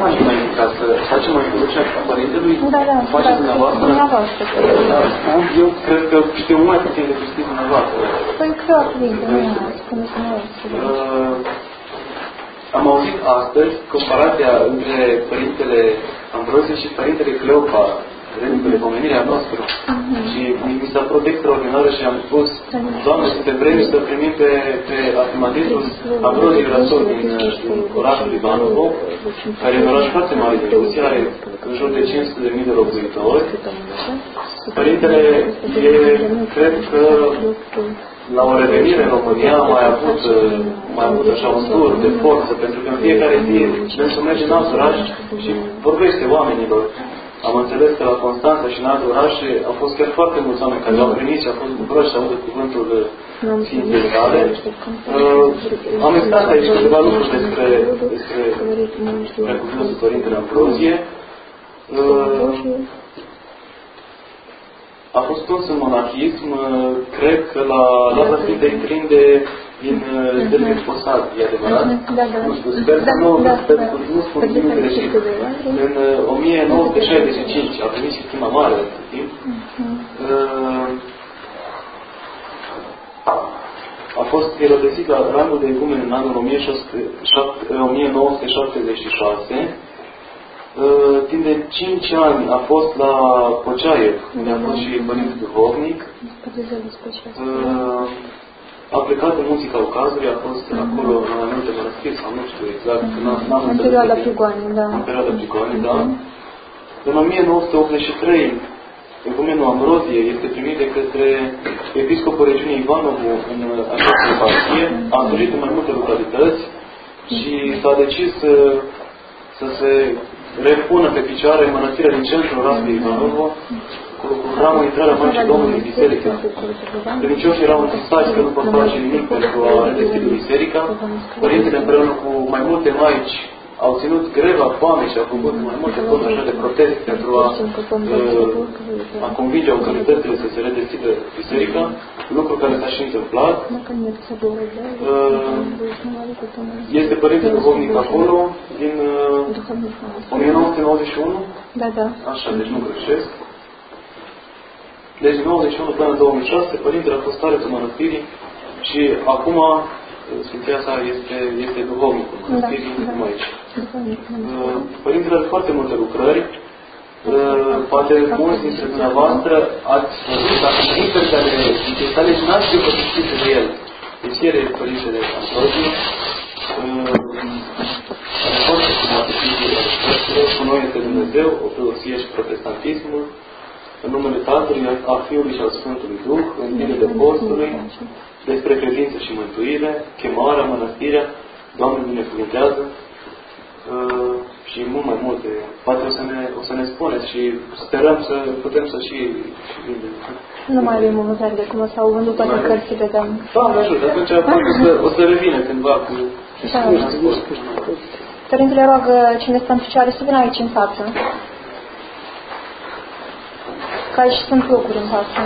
m-aș gândit ca să facem o introducere a Părintelui. Da, faceți dumneavoastră. Eu cred că știu mai puțin decât știți dumneavoastră. Păi câteva cuvinte, nu spuneți dumneavoastră. Am auzit astăzi comparația între Părintele Ambrozie și Părintele Cleopa, de pomenirea noastră. Și mi s-a părut extraordinară și am spus, Doamne, suntem vremi să primim pe afirmatistul Ambrozie Rasol din orașul Ivanovo, care e un oraș foarte mare de Rusia, are în jur de 500.000 de locuitori. Părintele cred că la o revenire în România a mai avut așa un tur de forță, pentru că în fiecare zi dânsul merge în alt oraș și vorbește oamenilor. Am înțeles că la Constanța și în alte orașe au fost chiar foarte mulți oameni care l-au primit și au fost bucuroși să audă cuvântul Sfinței Sale. Am explicat aici câteva lucruri despre preacuviosul Părintele Ambrozie. A fost tuns în monahism, cred că la Sfintei Trinde din Zerghe Posad, e adevărat? Nu știu, sper să nu spun nimic greșit. În 1965 a venit și Chima Mare în timp. A fost ierodesit la rangul de ecumen în anul 1976. Timp de 5 ani a fost la Pociaiev, unde a fost și părinte duhovnic. A plecat în Munții Caucazului, a fost acolo în mai multe mănăstiri, sau nu știu exact, în perioada Prigoanei, da. În perioada Prigoanei, da. În 1983, ecumenul Ambrozie este primit de către episcopul regiunii Ivanovo în această eparhie, a slujit în mai multe localități și s-a decis să se repună pe picioare mănăstirea din centrul orașului Ivanovo, cu hramul intrarea Maicii Domnului în biserică. Credincioșii erau întristați că nu pot face nimic pentru a redeschide biserica. Părintele împreună cu mai multe maici au ținut greva foame și au făcut mai multe forme așa de protest pentru a convinge autoritățile să se redeschidă biserica, lucru care s-a și întâmplat. Este părinte duhovnic acolo din 1991? Da. Așa, deci nu greșesc. Deci din 91 până în 2006, părintele a fost starețul mănăstirii și acum Sfinția sa este duhovnicul mănăstirii aici. Părintele are foarte multe lucrări. Poate mulți dintre dumneavoastră ați văzut, dacă părintele care sale și n-ați văzut știți de el. Deci el e părintele Ambrozie. Cu noi este Dumnezeu, ortodoxia și protestantismul, în numele Tatălui, a Fiului și al Sfântului Duh, în zilele postului, despre credință și mântuire, chemarea, mănăstirea, Doamne binecuvântează și mult mai multe. Poate o să ne spuneți și sperăm să putem să și nu mai avem o măsare de cum s-au vândut toate cărțile, dar... Doamne ajută, atunci o să revină cândva cu... Părintele roagă cine stă în picioare să vină aici în față. Că aici sunt locuri în față.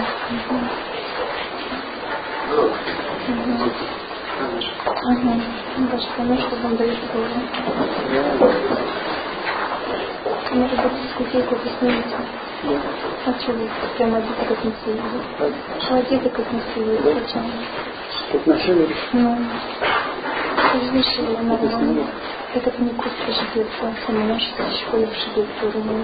Așa că nu știu cum de aici acolo. Că nu știu de discuție cu Sfântul. Acele prima zi cât nu se iubă. Și mai zi cât nu se iubă. Cât nașeluri? Nu. Își zice și la normal. Cred că mi-e custă și de să mă naște și cu el și de turul.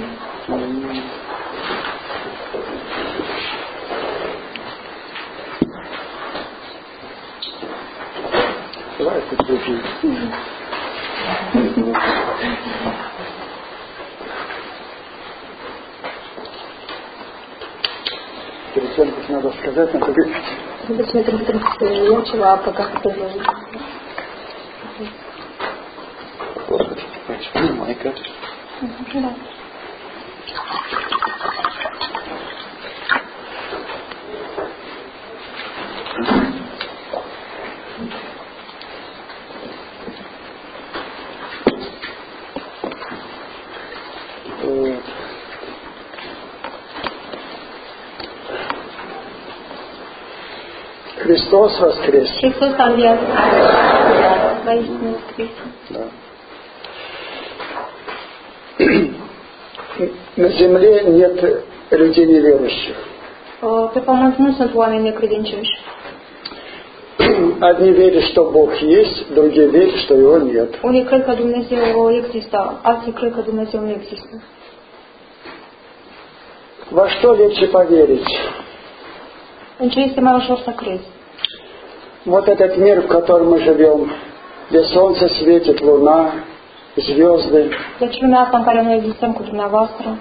Давай, ты тоже. Перед тем, как надо сказать, надо выпить. Обычно я чего, пока предложить. Майка. Да. Христос воскрес. Христос воскрес. Воистину воскрес. Да. На земле нет людей неверующих. Pe pământ nu sunt oameni necredincioși. Одни верят, что Бог есть, другие верят, что Его нет. Unii cred că Dumnezeu există, alții cred că Dumnezeu nu există. Во что легче поверить? În ce este mai ușor să crezi? Вот этот мир, в котором мы живем, где солнце светит, луна, звезды, Deci lumea asta în care noi existăm cu dumneavoastră,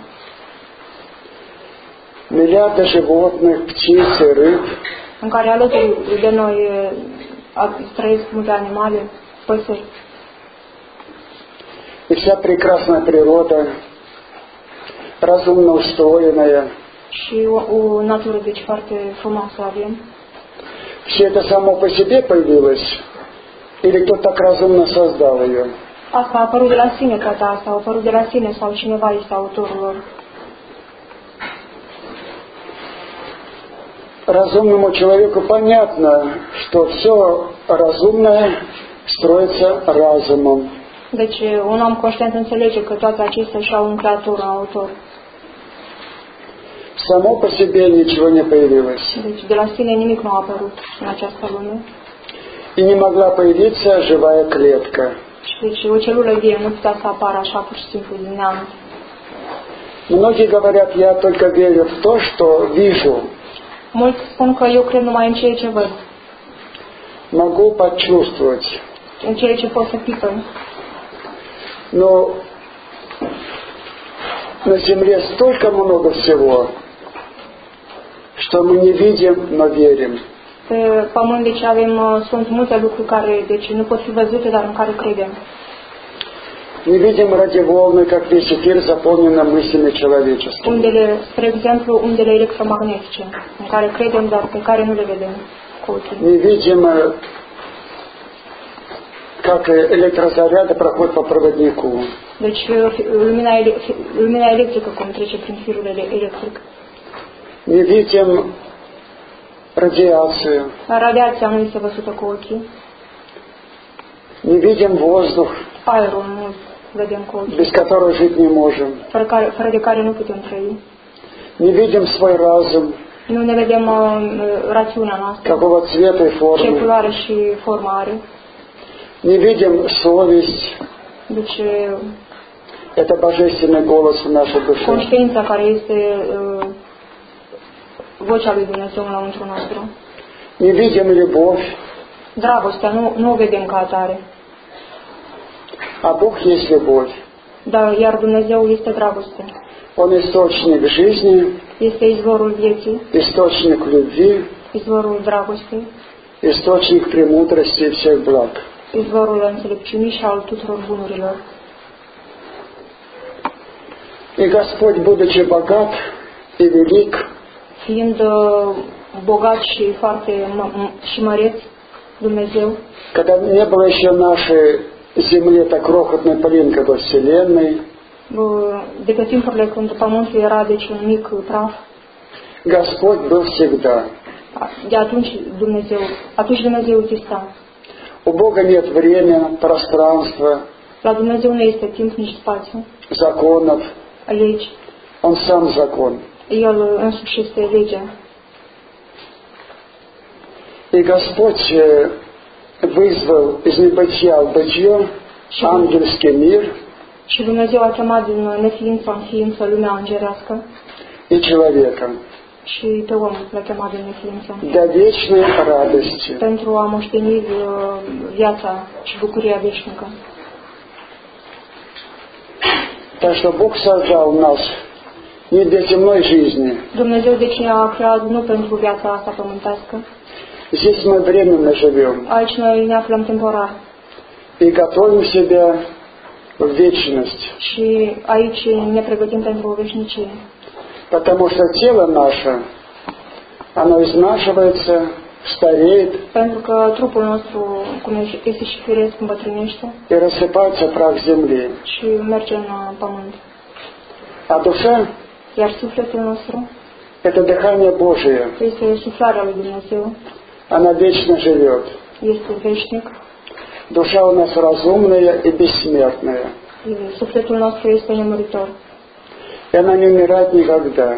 миллиарды животных, птиц и рыб, în care alături de noi trăiesc multe animale, păsări, и вся прекрасная природа, разумно устроенная, și o natură deci foarte frumoasă avem. все это само по себе появилось? Или кто так разумно создал ее? Asta a apărut de la sine, toată asta a apărut de la sine sau cineva este autorul lor. Разумному человеку понятно, что все разумное строится разумом. Deci un om conștient înțelege că toate acestea și-au un creator, un autor. Само по себе ничего не появилось. Deci de la sine nimic nu a apărut în această lume. И не могла появиться живая клетка. Și deci o celulă vie nu putea să apară așa pur și simplu din neam. Многие говорят, я только верю в то, что вижу. Mulți spun că eu cred numai în ceea ce văd, Могу почувствовать. în ceea ce pot să pipăi. Но на земле столько много всего, что мы не видим, но верим. Pe pământ deci sunt multe lucruri care deci nu pot fi văzute, dar în care credem. Не видим радиоволны, как весь эфир заполнен мыслями человеческими. Undele, spre exemplu, undele electromagnetice, în care credem, dar pe care nu le vedem cu ochii. Не видим, как электрозаряды проходят по проводнику. Deci lumina electrică cum trece prin firul electric. Не видим радиацию. Radiația nu este văzută cu ochii. Не видим воздух, Aerul nu vedem cu ochii, без которого жить не можем. fără de care nu putem trăi. Не видим свой разум, Nu ne vedem rațiunea noastră, какого цвета и ce формы. culoare și formă are. Не видим совесть. Deci Это божественный голос в нашей душе. conștiința care este vocea lui Dumnezeu înăuntru nostru. Не видим любовь, Dragostea nu o vedem ca atare, а Бог есть любовь. dar iar Dumnezeu este dragoste. Он источник жизни, Este izvorul vieții, источник любви, izvorul dragostei, источник премудрости и всех благ. izvorul înțelepciunii și al tuturor bunurilor. И Господь, будучи богат и велик, Fiind bogat și foarte și măreț, Dumnezeu, когда не было еще нашей земли, это крохотной пылинка во Вселенной, de pe timpurile când pământul era deci un mic praf, Господь был всегда. de atunci Dumnezeu exista. У Бога нет времени, пространства, La Dumnezeu nu este timp, nici spațiu, законов. legi. Он сам закон. El însuși este legea. И Господь вызвал из небытия в бытие ангельский мир Și Dumnezeu a chemat din neființă în ființă lumea îngerească и человека și pe om l-a chemat din neființă для вечной радости. pentru a moșteni viața și bucuria veșnică. Так что Бог создал нас не для земной жизни. Dumnezeu deci ne-a creat nu pentru viața asta pământească. Здесь мы временно живем Aici noi ne aflăm temporar и готовим себя в вечность. și aici ne pregătim pentru o veșnicie. Потому что тело наше, оно изнашивается, стареет Pentru că trupul nostru, cum este și firesc, îmbătrânește и рассыпается прах земли. și merge în pământ. А душа Iar sufletul nostru – это дыхание Божие. este suflarea lui Dumnezeu, Она вечно живет. este veșnic. Душа у нас разумная и бессмертная. И sufletul nostru este nemuritor. И она не умирает никогда.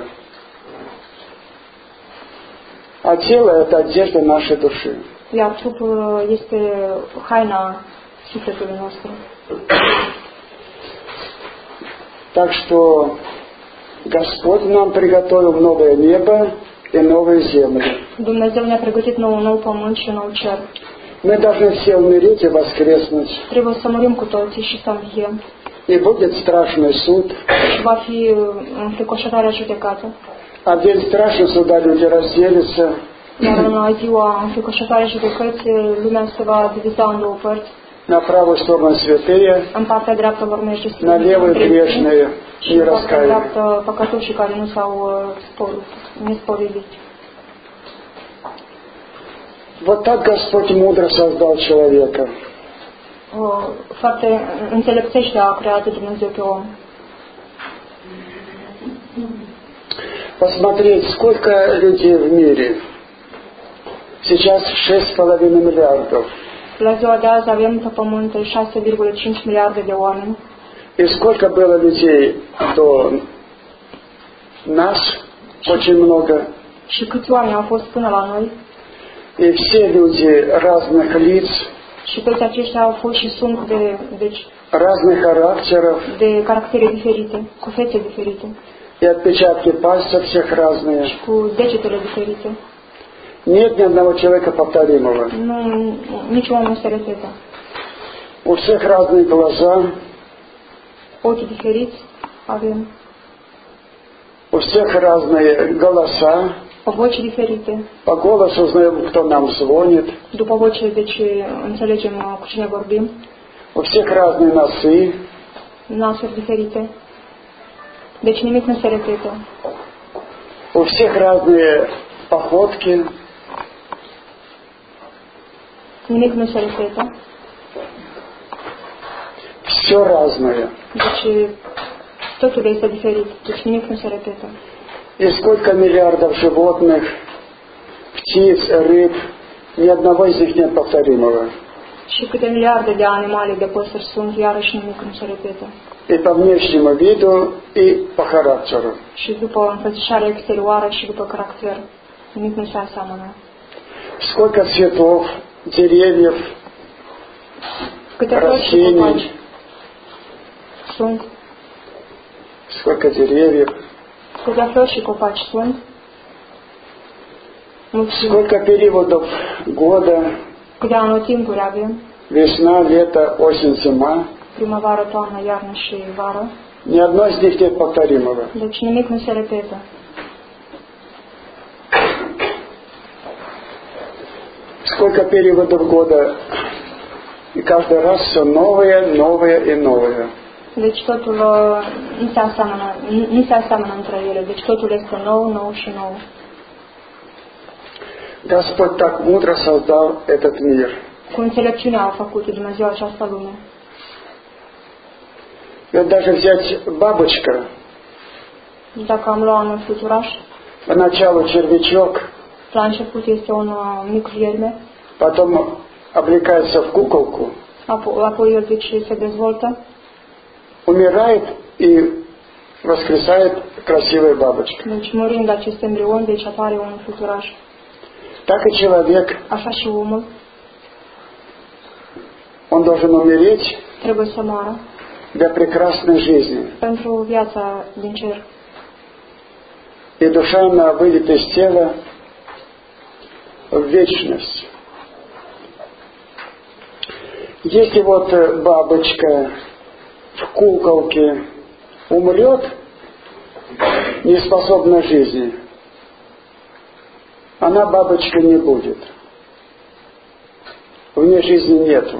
А тело – это одежда нашей души. Iar trupul este haina sufletului nostru. Так что Господь нам приготовил новое небо и новую землю. Dumnezeu ne-a pregătit nou pământ și nou cer. Мы должны все умереть и воскреснуть. Trebuie să murim cu toții și să înviem. И будет страшный суд. Și va fi înfricoșătoarea judecată. А в день страшного суда люди разделятся. Iar în ziua înfricoșătoarei judecății, lumea se va diviza în două părți. На правую сторону святые, În partea dreaptă vor merge на levую грешные și и în partea раскаянные. dreaptă păcătoșii care nu s-au nespovedit. Вот так Господь мудро создал человека. Foarte înțelepțește a creat Dumnezeu pe om. Посмотреть, сколько людей в мире. Сейчас 6,5 миллиардов. La ziua de azi avem pe pământ 6,5 miliarde de oameni. И сколько было людей до нас? Очень много. Și câți oameni au fost până la noi? И все люди разных лиц, Și toți aceștia au fost și sunt разных характеров. de caractere diferite, cu fețe diferite. И отпечатки пальцев всех разные. Și cu degetele diferite. Нет ни одного человека повторимого. Niciun om nu se repetă. У всех разные глаза. Ochii diferiți avem. У всех разные голоса. Voci diferite. По голосу узнаем, кто нам звонит. După voce, deci înțelegem cu cine vorbim. У всех разные носы. Nasuri diferite. Deci nimic nu se repetă. У всех разные походки. Nimic nu se repetă. Все разное. Deci totul este diferit. Deci nimic nu se repetă. И сколько миллиардов животных, птиц, рыб, ни одного из них нет повторимого. Și câte miliarde de animale, de păsări sunt, iarăși nimic nu se repetă. И по внешнему виду, и по характеру. Și după înfățișarea exterioară și după caracter, nimic nu se aseamănă. Сколько цветов, деревьев, Câte flori și растений, copaci sunt, сколько деревьев, câte flori și copaci sunt, сколько периодов года, câte anotimpuri avem, весна, лето, осень, зима. primăvară, toamnă, iarnă și vară. Ни одно из них нет повторимого. Deci nimic nu se repetă. Сколько периодов года, и каждый раз все новое, новое и новое. Deci totul nu se aseamănă între ele. Deci totul este nou, nou și nou. Господь так мудро создал этот мир. Cu înțelepciune a făcut Dumnezeu această lume. И вот даже взять бабочка, Dacă am luat un fluturaș, поначалу червячок, la început este un mic vierme, потом облекается в куколку, apoi el deci se dezvoltă, умирает и воскресает красивая бабочка. deci murind acest embrion, deci apare un fluturaș. Так и человек, Așa și omul он должен умереть trebuie să moară для прекрасной жизни. pentru viața din cer. И душа она выйдет из тела в вечность. Если вот бабочка в куколке умрет, не способна к жизни, она бабочкой не будет. В ней жизни нету.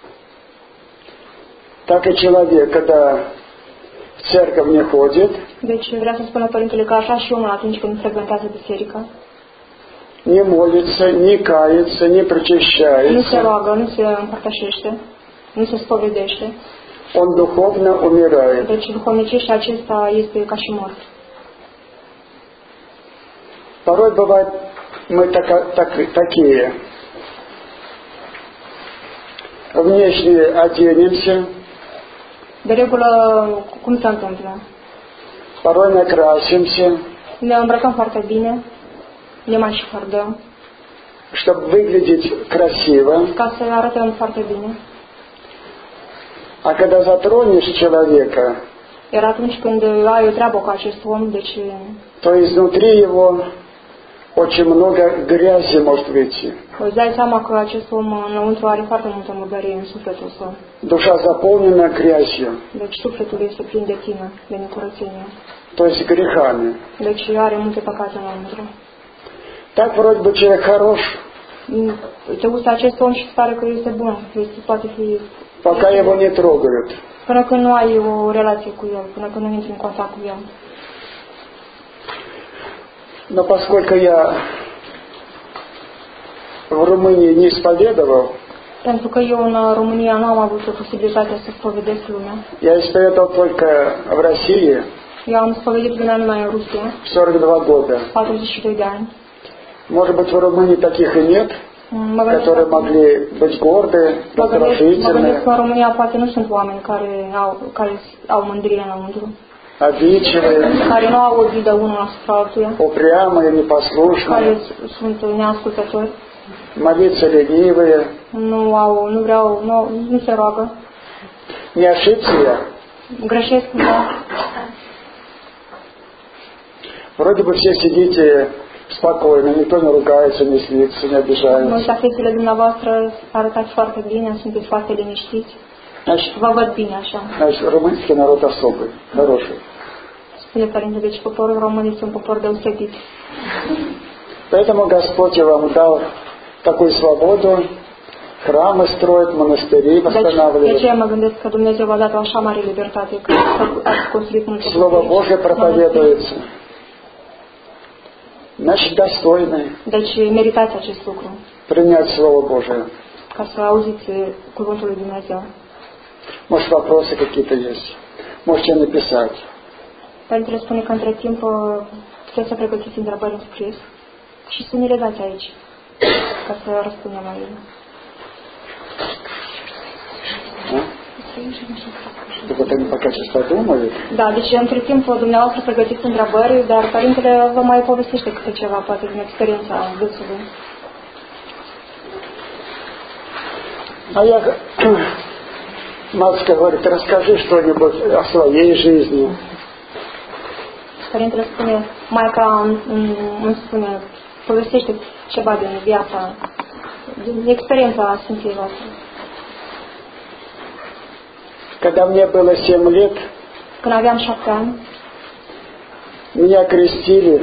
Так и человек, когда в церковь не ходит, Deci vreau să spună Părintele că așa și omul atunci când frecventează biserica, не молится, не кается, не nu se причащается, roagă, nu se împărtășește, nu se spovedește, он духовно умирает. deci duhovnicește acesta este ca și mort. Порой бывает, мы такие, внешне оденемся, De regulă, cum se întâmplă? Порой накрасимся, Ne îmbrăcăm foarte bine, ne mai șfărdăm, чтобы выглядеть красиво. ca să arătăm foarte bine. А когда затронешь человека, Iar atunci când ai o treabă cu acest om, deci то изнутри его очень много грязи может выйти. îți dai seama că acest om înăuntru are foarte multă murdărie în sufletul său. Душа заполнена грязью, Deci sufletul este plin de tine, de necurățenie. то есть грехами. Deci are multe păcate înăuntru. Так вроде бы человек хорош, Te uiți la acest om și îți pare că este bun, că poate fi... пока его не трогают. Până când nu ai o relație cu el, până când nu intri în contact cu el. Но поскольку я в Румынии не исповедовал, Pentru că eu în România nu am avut posibilitatea să spovedesc lumea. я исповедовал только в России Eu am spovedit lumea numai în Rusia, 42 года. 42 de ani. Может быть, в Румынии таких и нет, Mă gândesc которые могли быть горды, Mă gândesc раздражительны, că în România poate nu sunt oameni care au mândrie înăuntru, обидчивые, care nu au o vidă unul asupra altuia, упрямые, непослушные, care sunt neascultători, молиться ленивые. nu se roagă, Не ошибся я. greșesc, da. Вроде бы все сидите спокойно, никто не ругается, не злится, не Noi обижается. la fețele dumneavoastră arătați foarte bine, sunteți foarte liniștiți, vă văd bine așa. Значит, румынский народ особый, хороший. Spune Părinte, deci poporul român este un popor deosebit. Поэтому Господь вам дал такую свободу, храмы строить, монастыри Deci, de восстанавливать. aceea mă gândesc că Dumnezeu v-a dat o așa mare libertate că ați construit multe Слово Божие mănăstiri. проповедуется. Значит, достойны Deci meritați acest lucru, принять Слово Божие. ca să auziți cuvântul lui Dumnezeu. Может, вопросы какие-то есть. Можете написать. Părintele spune că între timp puteți să pregătiți întrebări în scris și să ne le dați aici, ca să răspundem la ele. Вот они пока сейчас подумают. Da, deci între timp dumneavoastră pregătiți întrebări, dar Părintele vă mai povestește câte ceva, poate din experiența dânsului. А я, матушка говорит, расскажи что-нибудь о своей жизни. Părintele spune, Maica îmi spune, povestește ceva din viața, din experiența Sfinției voastre. Когда мне было 7 лет, Când aveam 7 ani, меня крестили,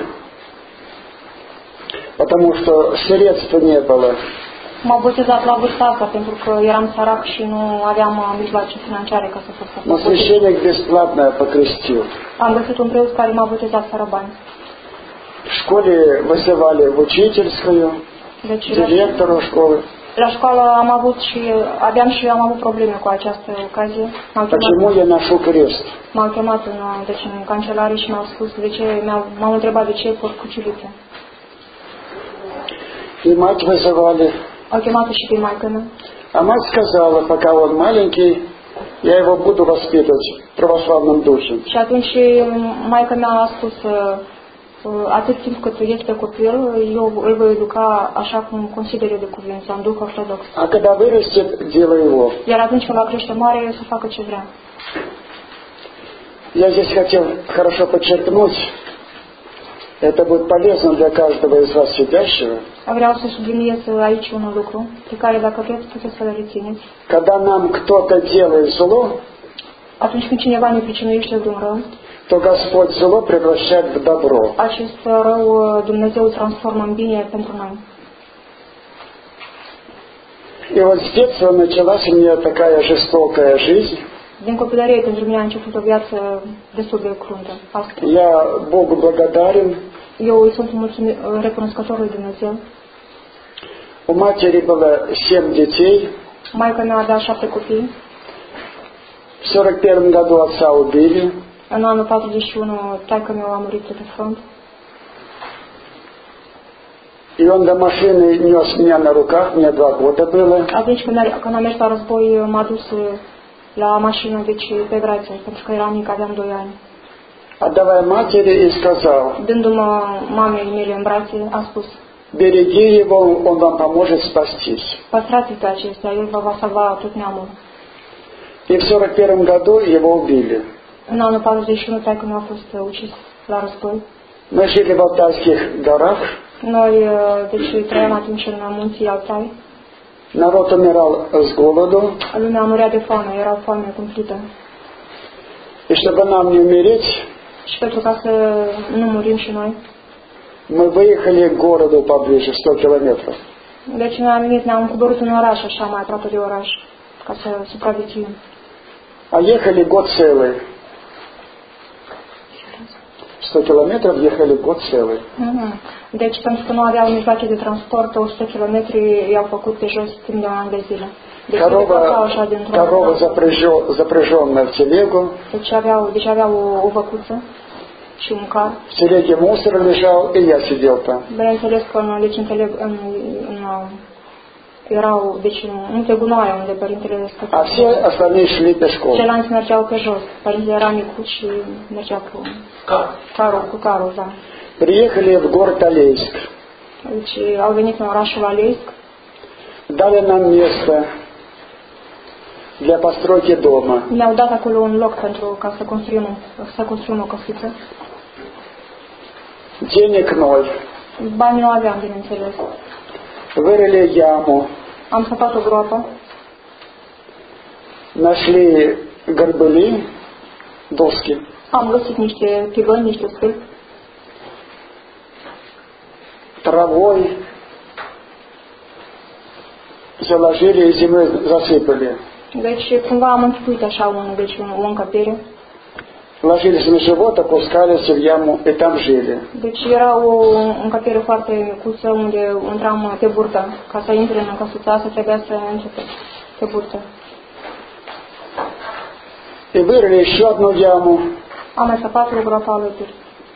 потому что средств не было. m-au botezat la vârsta asta pentru că eram sărac și nu aveam mijloace financiare ca să Но fac. священник бесплатно покрестил. Am găsit un preot care m-a botezat fără bani. В школе вызывали в учительскую, Deci директору школы. la școală am avut probleme cu această ocazie. Почему я ношу крест? M-au chemat în cancelare și mi-au spus m-au întrebat de ce port cuciulițe. И мать вызывали. Au chemat și pe maică mea. А мать сказала, пока он маленький, я его буду воспитывать в православном духе. Și atunci maică mea a spus, atât timp cât este copil, eu îl voi educa așa cum consider eu de cuvință, în duh ortodox. А когда вырастет, дело его. Iar atunci când va crește mare, să facă ce vrea. Я здесь хотел хорошо подчеркнуть, это будет полезно для каждого из вас сидящего. Vreau să subliniez aici un lucru, pe care dacă vreți puteți să-l rețineți. Когда нам кто-то делает зло, Atunci când cineva ne pricinuiește vreun rău, то Господь зло превращает в добро. acest rău Dumnezeu îl transformă în bine pentru noi. И вот с детства началась у меня такая жестокая жизнь. Din copilărie pentru mine a început o viață destul de cruntă. Я Богу благодарен. Eu îi sunt recunoscător lui Dumnezeu. У матери было 7 детей. Maica mea avea 7 copii. В 41 году отца убили. În anul 41 taică meu a murit pe front. И он до машины нес меня на руках, мне 2 года было. Atunci când am mers la război, m-a dus la mașină, deci pe brațe, pentru că eram mic, aveam 2 ani. Отдавая матери и сказал: Dându-mă mamei mele în brațe, a spus: береги его, он вам поможет спастись. păstrați-l pe acesta, el vă va salva tot neamul. И в 41 году его убили. În anul 41, taică meu a fost ucis la război. Мы жили в Алтайских горах. Noi, deci, trăiam atunci în munții Altai. Народ умирал с голоду. Lumea murea de foame, era foame cumplită. И чтобы нам не умереть, Și pentru ca să nu murim și noi, мы выехали к городу поближе, 100 километров. deci ne-am coborât în oraș, așa, mai aproape de oraș, ca să supraviețuim. А ехали год целый. 100 километров ехали год целый. Deci, pentru că nu aveau mijloace de transport, 100 km i-au făcut pe jos timp de un an de zile. Deci, корова запряженная в телегу. Deci aveau o văcuță și un car. В телеге мусор лежал, и я сидел там. Bineînțeles că erau, deci, multe gunoaie unde părintele stătea. А все остальные шли пешком. Ceilalți mergeau pe jos. Părintele era micuț și mergea cu carul, da. Приехали в город Алейск. Deci au venit în orașul Alейск. Дали нам место для постройки дома. Ne-au dat acolo un loc pentru ca să construim o căsuță. Денег ноль. Bani nu aveam, bineînțeles. Вырыли яму. Am săpat o groapă. Нашли горбыли, доски. Am găsit niște pivăni, niște stâlpi. Травой заложили и землей засыпали. Deci cumva am închipuit așa o încăpere. Ложились на живот, опускались в яму и там жили. Deci era o încăpere foarte micuță unde intram pe burtă. Ca să intre în căsuța asta trebuia să intre pe burtă. И вырыли еще одну яму. Am mai săpat o groapă alături.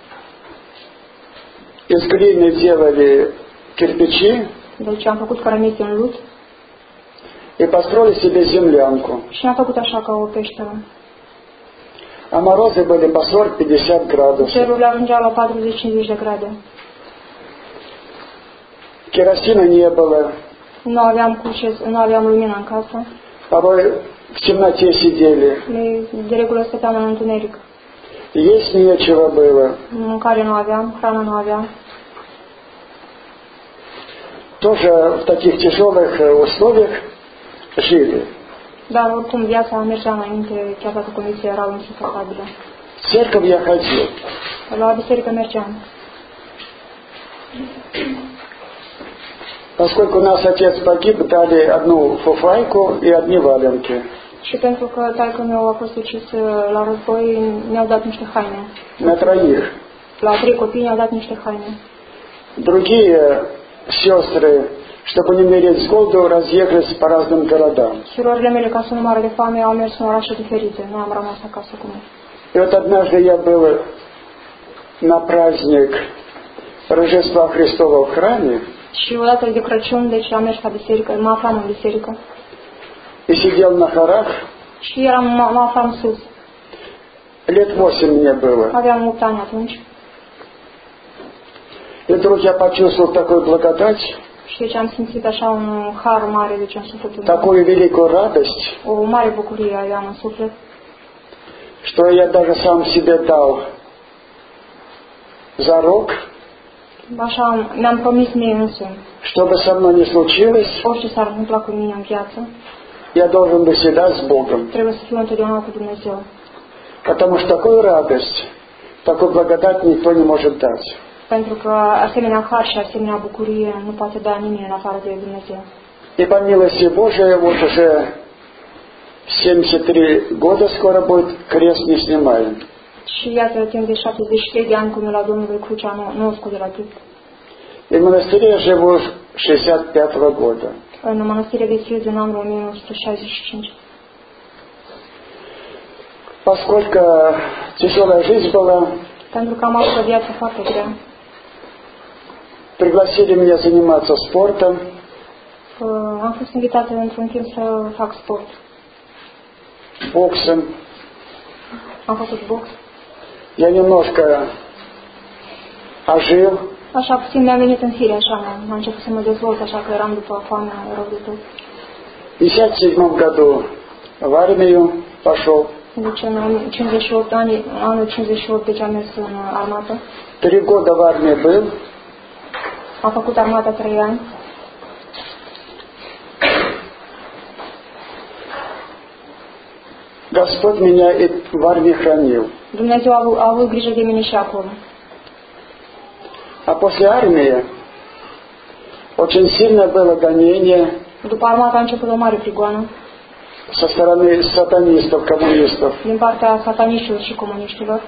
Из глины делали кирпичи. Deci am făcut cărămizi în lut. И построили себе землянку. Și am făcut așa ca o peșteră. А морозы были по 40-50 градусов. Cerul ajungea la 40-50 de grade. Керосина не было. Nu aveam lumină în casă. Порой в темноте сидели. De regulă stăteam în întuneric. Есть нечего было. Mâncare nu aveam, hrană nu aveam. Тоже в таких тяжелых условиях жили. Dar oricum viața mergea înainte, chiar dacă condițiile erau insuportabile. В церковь я ходил. La biserică mergeam. Поскольку у нас отец погиб, дали одну фуфайку и одни валенки. Și pentru că taică meu a fost ucis la război, mi-au dat niște haine. На троих. La 3 copii mi-au dat niște haine. Другие сестры, чтобы не умереть с голоду, разъехались по разным городам. Surorile mele, ca să nu moară de foame, au mers în orașe diferite. Nu am rămas acasă cu noi. И вот однажды я был на праздник Рождества Христова в храме. Și odată de Crăciun, deci am mers la biserică, mă aflam în biserică. И сидел на хорах. Și mă aflam sus. Лет 8 мне было. Aveam 8 ani atunci. И вдруг я почувствовал такую благодать, Și deci am simțit așa un har mare, deci în sufletul meu. такую великую радость, O mare bucurie aveam în suflet. что я даже сам себе дал зарок, Așa mi-am promis mie însumi. что бы со мной ни случилось, Orice s-ar întâmpla cu mine în viață, я должен быть всегда с Богом. trebuie să fiu întotdeauna cu Dumnezeu. Потому что такую радость, такую благодать никто не может дать. Pentru că asemenea har și asemenea bucurie nu poate da nimeni în afară de Dumnezeu. И по милости Божией вот уже 73 года скоро будет, крест не снимаем. Și iată, timp de 73 de ani, cum e la Domnului crucea, nu o scot de la tip. И в монастыре я живу с 65 года. În mănăstire viețuiesc din anul 1965. Поскольку тяжелая жизнь была, Pentru că am avut o viață foarte grea. пригласили меня заниматься спортом. Am fost invitată într-un timp să fac sport. боксом. Am făcut box. Я немножко ожил. Așa puțin mi-a venit în fire, așa, am început să mă dezvolt, așa că eram după foame, rău de tot. В 57 году в армию пошел. Deci în anul 58, deci am mers în armată. 3 года в армии был. Am făcut armata 3 ani. Господь меня и в армии хранил. Dumnezeu a avut grijă de mine și acolo. А после армии очень сильное было гонение După armată a început o mare prigoană со стороны сатанистов, коммунистов. din partea sataniștilor și comuniștilor.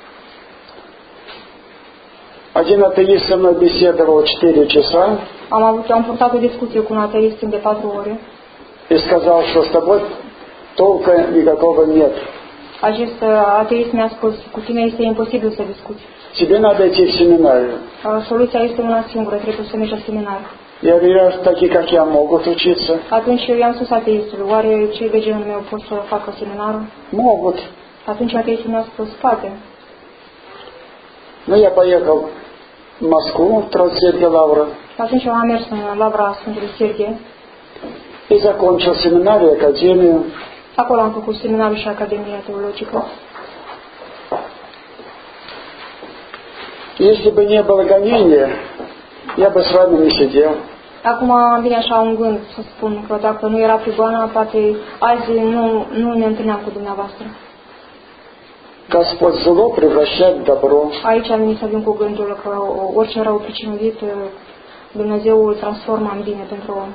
Один атеист со мной беседовал 4 часа Am purtat o discuție cu un ateist timp de 4 ore. и сказал, что с тобой толка никакого нет. Acest ateist mi-a spus, cu tine este imposibil să discuți. Тебе надо идти в семинарию. Soluția este una singură, trebuie să mergi la seminar. Я говорю, такие как я могут учиться? Atunci eu i-am spus ateistului, oare cei de genul meu pot să facă seminarul? Могут. Atunci ateistul mi-a spus, poate. Ну, я поехал в Москву, в Троицкую лавру, Atunci eu am mers în Lavra Sfântului Serghie. и закончил семинарию, академию. Acolo am făcut seminarul și Academia Teologică. Если бы не было гонения, я бы с вами не сидел. Acum vine așa un gând să spun că dacă nu era prigoana, poate azi nu ne întâlneam cu dumneavoastră. Господь зло превращает в добро. Aici am venit să vin cu gândul că orice rău pricinuit, Dumnezeu îl transformă în bine pentru om.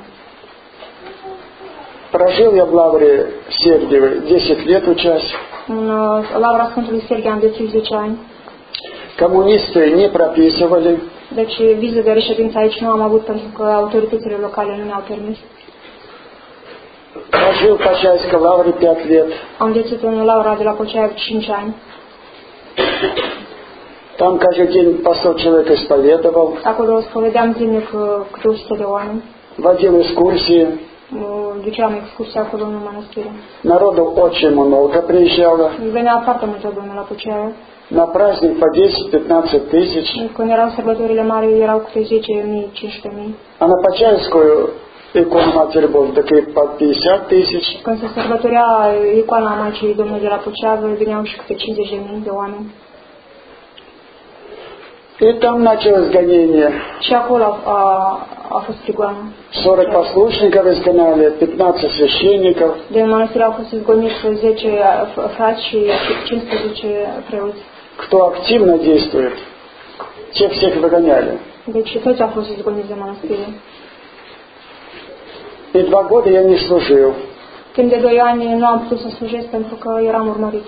Прожил я в лавре Сергиевой 10 лет учась. În Lavra Sfântului Serghie am deținut 10 ani. Коммунисты не прописывали. Deci viză de reședință aici nu am avut pentru că autoritățile locale nu ne-au permis. Прожил в Почаевской лавре 5 лет. Am deținut în Lavra de la Pocea 5 ani. Там каждый день по 100 человек исповедовал. Acolo spovedeam zilnic câte 100 de oameni. Водил экскурсии. Duceam excursia acolo în mănăstire. Народу очень много приезжало. Venea foarte multă lume la Pocea. На праздник по 10-15 тысяч. Când erau sărbătorile mari, erau câte 10.000, 15.000. А на Почаевскую икону Матери Божией так и по 50 тысяч. Când se sărbătorea icoana Maicii Domnului de la Pocea, veneau și câte 50.000 de oameni. И там началось гонение. Și acolo a fost prigoană. 40 послушников изгнали, 15 священников. De mănăstire au fost izgoniți 10 frați și 15 preoți. Кто активно действует, тех всех выгоняли. Deci toți au fost izgoniți de mănăstire. И 2 года я не служил. Timp de 2 ani nu am putut să slujesc pentru că eram urmărit.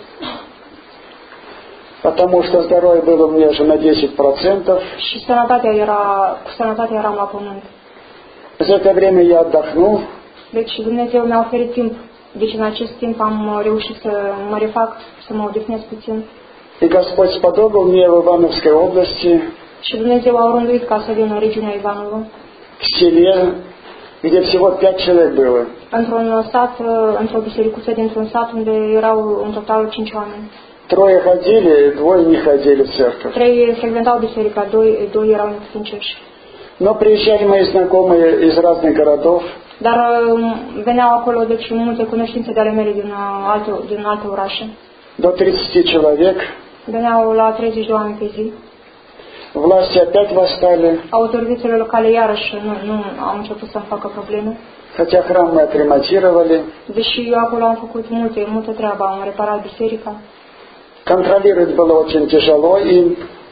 Потому что здоровье было у меня уже на 10%. Și cu sănătatea eram la pământ. За это время я отдохнул. Deci Dumnezeu mi-a oferit timp. Deci în acest timp am reușit să mă refac, să mă odihnesc puțin. И Господь сподобил мне в Ивановской области, Și Dumnezeu a orânduit ca să vin în regiunea Ivanovo. в селе, где всего 5 человек было. Într-un sat, într-o bisericuță dintr-un sat unde erau în total 5 oameni. 3 ходили, 2 не ходили в церковь. 3 frecventau biserica, 2 erau necredincioși. Но приезжали мои знакомые из разных городов. Dar veneau acolo, deci, multe cunoștințe de ale mele din alte orașe. До 30 человек. Veneau la 30 de oameni pe zi. Власти опять восстали. Autoritățile locale iarăși nu au început să-mi facă probleme. Хотя храм мы отремонтировали. Deși eu acolo am făcut multă treabă, am reparat biserica. Контролировать было очень тяжело им.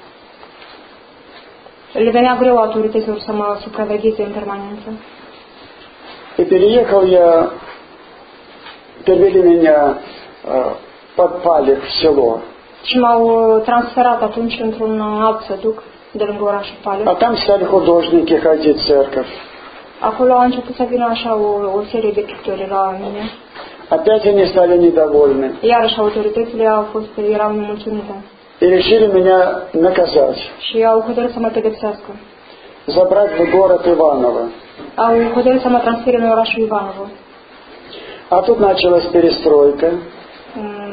Le venea greu autorităților să mă supravegheze în permanență. И переехал я, перевели меня под Палих в село. Și m-au transferat atunci într-un alt sătuc de lângă orașul Pale. А там стали художники ходить в церковь. Acolo a început să vină așa o serie de pictori la mine. Опять они стали недовольны. Iarăși autoritățile erau nemulțumite. И решили меня наказать. Și au hotărât să mă pedepsească. Забрать в город Иваново. Au hotărât să mă transfere în orașul Ivanovo. А тут началась перестройка.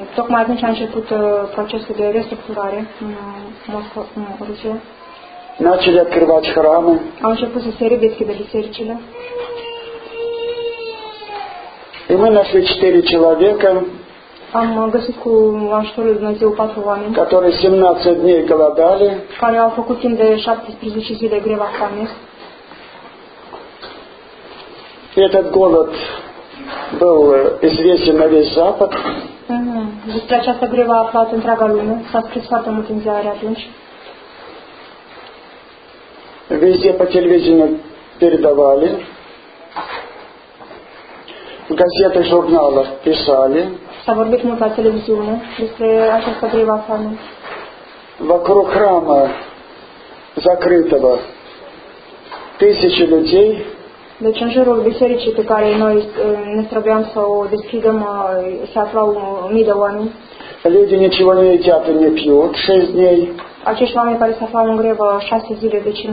Tocmai atunci a început procesul de restructurare în Rusia. Начали открывать храмы. Au început să se redeschidă bisericile. И мы нашли 4 человека, Am găsit cu ajutorul lui Dumnezeu 4 oameni которые 17 дней голодали. care au făcut timp de 17 zile greva foamei. Этот голод был известен на весь Запад. Despre această grevă a aflat întreaga lume. S-a scris foarte mult în ziare atunci. Везде по телевидению передавали. В газетах, журналах писали. S-a vorbit mult la televiziune despre această grevă a foamei. Вокруг храма закрытого тысячи людей. Deci în jurul bisericii pe care noi ne străduiam să o deschidem se aflau mii de oameni. Люди ничего не едят и не пьют 6 дней. Acești oameni care se aflau în grevă 6 zile, deci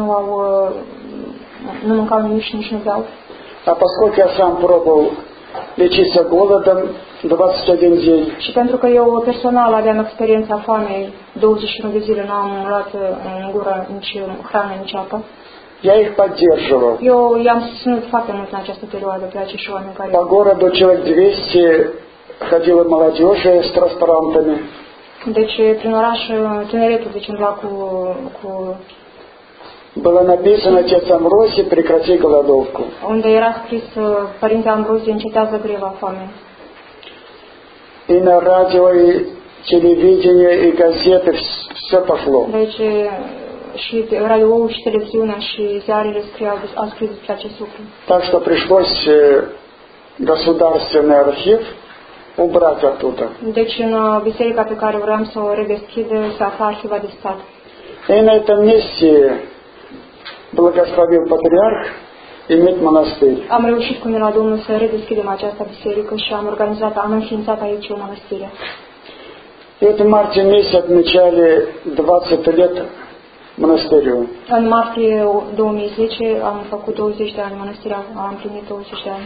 nu mâncau nimic și nici nu beau. А поскольку я сам пробовал лечиться голодом 21 день, Și pentru că eu personal aveam experiența foamei, 21 de zile nu am luat în gură nici hrană, nici apă. я их поддерживал. Eu i-am susținut foarte mult în această perioadă pe acești oameni care... По городу человек 200 ходила молодежи с транспарантами. Deci, prin oraș, tineretul, deci umbla cu... Было написано: отец Амвросий, прекрати голодовку. Unde era scris, Părinte Ambrozie, încetează greva foamei. И на радио, и телевидение, и газеты все пошло. Deci, și radio-ul, și televiziunea, și ziarele au scris despre acest lucru. Так что пришлось государственный архив убрать оттуда. Deci, în biserica pe care vreau să o redeschid, se afla arhiva de stat. И на этом месте благословил патриарх иметь монастырь. Am reușit cu mila Domnului să redeschidem această biserică și am înființat aici o mănăstire. И вот в марте месяце отмечали 20 лет монастырю. În martie 2010 am făcut 20 de ani mănăstirea, am împlinit 20 de ani.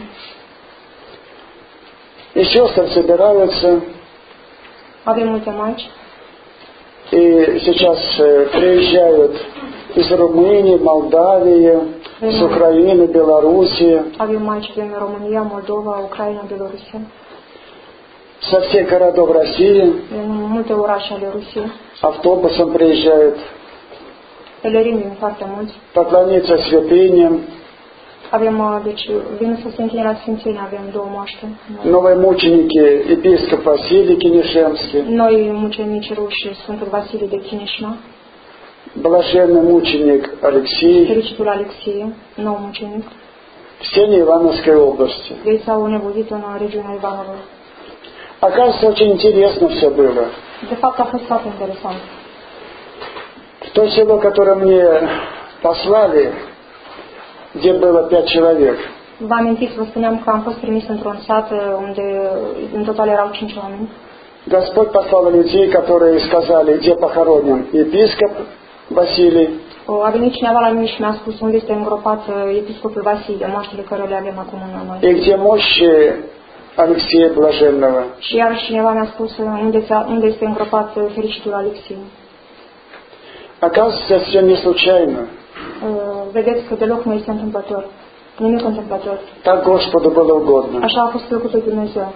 И сестры собираются. Avem multe maici. И сейчас приезжают из Румынии, Молдавии, с Украины, Белоруссии. Avem maici din România, Moldova, Ucraina, Belorusia. Со всех городов России. În multe orașe ale Rusiei. Автобусом приезжают. Pelerini vin foarte mulți. Поклониться святыням. Avem, deci, vin să se închine la Sfințenie, avem 2 moaște. Новые мученики, епископ Василий Кинешемский. Noi mucenici ruși, Sfântul Vasile de Chineșma. Блаженный мученик Алексей. Fericitul Alexie, nou mucenic. Все не Ивановской области. Ei s-au nebuzit în regiunea Ivanovă. Оказывается, очень интересно все было. De fapt, a fost foarte interesant. В то село, которое мне послали, где было 5 человек. Vă amintiți, vă spuneam că am fost trimis într-un sat unde în total erau 5 oameni. Господь послал людей, которые сказали, где похоронен епископ Василий. A venit cineva la mine și mi-a spus unde este îngropat episcopul Vasile, moaștele care le avem acum în noi. И где мощи Алексея Блаженного. Și iar cineva mi-a spus unde este îngropat fericitul Alexie. Оказывается, все не случайно. Vedeți că deloc nu este întâmplător. Nimic întâmplător. Так Господу было угодно. Așa a fost plăcut de Dumnezeu.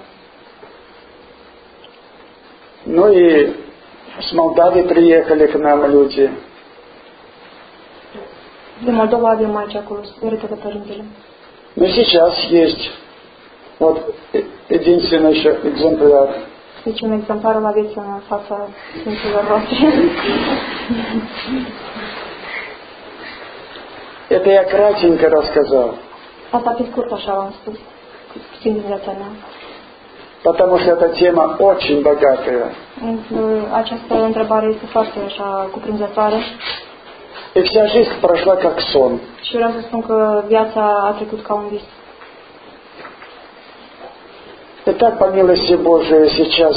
Ну и с Молдавии приехали к нам люди. Din Moldova avem aici acolo, Sfântul Părintele. Но сейчас есть вот единственный еще экземпляр. Deci un exemplar îl aveți în fața Sfinților voastre. Это я кратенько рассказал. Asta pe scurt așa v-am spus, puțin din viața mea. Потому что эта тема очень богатая. Această întrebare este foarte așa cuprinzătoare. И вся жизнь прошла как сон. Și vreau să spun că viața a trecut ca un vis. Итак, по милости Божией, сейчас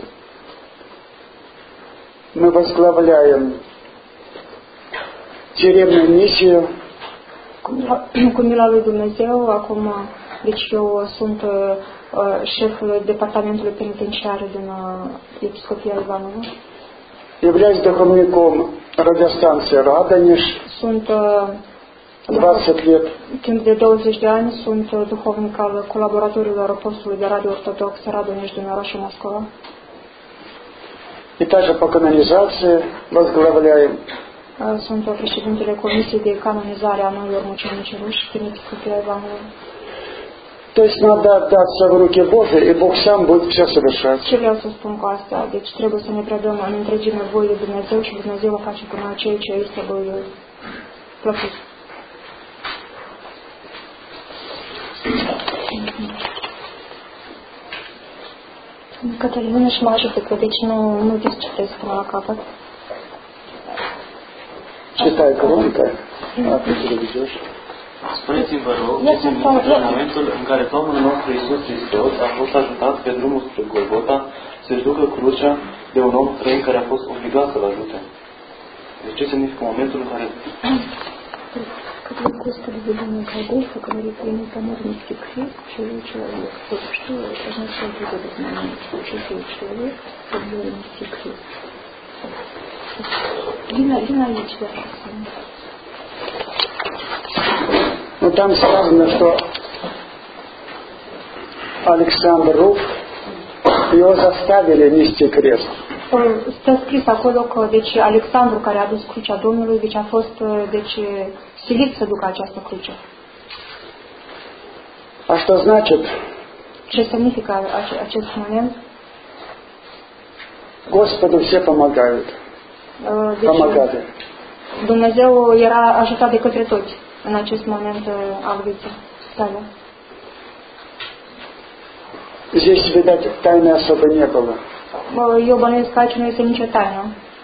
мы возглавляем тюремную миссию. Cu mila lui Dumnezeu, acum, deci eu sunt șeful departamentului penitenciar din Episcopia Ivanova. Являюсь духовником радиостанции «Радонеж». Sunt 20 лет. Timp de 20 de ani sunt duhovnic al colaboratorilor postului de radio ortodox Радонеж din orașul Moscova. И также по канонизации возглавляем. Sunt președintele Comisiei de Canonizare a Noilor Mucenici din Episcopia Ivanova. То есть надо отдаться в руки Божьи, и Бог сам будет все совершать. Ce vreau să spun cu asta? Deci trebuie să ne predăm în întregime voie de Dumnezeu și Dumnezeu va face cu noi ceea ce este lui plăcut. Cătălina și mă ajută, că deci nu disciptez până la capăt. Читай громко, а ты переведешь. Spuneți-mi, vă rog, ce în momentul în care Domnul nostru Iisus Hristos a fost ajutat pe drumul spre Golgota să-și ducă crucea de un om străin care a fost obligat să-l ajute. Deci ce semnifică momentul în care... Когда Господи велено Голгофа, говорит, я не поморницкий крест, живой человек. Вот что означает вот этот момент, живой человек, поморницкий крест. Вина есть ваша сына. Ну там сказано, что Александр Руф, его заставили нести крест. Stă scris acolo că deci Alexandru care a adus crucea Domnului, deci a fost deci silit să ducă această cruce. А что значит? Ce semnifică acest moment? Господу все помогают. Помогали. Dumnezeu era ajutat de către toți în acest moment al vieții sale. Здесь, видать, тайны особо не было. Eu bănuiesc că aici nu este nicio taină.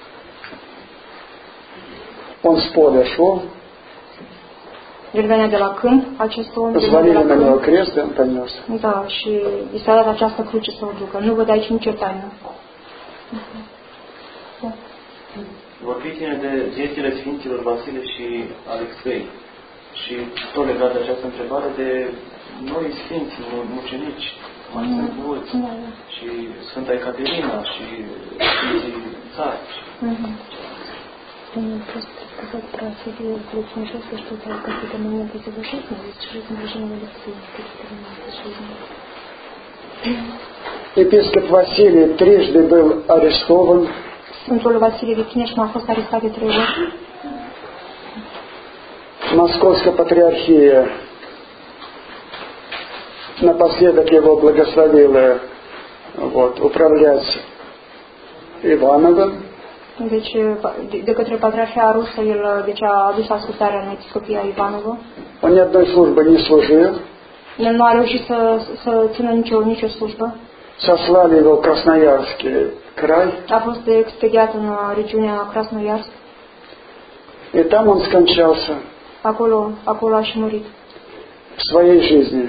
Он с поля шел, El venea de la câmp, acest om позвонили на него крест, он понес. Da, și i s-a dat această cruce să o ducă. Nu văd aici nicio taină. Vorbiți de viețile Sfinților Vasile și Alexei. Și tot legat de această întrebare de noi Sfinți, mucenici, mai sunt mulți, și Sfânta Ecaterina și Sfinții Țari. Просто сказать про Сергея Ключничевского, что это какие-то моменты завершения, есть жизнь движения Алексея, какие-то моменты жизни. Епископ Василий трижды был арестован. Sfântul Vasile Lichineș a fost arestat de 3 ori. Московская патриархия напоследок его благословила управлять Ивановым. Deci, de către Patriarhia Rusă, el deci, a adus ascultarea în Episcopia Ivanova. Он ни одной службы не служил. El nu a reușit să țină nicio slujbă. Сослали его в Красноярский край. A fost expediat în regiunea Krasnoyarsk. И там он скончался. Acolo a și murit. В своей жизни.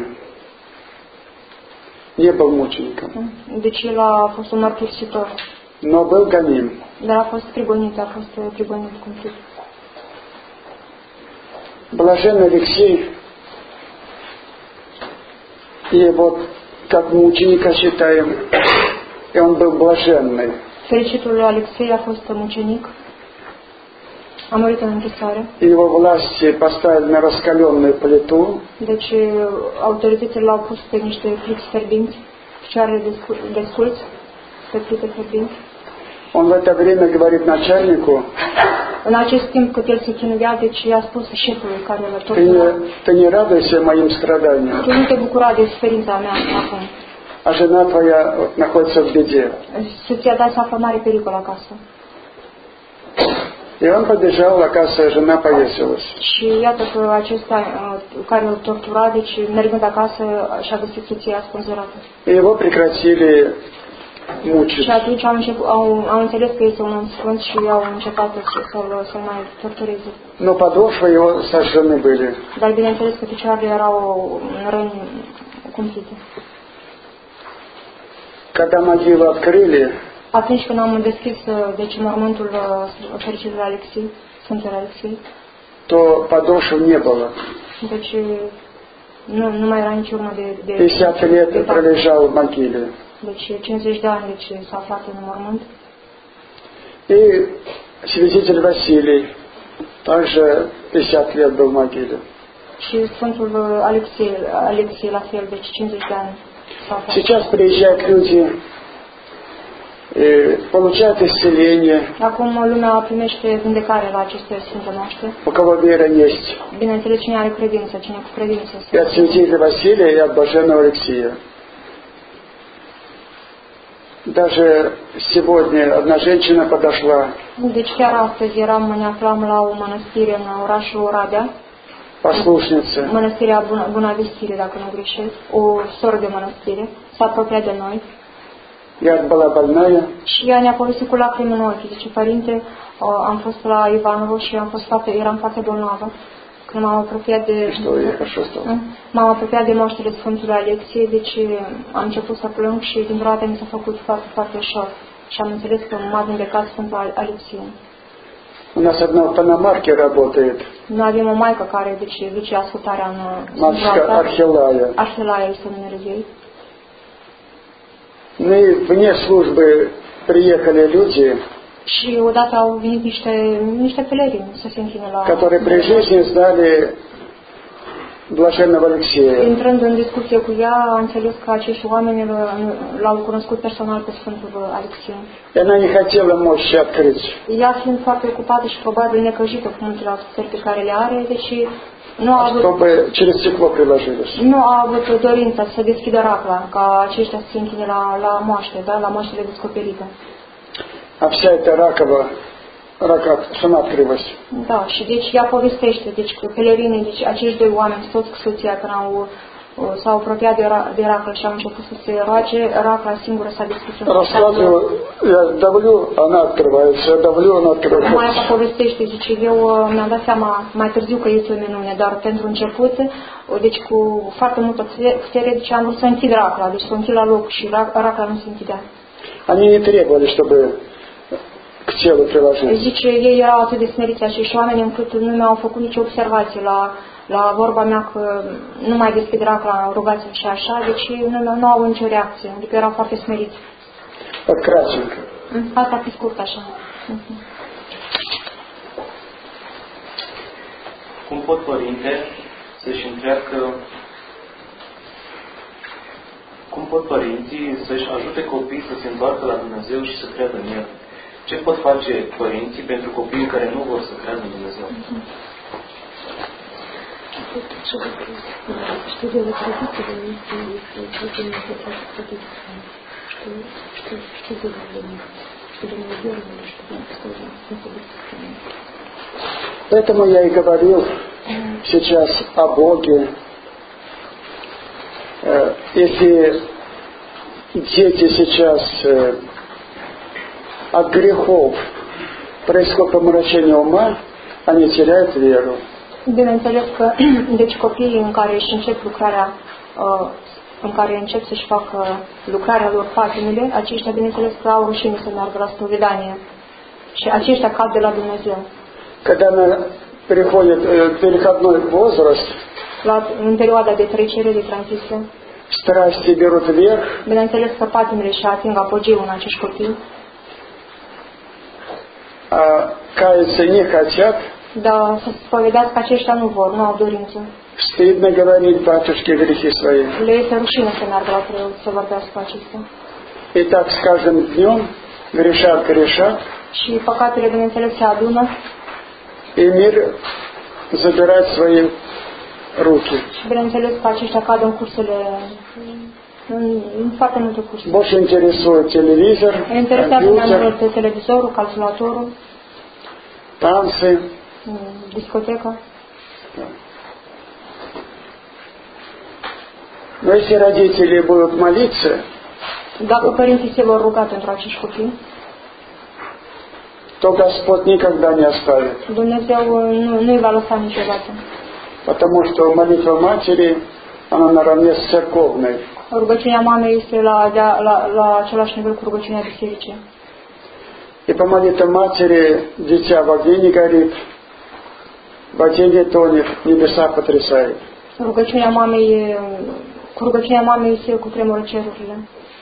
Не был мучеником. Deci el a fost un mărturisitor. Но был гоним. Dar a fost prigonit cumplit. Блаженный Алексей, и вот как мученика считаем, и он был блаженный. Fericitul Alexei a fost mucenic. A murit în închisoare. Его власти поставили на раскаленную плиту. Deci autoritățile l-au pus pe niște pliți fierbinți, picioare de sculți, pe plită fierbinți. Он в это время говорит начальнику: în acest timp cât el se chinuia, deci i-a spus șefului care îl tortura: Ты не радуйся моим страданиям. Tu nu te bucura de suferința mea acum. А жена твоя находится в беде. Soția ta se află mare pericol acasă. И он побежал, оказывается, жена повесилась. Și iată că acesta care îl tortura, deci mergând acasă și-a găsit soția spânzurată. И его прекратили мучить. Și atunci au înțeles că este un om sfânt și au început să-l mai tortureze. Но подошвы его сожжены были. Dar bineînțeles că picioarele erau în răni cumplite. Когда могилу открыли, atunci când am deschis deci mormântul fericitului Alexei, Sfântul Alexei, то подошв не было. Deci Nu mai era nici urmă de 50 лет пролежал в могиле. Deci 50 de ani s-a aflat în mormânt. И святитель Василий также 50 лет был в могиле. Și Sfântul Alexie la fel, deci 50 de ani s-a aflat. Сейчас приезжают люди, получают исцеление. Acum lumea primește vindecare la aceste sfinte noastre. У кого вера есть. Bineînțeles, cine are credință, cine cu credință. И от святителя Василия, и от блаженного Алексия. Даже сегодня одна женщина подошла. Deci chiar astăzi ne aflam la o mănăstire în orașul Oradea. Послушница. Mănăstirea Bunavestire, dacă nu greșesc. O soră de mănăstire. S-a apropiat de noi. Я была больная. Și ea ne-a povestit cu lacrimi în ochi. Zice, părinte, am fost la Ivanovo și eram foarte bolnavă. Când m-am apropiat de moaștele Sfântului Alexie, deci am început să plâng și dintr-o dată mi s-a făcut foarte, foarte ușor. Și am înțeles că m-a vindecat Sfântul Alexie. У нас одна в Панамарке работает. Noi avem o maică care duce ascultarea în Матушка Архилая. Arhelaia este numele ei. Ну и вне службы приехали люди, Și odată au venit niște pelerini să se închine la... которые при жизни знали Блаженного Алексея. Intrând în discuție cu ea, a înțeles că acești oameni l-au cunoscut personal pe Sfântul Alexie. И она не хотела мощи открыть. Ea fiind foarte ocupată și probabil necăjită cu multe ascultări pe care le are, deși nu a avut... Чтобы через стекло приложились. Nu a avut dorința să deschidă racla, ca aceștia să se închine la moaște, da? La moaștele descoperite. А вся эта рака сама открылась. Da, și deci ea povestește, deci că pelerinii, deci acești doi oameni, soț cu soția, când s-au apropiat de raclă și au început să se roage, racla singură s-a deschis. Рассказываю, я давлю, она открывается, я давлю, она открывается. Mai povestește, zice, eu mi-am dat seama mai târziu că este o minune, dar pentru început, deci cu foarte multă putere, deci am vrut să închid racla, deci să o închid la loc și racla nu se închidea. Они не требовали, чтобы к телу приложить. Zice, ei erau atât de smeriți acești oameni încât nu mi-au făcut nicio observație la vorba mea că nu mai deschid racla, rugați-mi și așa, deci nu au nicio reacție, adică erau foarte smeriți. Кратенько. Asta pe scurt așa. Cum pot părinte să-și întreacă, cum pot părinții să-și ajute copiii să se întoarcă la Dumnezeu și să creadă în El? Ce pot face părinții pentru copiii care nu vor să creadă în Dumnezeu? Что делать родители, если дети не хотят ходить с ним? Что делать для них? Чтобы они веровали, чтобы они тоже находиться с ним? Поэтому я и говорил сейчас о Боге. Если дети сейчас от грехов происходит помрачение ума, они теряют веру. Bineînțeles că, deci copiii în care își încep lucrarea, în care încep să-și facă lucrarea lor patimile, aceștia, bineînțeles, că au rușine să meargă la spovedanie. Și aceștia cad de la Dumnezeu. Когда она приходит переходной возраст, în perioada de trecere, de tranziție, страсти берут вверх, bineînțeles că patimile și ating apogeul în acești copii, а каяться не хотят, dar să spovedească aceștia nu vor, nu au dorință. стыдно говорить батюшке грехи свои. Le este rușine să meargă la preot, să vorbească acestea. И так с каждым днем грешат, Și păcatele, bineînțeles, se adună. И мир забирает свои руки. Și bineînțeles că aceștia cad în cursele, în foarte multe curse. Больше интересует телевизор, Îi interesează mai компьютер, mult televizorul, calculatorul, танцы. discoteca. Но если родители будут молиться, Dacă părinții se vor ruga pentru acești copii, то Господь никогда не оставит. Dumnezeu nu îi va lăsa niciodată. Потому что молитва матери, она наравне с церковной. Rugăciunea mamei este la același nivel cu rugăciunea bisericii. И по молитве матери дитя в огне не горит, в воде не тонет, небеса потрясает. Rugăciunea mamei se cutremură cerurile.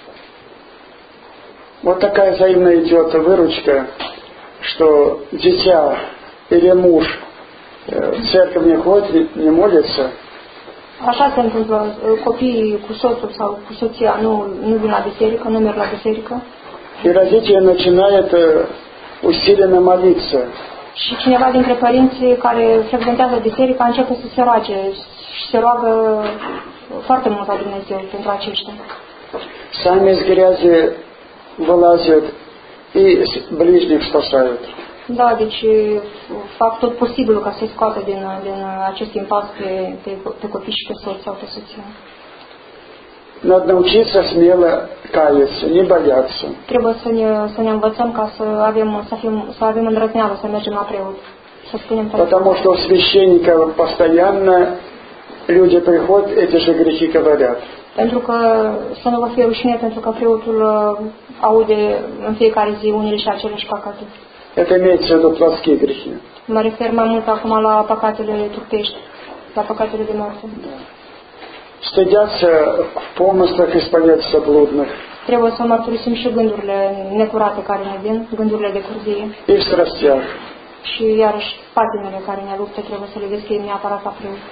Вот такая взаимная идет выручка, что дитя или муж в церковь не ходит, не молится. Așa se întâmplă. Copiii cu soțul sau cu soția nu vin la biserică, nu merg la biserică. И родители начинают усиленно молиться. Și cineva dintre părinții care frecventează biserica începe să se roage și se roagă foarte mult la Dumnezeu pentru aceștia. Сами из грязи вылазят и ближних спасают. Da, deci fac tot posibilul ca să-i scoată din acest impas pe copii și pe soț sau pe soție. Надо научиться смело каяться, не бояться. Trebuie să ne învățăm ca să avem îndrăzneală, să mergem la preot. Să spunem Потому что у священника постоянно люди приходят, эти же грехи говорят. Pentru că să nu vă fie rușine, pentru că preotul aude în fiecare zi unele și aceleași păcate. Это имеется в виду плотские грехи. Mă refer mai mult acum la păcatele trupești, la păcatele de moarte. Стыдятся в помыслах исповедаться блудных. Trebuie să mărturisim și gândurile necurate care ne vin, gândurile de curzie. И в страстях. Și iarăși patimele care ne luptă trebuie să le deschidem neapărat la preot.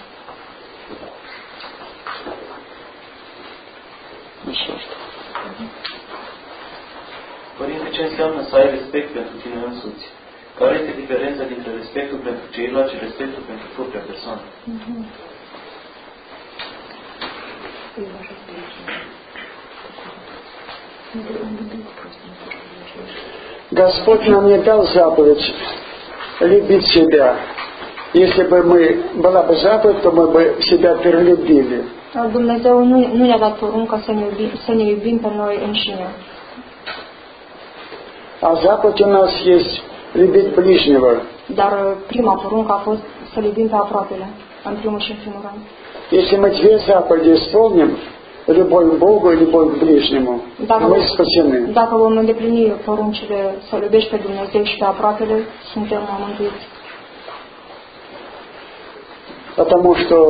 Părinte, ce înseamnă să ai respect pentru tine însuți? Care este diferența dintre respectul pentru ceilalți și respectul pentru propria persoană? Господь нам не дал заповедь любить себя. Если бы была бы заповедь, то мы бы себя перелюбили. Dumnezeu nu ne-a dat porunca să ne iubim pe noi înșine. А заповедь у нас есть любить ближнего. Dar prima poruncă a fost să iubim pe aproapele, în primul și în primul rând. Если мы две заповеди исполним, любовь к Богу и любовь к ближнему, мы спасены. Dacă vom îndeplini poruncile să iubești pe Dumnezeu și pe aproapele, suntem mântuiți. Потому что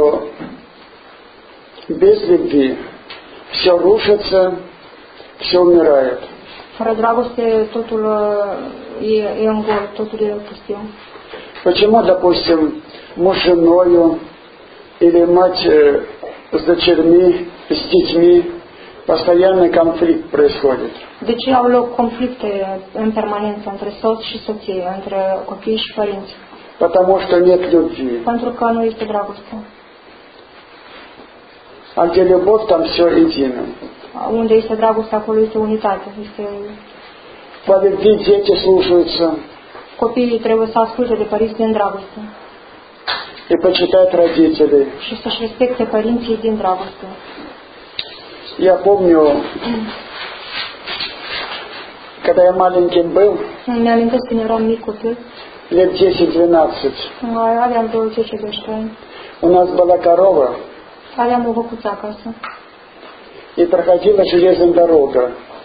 без любви все рушится, все умирает. Fără dragoste totul e în gol, totul e pustiu. Почему, допустим, муж с женою или мать с дочерьми, с детьми, постоянный конфликт происходит? De ce au loc conflicte în permanență între soț și soție, între copii și părinți? Потому что нет любви. Pentru că nu este dragoste. А где любовь, там все едино. Unde este dragoste, acolo este unitate. По любви дети слушаются Copiii trebuie să asculte de părinți din dragoste и почитают родителей. și să-și respecte părinții din dragoste. Я помню, когда я маленьким был, Mi-amintesc când eram mic copil, лет 10-12, aveam 20-12 ani, у нас была корова, aveam o văcuță acasă и проходила железная дорога.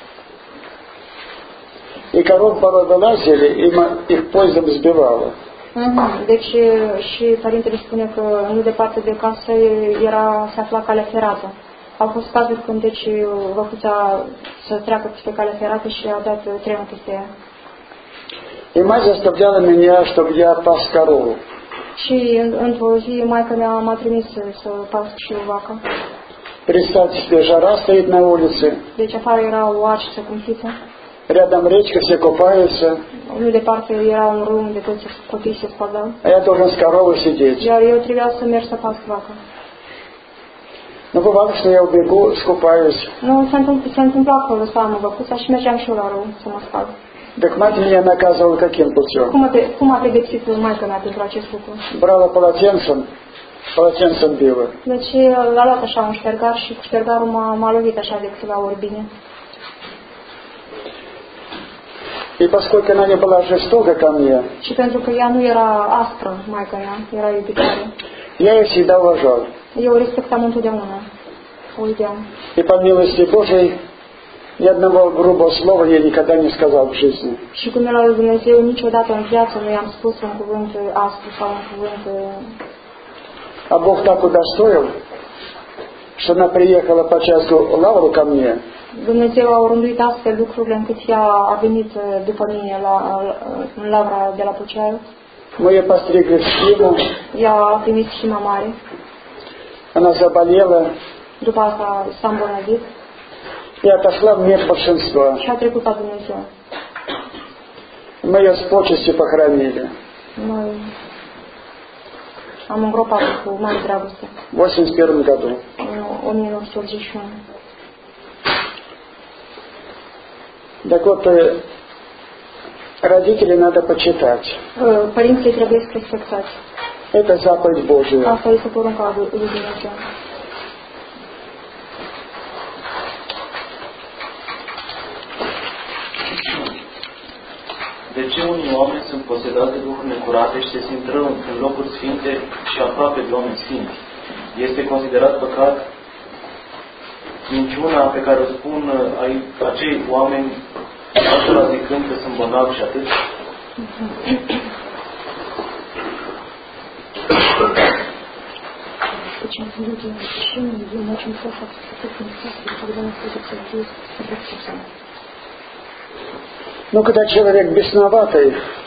И коров порой вылазили, и их поездом сбивало. Deci și părintele spune că nu departe de casă se afla calea ferată. Au fost cazuri când deci văcuța să treacă peste calea ferată și a dat trenul peste ea. И мать заставляла меня, чтобы я пас корову. Și într-o zi maica mea m-a trimis să pasc și eu vaca. Представьте себе, жара стоит на улице, Deci afară era o arșiță cumplită. рядом речка, все купаются, Nu departe era un râu unde toți copiii se spălau. а я должен с коровой сидеть. Iar eu trebuia să merg să pasc vaca. Но бывало, что я убегу, скупаюсь. Nu, se întâmpla acolo să am văcuța și mergeam și eu la râu să mă spăl. Так мать меня наказывала каким путем? Cum a pedepsit maica mea pentru acest lucru? Брала полотенцем била. Deci l-a luat așa un ștergar și cu ștergarul m-a lovit așa de câteva ori bine. И поскольку она не была жестока ко мне, Și pentru că ea nu era aspră, maica mea, era iubitoare, я ее всегда уважал. eu o respectam întotdeauna, o iubeam. И по милости Божией ни одного грубого слова я никогда не сказал в жизни. Și cu mila lui Dumnezeu niciodată în viață nu i-am spus un cuvânt aspru sau un cuvânt... А Бог так удостоил, что она приехала по часу Лавру ко мне. Dumnezeu a urmărit astfel lucrurile încât ea a venit după mine în Lavra de la Puceaiu. Мы ее постригли в спину. Ea a primit schima mare. Она заболела. După asta s-a îmbolnăvit. И отошла в мир большинства. Și a trecut la Dumnezeu. Мы ее с почестью похоронили. Noi am îngropat cu mare dragoste. В 81 году. În 1981. Так вот, родителей надо почитать. Părinții trebuie să respectați. Это заповедь Божия. Asta este porunca lui Dumnezeu. De ce unii oameni sunt posedați de duhuri necurate și se simt rău în locuri sfinte și aproape de oameni sfinți? Este considerat păcat minciuna pe care o spun acei oameni, altora zicând că sunt bolnavi și atât? Почему люди священные, им очень плохо в церкви, когда находятся здесь, в Ну, когда человек бесноватый,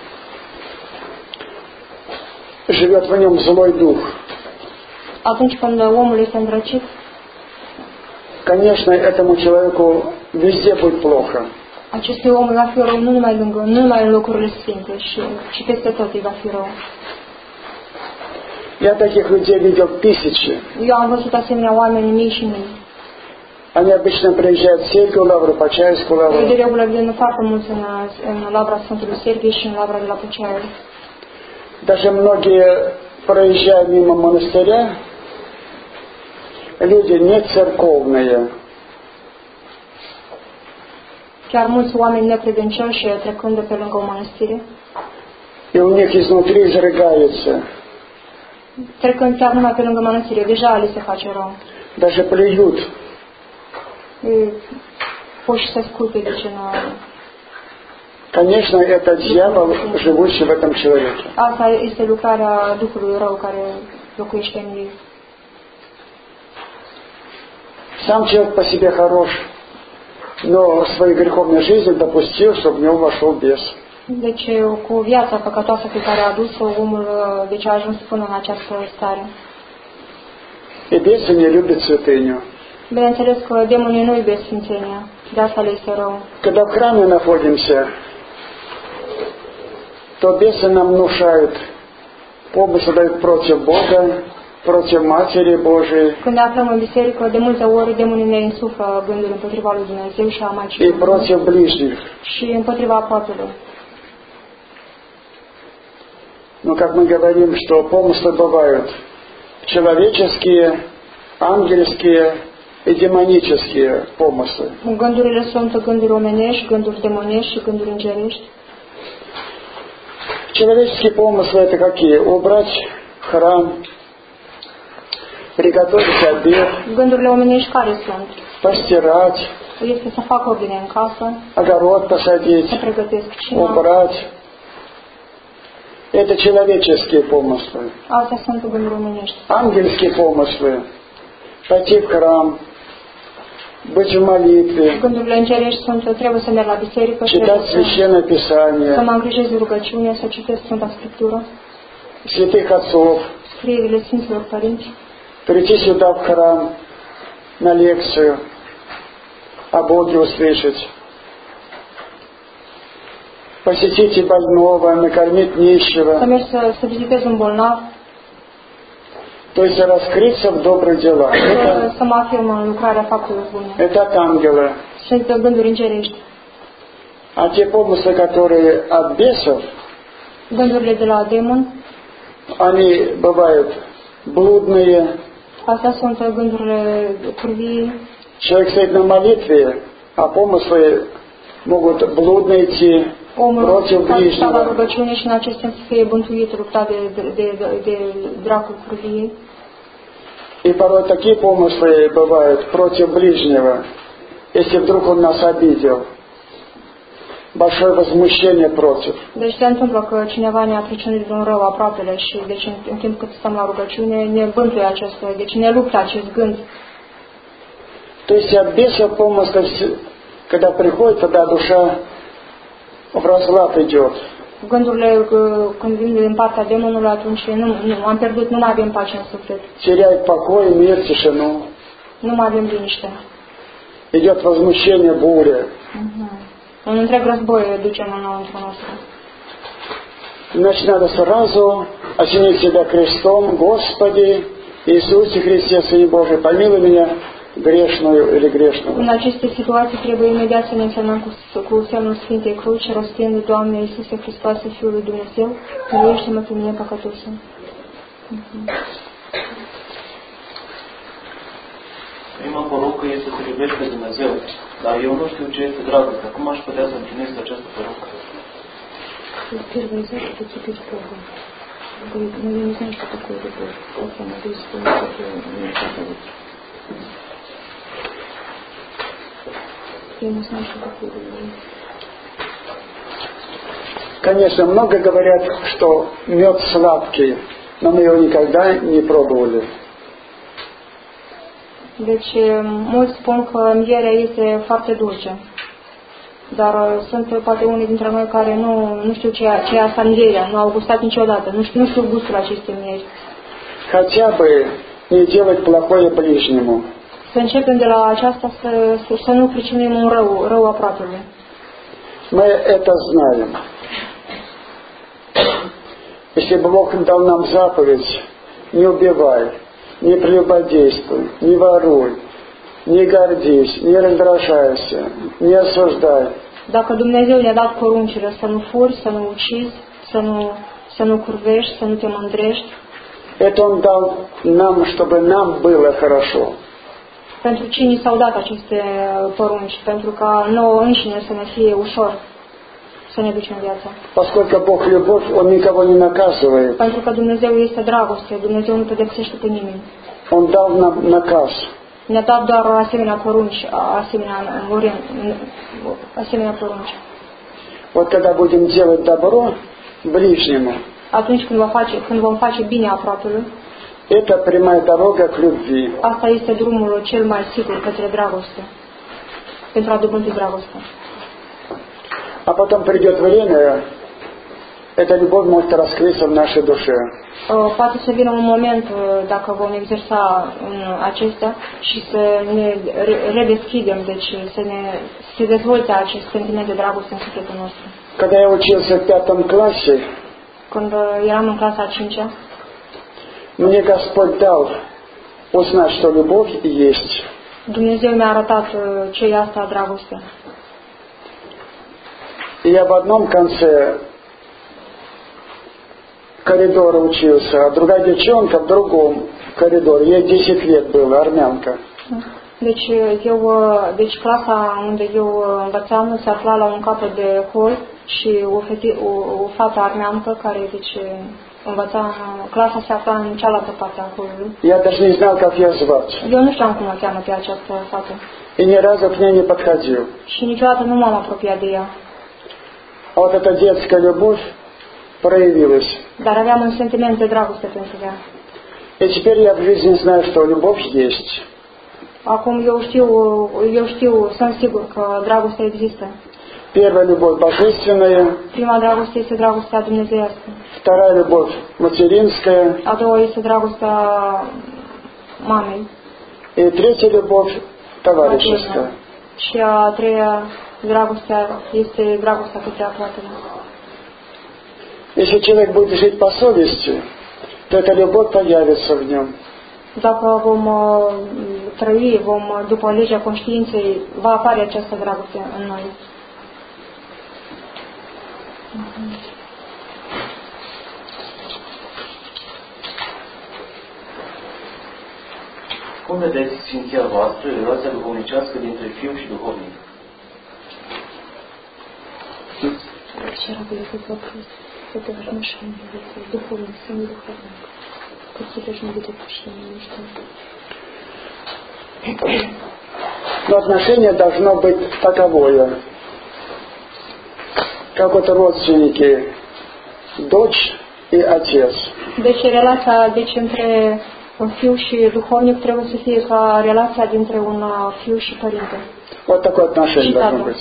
живет в нем злой дух, Atunci când omul este îndrăcit, конечно, этому человеку везде будет плохо. acestui om va fi rău nu numai în locurile sfinte, ci peste tot îi va fi rău. Я таких людей видел тысячи. Eu am văzut asemenea oameni mii și mii. Они обычно приезжают в Сергию Лавру, Почаевскую Ei de Лавру. regulă vin foarte mulți în Lavra Sfântului Serghie și în Lavra de la Puceaiu. Даже многие, проезжая мимо монастыря, люди не церковные. Chiar mulți oameni necredincioși trecând de pe lângă o mănăstire, И у них изнутри изрыгается. trecând chiar numai pe lângă mănăstire, deja li se face rău. Даже плюют. Pot și să scupe de ce nu... Конечно, это дьявол, живущий в этом человеке. Asta este lucrarea Duhului rău care locuiește în ei. Сам человек по себе хорош, но в своей греховной жизни допустил, чтобы в него вошел бес. Deci, cu viața păcătoasă pe care a adus-o, omul deci a ajuns până în această stare. И бесы не любят святыню. Bineînțeles că demonii nu iubesc sfințenia, de asta le este rău. Когда в храме находимся, то бесы нам внушают, помыслы дают против Бога, против Матери Божией Când ne aflăm în biserică, de multe ori demonii ne insuflă gânduri împotriva lui Dumnezeu și a Maicii и Domnului против ближних. și împotriva aproapelui. Но как мы говорим, что помыслы бывают человеческие, ангельские и демонические помыслы. Gândurile sunt gânduri omenești, gânduri demonești și gânduri îngerești. Человеческие помыслы это какие? Убрать храм, приготовить обед, Gândurile omenești care sunt? постирать, Este să fac ordine în casă, огород посадить, să pregătesc cina. убрать. Это человеческие помыслы. Astea sunt gânduri omenești. Ангельские помыслы. Пойти в храм, быть в молитве, Gândurile îngerești sunt, trebuie să merg la biserică, trebuie читать Священное să Писание, mă îngrijesc de rugăciune, să citesc Sfânta Scriptură, святых отцов, scrierile Sfinților Părinți, прийти сюда в храм на лекцию, о Боге услышать, посетить и больного, накормить să нищего, mergi să vizitezi un bolnav, то есть раскрыться в добрых делах. să mă afirm în lucrarea faptelor bune. Это от ангела. Sunt gânduri îngerești. А те помыслы, которые от бесов, Gândurile de la demon, они бывают блудные. astea sunt gândurile curvii. Человек стоит на молитве, а помыслы могут блудно идти Omul против care stau la ближнего. rugăciune și în acest timp să fie bântuit, luptat de dracul curviei. И порой такие помыслы бывают против ближнего, если вдруг он нас обидел. большое возмущение против. Deci se întâmplă că cineva ne-a pricinuit un rău aproapele și deci în timp cât stăm la rugăciune ne bântuie acesta, deci ne luptă acest gând. То есть от беса помысла, когда приходит, тогда душа в разлад идет. Gândurile când vin din partea demonului, atunci am pierdut, nu mai avem pace în suflet. Теряет покой, мир, тишину. Nu mai avem liniște. Идет возмущение, буря. Un întreg război ducem înăuntru nostru. Значит, надо сразу осенить себя крестом. Господи Иисусе Христе, Сыне Божий, помилуй меня, gрешную или грешного. În aceste situații trebuie imediat să ne însemnăm cu semnul Sfintei Cruci, rostind, Doamne Iisuse Hristoase, Fiul lui Dumnezeu, miluiește-mă pe mine păcătosul. Prima poruncă este să iubești pe Dumnezeu, dar eu nu știu ce este dragostea. Cum aș putea să împlinesc această poruncă? Первый из это теперь Бога. Говорит, ну я не знаю, что такое любовь. Как я могу исполнить такую заповедь? Я не знаю, что такое любовь. Конечно, много говорят, что мед сладкий, но мы его никогда не пробовали. Deci, mulți spun că mierea este foarte dulce. Dar sunt poate unii dintre noi care nu știu ce e asta mierea, nu au gustat niciodată, nu știu gustul acestei mieri. Хотя бы не делать плохое ближнему. Să începem de la aceasta să nu pricinuim un rău aproapele. Мы это знаем. Если бы Бог дал нам заповедь, не убивай, не прелюбодействуй, не воруй, не гордись, не раздражайся, не осуждай. Dacă Dumnezeu ne-a dat poruncile să nu furi, să nu ucizi, să nu curvești, să nu te mândrești, это Он дал нам, чтобы нам было хорошо. Pentru cine ni s-au dat aceste porunci? Pentru ca nouă înșine să ne fie ușor să ne ducem viața. Поскольку Бог любовь, Он никого не наказывает. Pentru că Dumnezeu este dragoste, Dumnezeu nu pedepsește pe nimeni. Он dал нам наказ. Ne-a dat doar asemenea porunci, asemenea porunci. Вот когда будем делать добро ближнему, Atunci când vom face bine aproapelui, это прямая дорога к любви. asta este drumul cel mai sigur către dragoste, pentru a dobândi dragostea. А потом придет время, эта любовь может раскрыться в нашей душе. Poate să vină un moment, dacă vom exersa în acestea și să ne redeschidem, deci să se dezvolte acest sentiment de dragoste în sufletul nostru. Когда я учился в 5 классе, Când eram în clasa a 5-a, мне Господь дал узнать, что любовь есть. Dumnezeu mi-a arătat ce e asta dragoste. И я в одном конце коридора учился, а другая девчонка в другом коридоре. Ей 10 лет было, армянка. Deci clasa unde eu învățam se afla la un capăt de hol și o fată armeancă care învăța în clasa se afla în cealaltă parte a holului. Я даже не знал, как ее звать. Eu nu știam cum o cheamă pe această fată. И ни разу к ней не подходил. Și niciodată nu m-am apropiat de ea. А вот эта детская любовь проявилась. Dar aveam un sentiment de dragoste pentru ea. И теперь я в жизни знаю, что любовь есть. Acum eu știu, sunt sigur că dragostea există. Первая любовь божественная. Prima dragoste este dragostea dumnezeiască. Вторая любовь материнская. A doua este dragostea mamei. И третья любовь товарищеская. Și a treia dragostea este dragostea către aproapele. Если человек будет жить по совести, то эта любовь появится в нем. Dacă vom trăi, după legea conștiinței, va apare această dragoste în noi. Cum vedeți, Sfinția voastră, relația duhovnicească dintre fiu și duhovnic? Вчера был этот вопрос. Это отношение духовных и недуховных. Какие должны быть отношения между Но отношение должно быть таковое. как вот родственники, дочь и отец. Deci relația între un fiu și duhovnic trebuie să fie ca relația dintre un fiu și părinte. Вот такое отношение должно быть.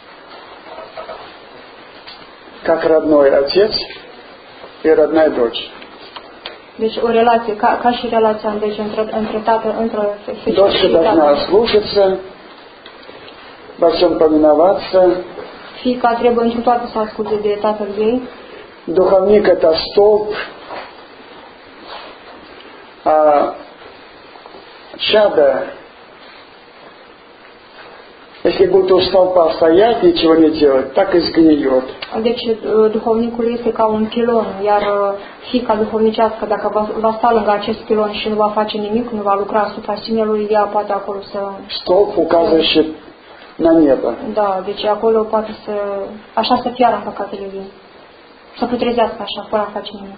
Как родной отец и родная дочь. Deci o relație, ca și relația deci, între tată, între fiica și Дочь должна слушаться, во всем повиноваться. Fiica trebuie într toate să asculte de tatăl ei. Духовник это столб, а чадо, если будет у столпа стоять, ничего не делать, так и сгниет. Deci duhovnicul este ca un pilon, iar fiica duhovnicească, dacă va sta lângă acest pilon și nu va face nimic, nu va lucra asupra sinelui, ea poate acolo să... Столб, указывающий на небо. Da, deci acolo poate să... Așa să piară în păcatele ei. Să putrezească așa, fără a face nimic.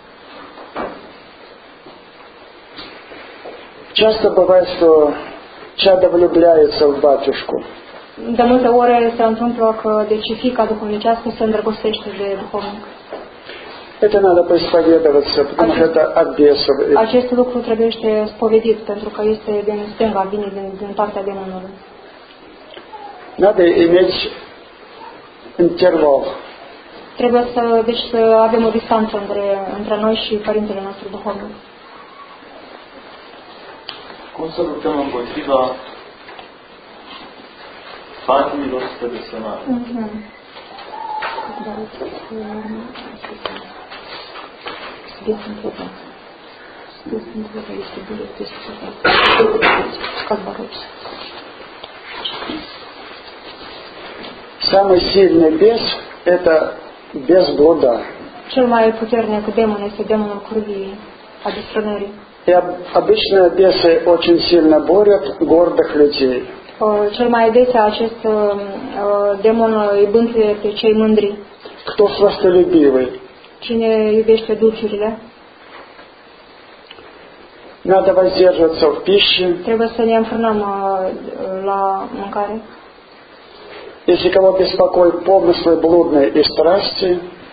Часто бывает, что чадо влюбляется в батюшку. De multe ori se întâmplă că deci fiica duhovnicească se îndrăgostește de duhovnic. Это надо поисповедоваться, потому что это от бесов. Acest lucru trebuie spovedit, pentru că este din stânga, vine din partea demonului. Надо иметь интервал. Trebuie să avem o distanță între noi și părintele nostru duhovnic. Cum să luptăm împotriva patimilor spre desemare? Самый сильный бес – это бес блуда. Cel mai puternic demon este demonul curviei, a desfrânării. И обычно бесы очень сильно борют гордых людей. Cel mai adesea acest demon îi bântuie pe cei mândri. Кто сластолюбивый? Cine iubește dulciurile? Надо воздерживаться в пище. Trebuie să ne înfrânăm la mâncare. Если кого беспокоит помыслы блудные и страсти,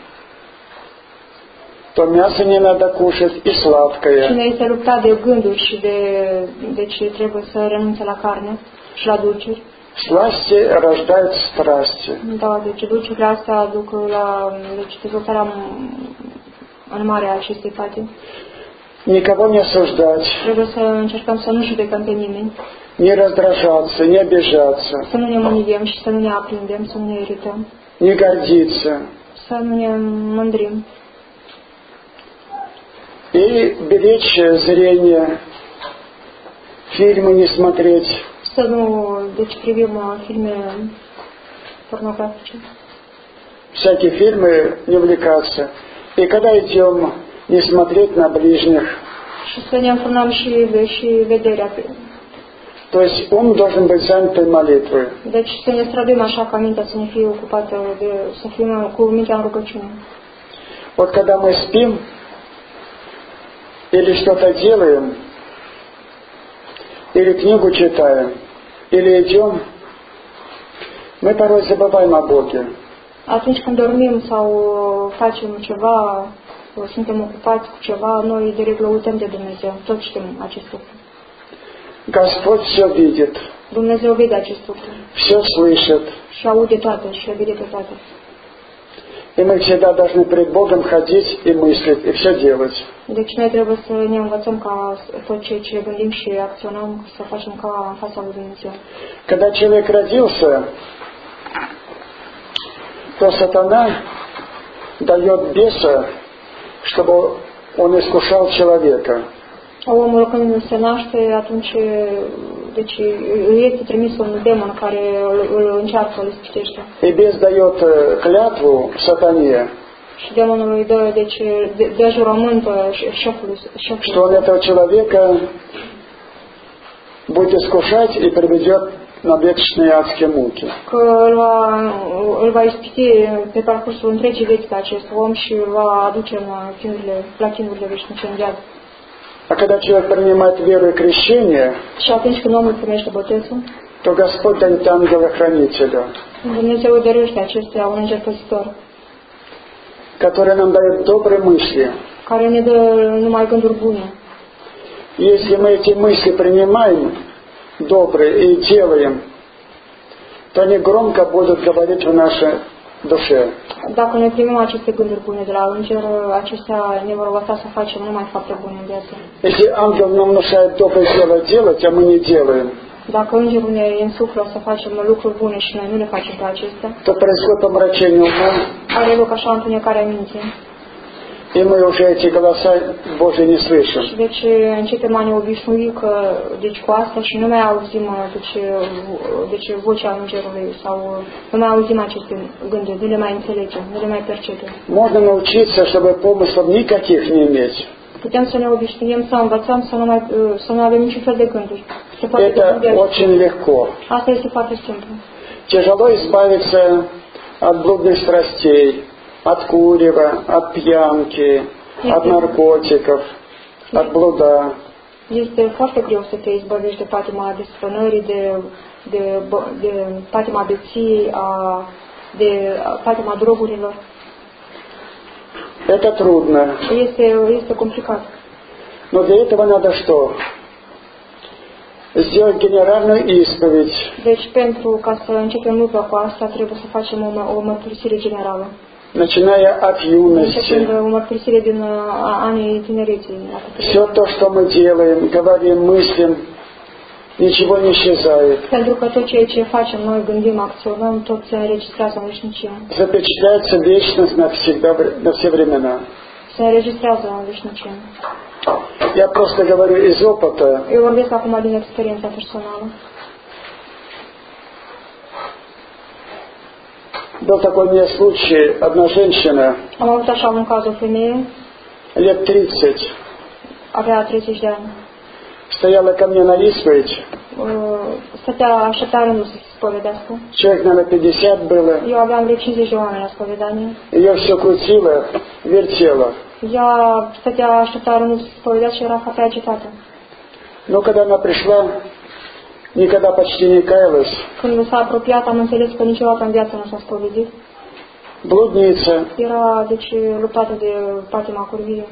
то мясо не надо кушать и сладкое. Cine este luptat de gânduri și deci trebuie să renunțe la carne și la dulciuri. Сласти рождают страсти. Da, deci dulciurile astea aduc la dezvoltarea în mare a acestei patimi. Никого не осуждать. Trebuie să încercăm să nu judecăm pe nimeni. Не раздражаться, не обижаться. Să nu ne mâniviem și să nu ne aprindem, să nu ne irităm. Не гордиться. Să nu ne mândrim. И беречь зрение, фильмы не смотреть. Să nu, deci privim filme pornografice. Всякие фильмы не увлекаться. И когда идем, не смотреть на ближних. Și să ne înfrânăm și vederea. То есть ум должен быть занят молитвой. Deci să ne străduim așa ca mintea să ne fie ocupată, să fim cu mintea în rugăciune. Вот когда мы спим, или что-то делаем, или книгу читаем, или идем, мы порой забываем о Боге. Atunci când dormim sau facem ceva, suntem ocupați cu ceva, noi de regulă uităm de Dumnezeu. Toți știm acest lucru. Господь все видит, Dumnezeu vede acest lucru. все слышит. Și aude toate și le vede pe toate. И мы всегда должны пред Богом ходить и мыслить, и все делать. Deci noi trebuie să ne învățăm ca tot ce gândim și acționăm, să facem ca în fața lui Dumnezeu. Когда человек родился, то сатана дает беса, чтобы он искушал человека. Omul când se naște, atunci deci îi este trimis un demon care îl încearcă, îl ispitește. И бес дает клятву сатане, Și demonul îi dă, deci, dă jurământ șefului. что он этого человека будет искушать и приведет на вечные адские муки. Că îl va ispiti pe parcursul întregii vieți pe acest om și îl va aduce la chinurile veșnice în iad. А когда человек принимает веру и крещение, Și atunci când omul primește botezul, то Господь дает ангела-хранителя, Dumnezeu îi dăruiește acestea un înger păzitor, который нам дает добрые мысли. care ne dă numai gânduri bune. Если мы эти мысли принимаем, добрые, и делаем, то они громко будут говорить в нашей душе. Dacă ne primim aceste gânduri bune de la înger, acestea ne vor învăța să facem numai fapte bune în viață. Если ангел нам внушает доброе дело делать, а мы не делаем, Dacă îngerul ne insuflă să facem lucruri bune și noi nu le facem pe acestea, то происходит помрачение ума, are loc așa întunecarea minții. и мы уже эти голоса Божьи не слышим. Și deci începem a ne obișnui că, deci cu asta și nu mai auzim deci vocea îngerului sau nu mai auzim aceste gânduri, nu le mai înțelegem, nu le mai percepem. Можно научиться, чтобы помыслов никаких не иметь. Putem să ne obișnuim, să învățăm, să nu avem niciun fel de gânduri. Это очень легко. Asta este foarte simplu. Тяжело избавиться от блудных страстей, от курева, от пьянки, от наркотиков, от блуда. Este foarte greu să te izbăvești de patima desfrânării, de patima beției, de patima drogurilor. Это трудно. Este complicat. Но для этого надо что? Сделать генеральную исповедь. Deci pentru ca să începem lupta cu asta, trebuie să facem o mărturisire generală. Начиная от юности. Începând o mărturisire din anii tinereții. Все то, что мы делаем, говорим, мыслим, ничего не исчезает. Pentru că tot ceea ce facem noi, gândim, acționăm, tot se înregistrează în veșnicie. Запечатляется вечность навсегда, на все времена. Se înregistrează în veșnicie. Я просто говорю из опыта. Eu vorbesc acum din experiența personală. Был такой у меня случай, одна женщина, Am avut așa un caz, o femeie, лет 30, avea 30 de ani. стояла ко мне на исповедь. Stătea, aștepta rândul să se spovedească. Человек, наверное, 50 было. Eu aveam vreo 50 de oameni la spovedanie. Ее все крутило, вертело. Ea stătea, aștepta rândul să se spovedească și era foarte agitată. Но когда она prишла, никогда почти не каялась. Când s-a apropiat, am înțeles că niciodată în viață nu s-a spovedit. Блудница. Era, deci, luptată de patima curvie.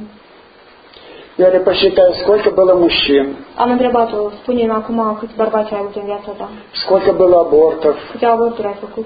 Я говорю, посчитай, сколько было мужчин, Am întrebat-o, spune-mi acum câți bărbați ai avut în viața ta, сколько было абортов. câte avorturi ai făcut.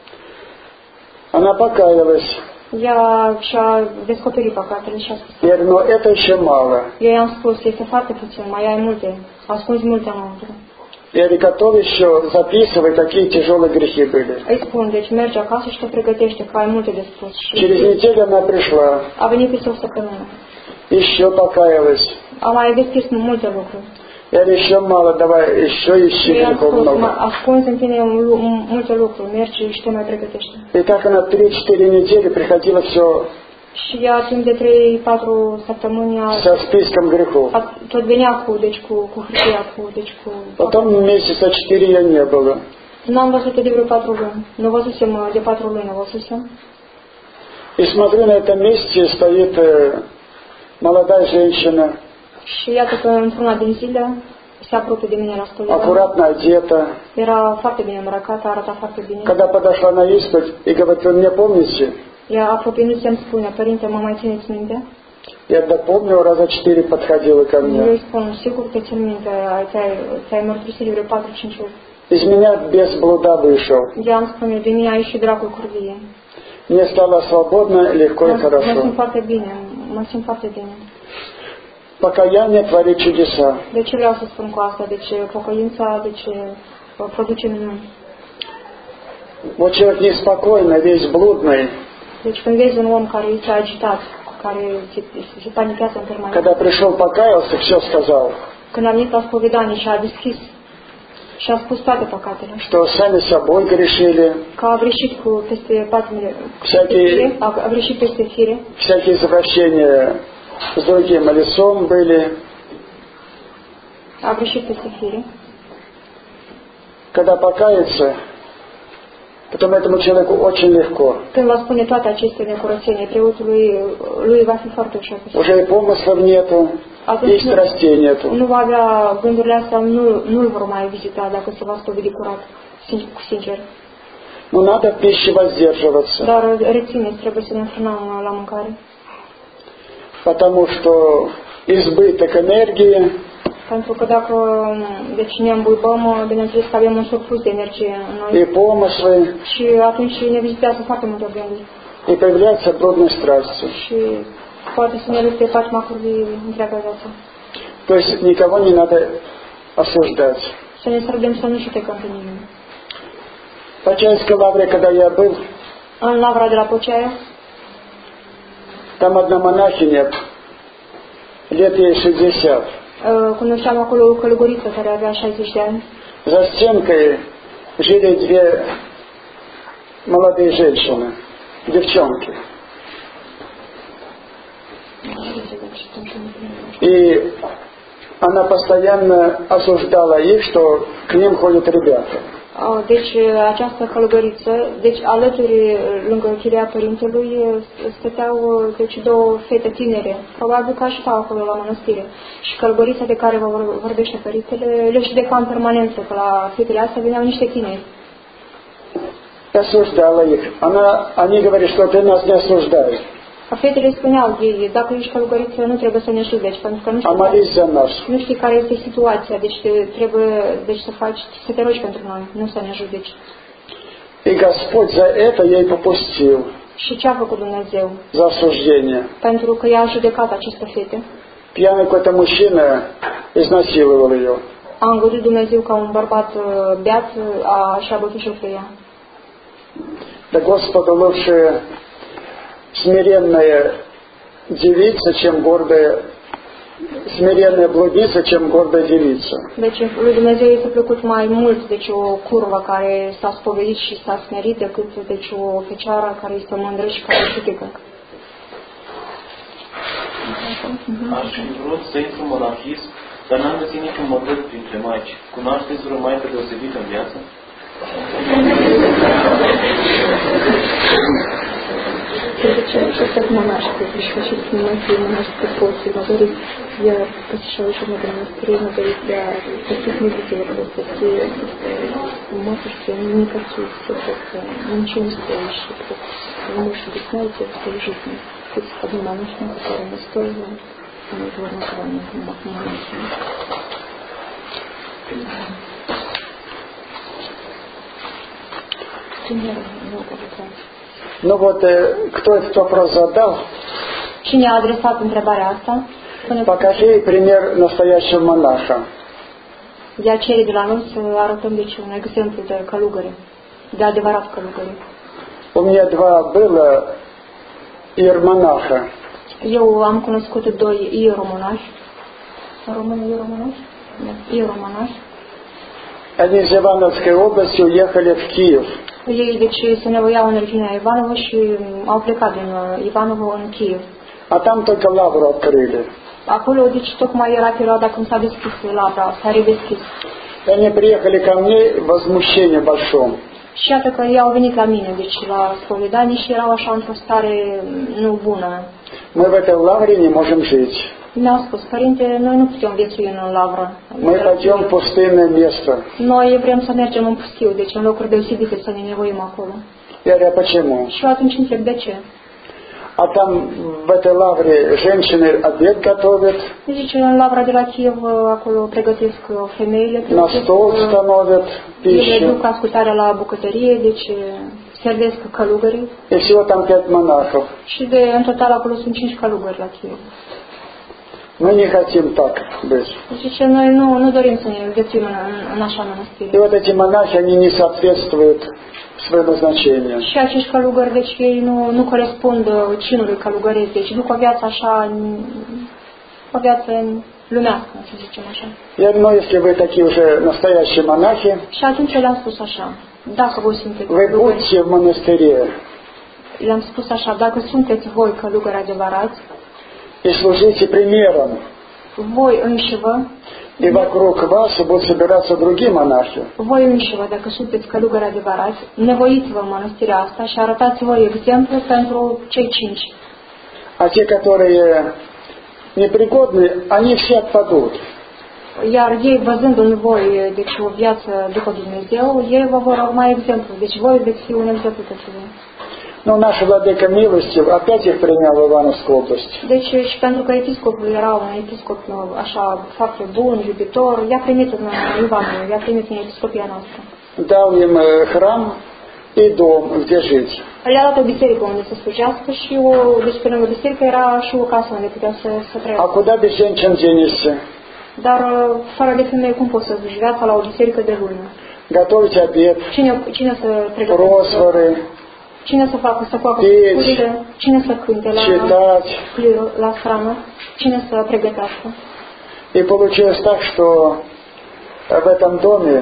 Она покаялась. Ea și-a descoperit păcatele și a spus. Я говорю, но это еще мало. Eu i-am spus, este foarte puțin, mai ai multe, ascunzi multe înăuntru. Я говорю, готов еще, записывай, какие тяжелые грехи были. Îi spun, deci mergi acasă și te pregătește, că ai multe de spus. Через неделю она пришла, A venit peste o săptămână. еще покаялась. A mai deschis multe lucruri. Я говорю, еще мало, давай, еще ищи Eu i-am грехов spus, много. ascunzi în tine multe lucruri, mergi și te mai pregătește. И так она 3-4 недели приходила все Și ea timp de 3-4 săptămâni со списком грехов. tot venea cu hârtia, cu... Потом месяца 4 ее не было. N-am văzut-o de vreo 4 luni. Nu văzusem de 4 luni, nu văzusem. И смотрю, на этом месте стоит молодая женщина, Și iată că într-una din zile se apropie de mine la spovedanie. аккуратно одета. Era foarte bine îmbrăcată, arăta foarte bine. Когда подошла на исповедь и говорит, вы меня помните? Ea apropiindu-se îmi spune, părinte, mă mai țineți minte? Я допомню, раза 4 подходила ко Eu мне. îi spun, sigur că țin minte, ți-ai mărturisit de vreo 4-5 ori. Из меня без блуда вышел. Ea îmi spune, de mine a ieșit dracul curvie. Мне стало свободно, легко и Mă хорошо. simt foarte bine, mă simt foarte bine. Покаяние творит чудеса. De ce vreau să spun cu asta? Deci pocăința, deci produce minuni. Вот человек неспокойный, весь блудный, Deci când vezi un om care este agitat, care se panichează în permanență, когда пришел, покаялся, все сказал, când a venit la spovedanie și a deschis și a spus toate păcatele, что сами собой грешили, că a greșit peste patimile, всякие, a greșit peste fire, всякие извращения с другим лицом были. a greșit peste fire. Когда покается, потом этому человеку очень lегко. Când va spune toate aceste necurățenii, preotului lui va fi foarte ușor. Уже и помыслов нету, и страстей nету. Nu va avea gândurile astea, nu-l vor mai vizita dacă se va stovidi curat, sincer. Но надо в пище воздерживаться. Dar rețineți, trebuie să ne înfrânăm la mâncare. Потому что избыток энергии Pentru că dacă deci ne îmbuibăm, bineînțeles că avem un surplus de energie în noi. и помыслы, Și atunci ne vizitează foarte multe gânduri. и появляются блудные страсти. Și poate să ne lupte patima curvii întreaga viață. То есть никого не надо осуждать. Să ne străduim să nu judecăm pe nimeni. В Почаевской лавре, когда я был, În lavra de la Poceaia, там одна монахиня, лет ей 60. Cunoșteam acolo o călugăriță care avea 60 de ani. За стенкой жили две молодые женщины, девчонки. И она постоянно осуждала их, что к ним ходят ребята. Deci această călugăriță, deci alături, lângă chilia părintelui, stăteau deci două fete tinere, probabil că așteptau acolo la mănăstire. Și călugărița de care vorbește părintele le judeca în permanență, că la fetele astea veneau niște tineri. Осуждала их. Они говорят, что ты нас не осуждай. Fetele spuneau ei, dacă ești călugăriță, nu trebuie să ne judeci, pentru că nu știi care este situația, deci trebuie să te rogi pentru noi, nu să ne judeci. И Господь за это ей попустил. Și ce a făcut Dumnezeu? За осуждение. Pentru că i-a judecat aceste fete. Пьяный какой-то мужчина изнасиловал ее. A îngăduit Dumnezeu ca un bărbat beat și-a bătut joc de ea. Да Господу лучше смиренная девица, чем гордая, смиренная блудница, чем гордая девица. Deci lui Dumnezeu i-a plăcut mai mult deci o curvă care s-a spovedit și s-a smerit decât deci o fecioară care este mândră și care judecă. Aș fi vrut să intru în monahism, dar n-am găsit niciun model printre maici. Cunoașteți vreo maică deosebită în viață? Сейчас как монашка, пришла сейчас монахи, монашеской после, говорит, я посещала еще много монастырей, но говорит, я таких не видела просто, все матушки, они не касаются, просто ничего не стоящие, просто вы можете быть, знаете, в своей жизни, хоть одну монахиню, которая не стоила, она его название монахиню. Примерно много бывает. Ну вот, кто этот вопрос задал, Cine a adresat întrebarea asta? покажи пример настоящего монаха. De cere de la noi să arătăm deci un exemplu de călugări, de adevărat călugări. У меня два было иеромонаха. Eu am cunoscut doi ieromonași. Români ieromonași? Da, ieromonași. Они из Ивановской области уехали в Киев. Ei deci se nevoiau în regiunea Ivanovo și au plecat din Ivanovo în Kiev. А там только лавру открыли. Acolo deci tocmai era perioada când s-a deschis lavra, s-a redeschis. И они приехали ко мне в возмущении большом. Și iată că ei au venit la mine, deci la spovedanie și erau așa într-o stare nu bună. Мы в этой лавре не можем жить. Mi-au spus, părinte, noi nu putem viețui în lavră. Мы пойдем в пустынное место. Noi vrem să mergem în pustiu, deci în locuri deosebite să ne nevoim acolo. Я говорю, а почему? Și eu atunci întreb, de ce? А там в этой лавре женщины обед готовят, Zice, în lavra de la Kiev, acolo pregătesc femeile, на стол становят ele пищу. duc ascultarea la bucătărie, deci servesc călugării. И всего там 5 монахов. Și în total acolo sunt 5 călugări la Kiev. Мы не хотим так быть. Zice, noi nu dorim să ne viețuim în așa И mănăstire. вот эти monахи, они не соответствуют своему назначению. Și acești călugări, deci ei nu corespund cinului călugăresc, deci duc o viață așa, o viață lumească, să zicem așa. Я думаю, если вы такие уже настоящие монахи, Și atunci le-am spus așa, dacă voi sunteți вы călugări, будьте в монастыре le-am spus așa, dacă sunteți voi călugări adevărați, и служите примером. voi înși vă, И вокруг вас будут собираться другие монахи. Voi înșivă, dacă sunteți călugări adevărați, nevoiți-vă în mănăstirea asta și arătați voi exemplu pentru cei 5. А те, которые непригодны, они все отпадут. Iar ei, văzând în voi, deci, o viață după Dumnezeu, ei vă vor urma exemplu. Deci voi veți fi un exemplu pentru ei. Но наш владыка милостив опять их принял в Ивановскую область. Deci și pentru că episcopul era un episcop așa foarte bun, iubitor, i-a primit în Ivanul, i-a primit în episcopia noastră. Dал им храм и дом, где жить. Le-a dat o biserică unde să slujească și deci pe lângă biserică era și o casă unde putea să trăiască. А куда без женщин денешься? Dar fără de femei cum poți să duci viața la o biserică de lună? Готовить обед, Cine să pregătească? просворы, Cine să facă, să coacă curile? Cine să cânte la hrană? Cine să pregătească? И получилось так, что в этом доме,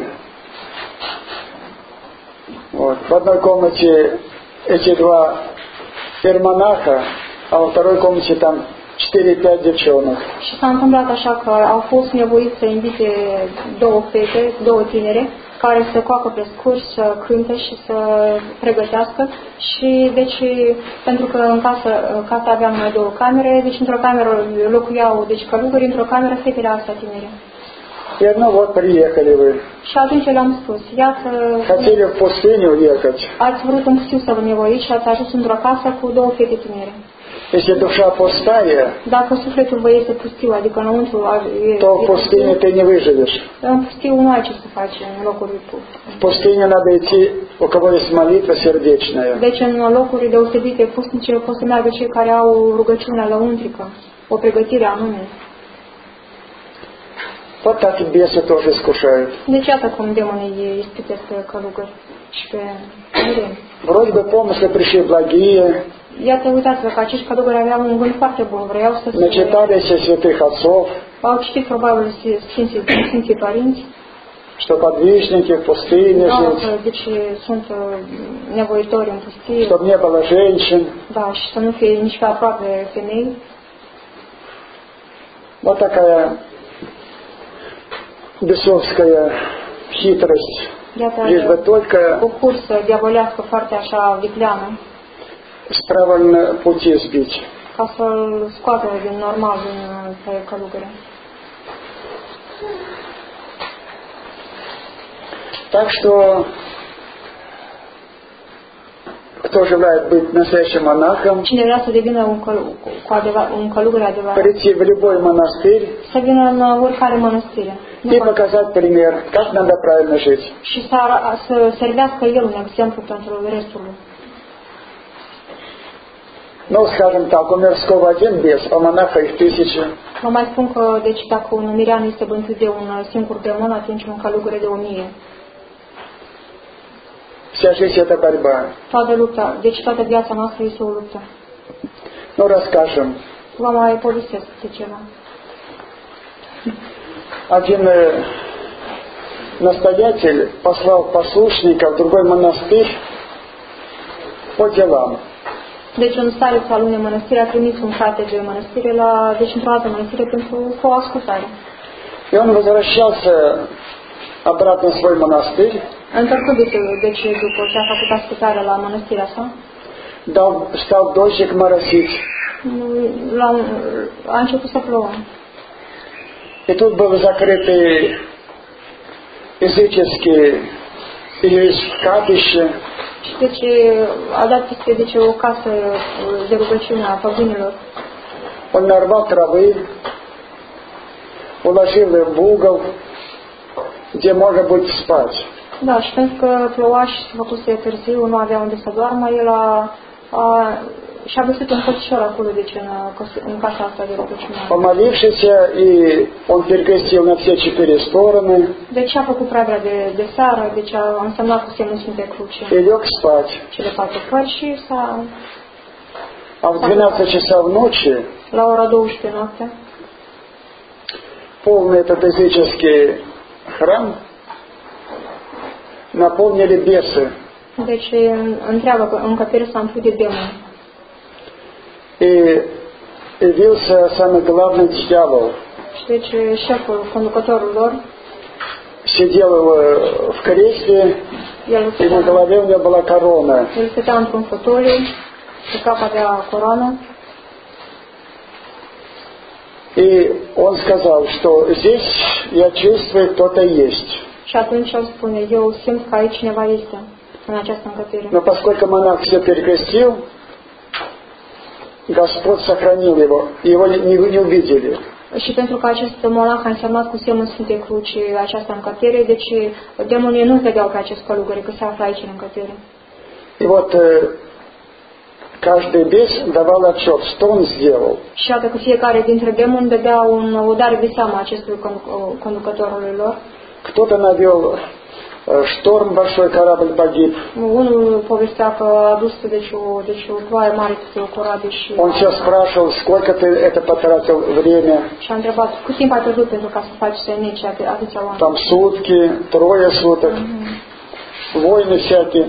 вот, в одной комнате эти два пермонаха, а во второй комнате там 4-5 девчонок. Și s-a întâmplat așa că au fost nevoiți să invite două fete, două tinere, care să coacă pe scurt, să cânte și să pregătească. Și deci, pentru că în casa aveam mai două camere, deci într-o cameră locuiau deci călugări, într-o cameră fetele astea tinere. И ну вот приехали вы. Și atunci le-am spus, iată, Хотели в пустыню ехать. ați vrut în pustiu să vă nevoiți și ați ajuns într-o casă cu două fete tinere. Если душа пустая, Dacă sufletul vă este pustiu, adică înăuntru то в пустыне ты не выживешь. în pustiu nu ai ce să faci în locuri. В пустыне надо идти, у кого есть молитва сердечная. Deci în locuri deosebite pusnice pot să meargă cei care au rugăciunea lăuntrică, o pregătire anume. Вот так и бесы тоже искушают. Deci iată cum demonii ispitesc pe călugări și pe mireni. Вроде бы помыслы пришли благие, Iată, uitați-vă că acești călugări aveau un gând foarte bun, vreau să se... начитались святых отцов, Au citit probabil Sfinții Părinți, что подвижники в пустыне жить, deci sunt nevoitori în pustie, чтобы не было женщин. da, și să nu fie nici pe aproape femei. Вот такая бесовская хитрость. Iată, Лишь бы только o cursă diavolească foarte așa vicleană, с правильного пути сбить. ca să-l scoată din normal din pe călugări. Так что, кто желает быть настоящим монахом, Cine vrea să devină un călugăr adevărat, прийти в любой монастырь să vină în oricare mănăstire и показать пример, как надо правильно жить. și să servească el un exemplu pentru restul. Ну, скажем так, у Мирского один бес, а монаха их 1000. Vă mai spun că, deci, dacă un mirean este bântuit de un singur demon, atunci un călugăr de 1000. Вся жизнь это борьба. Toată lupta, deci toată viața noastră este o luptă. Ну, расскажем. Vă mai povestesc de ceva. Один настоятель послал послушника в другой монастырь по делам. Deci un stareț al unei mănăstiri a trimis un frate de mănăstire deci într-o altă mănăstire pentru o ascultare. И он возвращался обратно в свой монастырь, Întorcându-se, deci după ce a făcut ascultarea la mănăstirea sa, стал дождик моросить. A început să plouă. И тут был закрытый языческий капище. Și deci a dat peste deci, o casă de rugăciune a păgânilor. Он нарвал травы, уложил ее в угол, где можно будет спать. Da, și pentru că ploua și se făcuse târziu, nu avea unde să doarmă, el și-a găsit un cățișor acolo, deci în casa asta de rugăciune. Помолившись, и он перекрестил на все 4 стороны. Deci a făcut pradra de seară, deci a însemnat cu semnul Sfintei Cruce И лег спать. cele 4 pări și А в 12 часов ночи la ora 12 noapte, полный этот языческий храм наполнили бесы. deci întreabă încăpere s-a umplut de demoni. И явился самый главный дьявол. Și deci șeful, conducătorul lor, сидел в кресле, и на голове у него была корона. El stătea într-un fotoliu, pe cap avea coroană. И он сказал, что здесь я чувствую, кто-то есть. Și atunci el spune, eu simt că aici cineva este în această încăpere. Но поскольку монах все перекрестил, Господь сохранил его, его не увидели. Și pentru că acest monah a însemnat cu semnul Sfintei Cruci această încăpere, deci demonii nu vedeau pe acest călugăre că se află aici în încăpere. И вот каждый бес давал отчет, что он сделал. Și iată că fiecare dintre demoni dădea o dare de seamă acestui conducătorului lor. Кто-то навел шторм, большой корабль погиб. Unul povestea că a dus deci o ploaie mare pe o corabie și... Он все спрашивал, сколько ты это потратил время. Și a întrebat, cât timp ai pierdut pentru ca să faci să neci atâția oameni? Там сутки, 3 суток, войны всякие.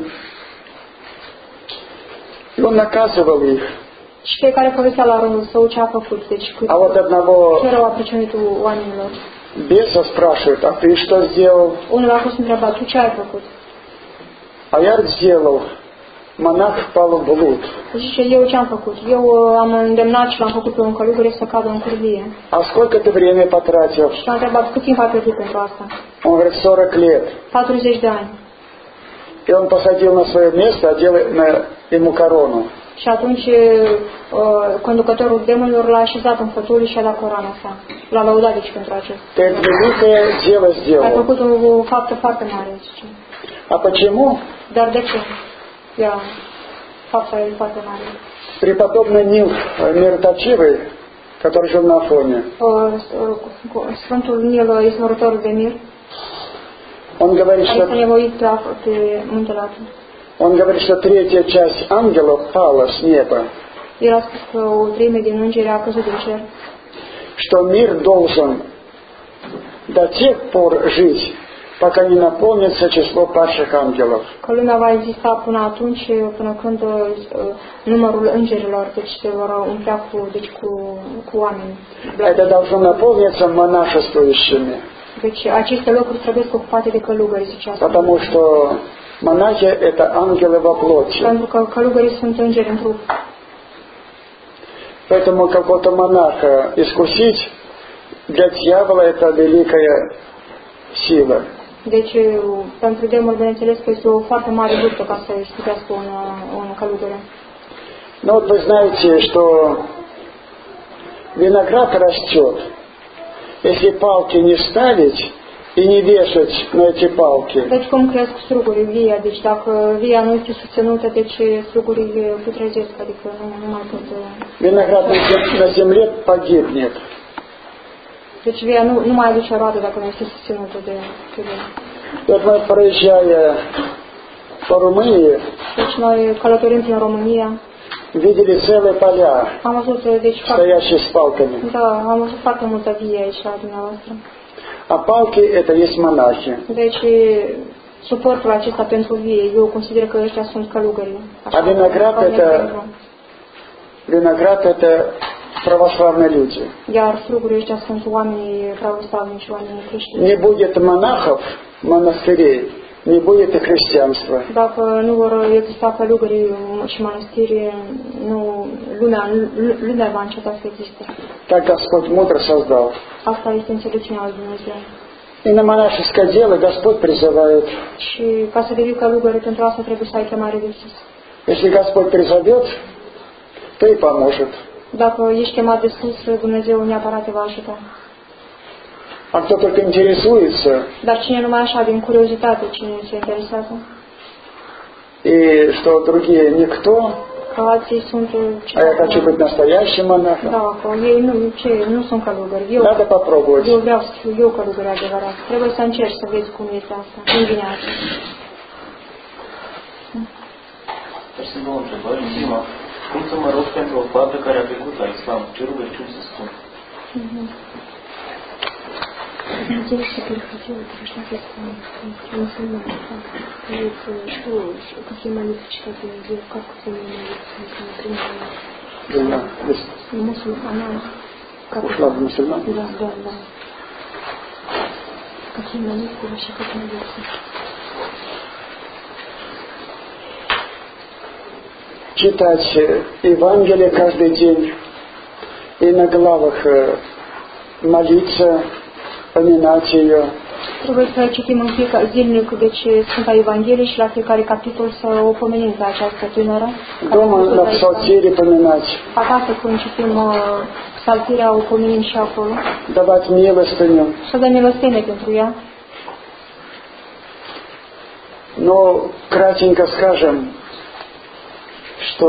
И он наказывал их. Și fiecare povestea la rândul său ce a făcut, deci cât ce rău a pricinuit oamenilor. Беса спрашивает, а ты что сделал? Unul a fost întrebat, tu ce ai făcut? А я сделал. Монах впал в блуд. Zice, eu ce am făcut? Eu am îndemnat și l-am făcut pe un călugăre să cadă în curvie. А сколько ты время потратил? Și l-am întrebat, cât timp ai pierdut pentru asta? Он говорит, 40 лет. 40 de ani. И он посадил на свое место, одел ему корону. Și atunci conducătorul demonilor l-a așezat în fotoliu și a dat coroana sa. L-a lăudat deci pentru acest. Ты великое дело Ai сделал. făcut o faptă foarte mare, zice. А почему? Dar de ce? Fapta e foarte mare. Преподобный Нил Мироточивый, который жил на Афоне, Sfântul Nil, izvorătorul de mir, он говорит, care s-a что nevoit pe muntele Aton. он говорит, что третья часть ангелов пала с неба, El a spus că o treime din îngeri a căzut din cer. что мир должен до тех пор жить, пока не наполнится число падших ангелов. Că lumea va exista până atunci, până când numărul îngerilor deci se vor umplea cu oameni. Это должно наполниться монашествующими, Deci aceste locuri trebuie ocupate de călugări, zicea. потому что монахи – это ангелы во плоти. Pentru că călugării sunt îngeri în trup. Поэтому какого-то монаха искусить для дьявола – это великая сила. Deci, pentru demon, bineînțeles că este o foarte mare luptă ca să ispitească un călugăre. Но вот вы знаете, что виноград растет, если палки не ставить и не вешать на эти палки. Deci cum cresc strugurii, via, deci dacă via nu este susținută, deci strugurii putrezesc, adică nu mai pot... Виноград на земле погибнет. Deci via nu mai aduce roadă dacă nu este susținută de via. Вот мы, проезжая по Румынии, Deci noi călătorim prin România. Видели целые поля, Am văzut, deci, стоящие с палками. da, am văzut foarte multă vie aici la dumneavoastră. А палки – это есть монахи. Deci, suportul acesta pentru vie, eu consider că ăștia sunt călugării. А виноград – это православные люди. Iar strugurii ăștia sunt oamenii pravoslavni și oamenii creștini. Не будет монахов, монастырей, не будет и христианства. Dacă nu vor exista călugării și mănăstiri, lumea va înceta să existe. Так Господь мудро создал. Asta este înțelepciunea lui Dumnezeu. И на монашеское дело Господь призывает. Și ca să devii călugări, pentru asta trebuie să ai chemare de sus. Если Господь призовет, то и поможет. Dacă ești chemat de sus, Dumnezeu neapărat te va ajuta. А кто только интересуется, Dar cine numai așa, din curiozitate, cine se interesează, и что другие никто, că alții sunt... а я хочу быть настоящим монахом, Da, că ei nu sunt călugări. надо попробовать. Eu vreau să fiu eu călugări adevărat. Trebuie să încerci să vezi cum este asta. Cum vine asta. Să vă întrebări. Prima, cum să mă rog pentru o fată care a trecut la islam? Ce rugăciuni să spun? Надеюсь, что переходила, пришла к исламу. Какие молитвы читать я как к нему молиться, например, Да, мусульманам. ушла в мусульман. Да. Какие молитвы вообще, как молиться? Читать Евангелие каждый день и на главах молиться, поминать ее. Trebuie să citim în fiecare zilnic, deci Sfânta Evanghelie și la fiecare capitol să o pomenim pe această tânără. Дома на псалтире поминать. Acasă când citim psaltirea, o pomenim și acolo. Давать милостыню. Să dăm milostenie pentru ea. Но кратенько скажем, что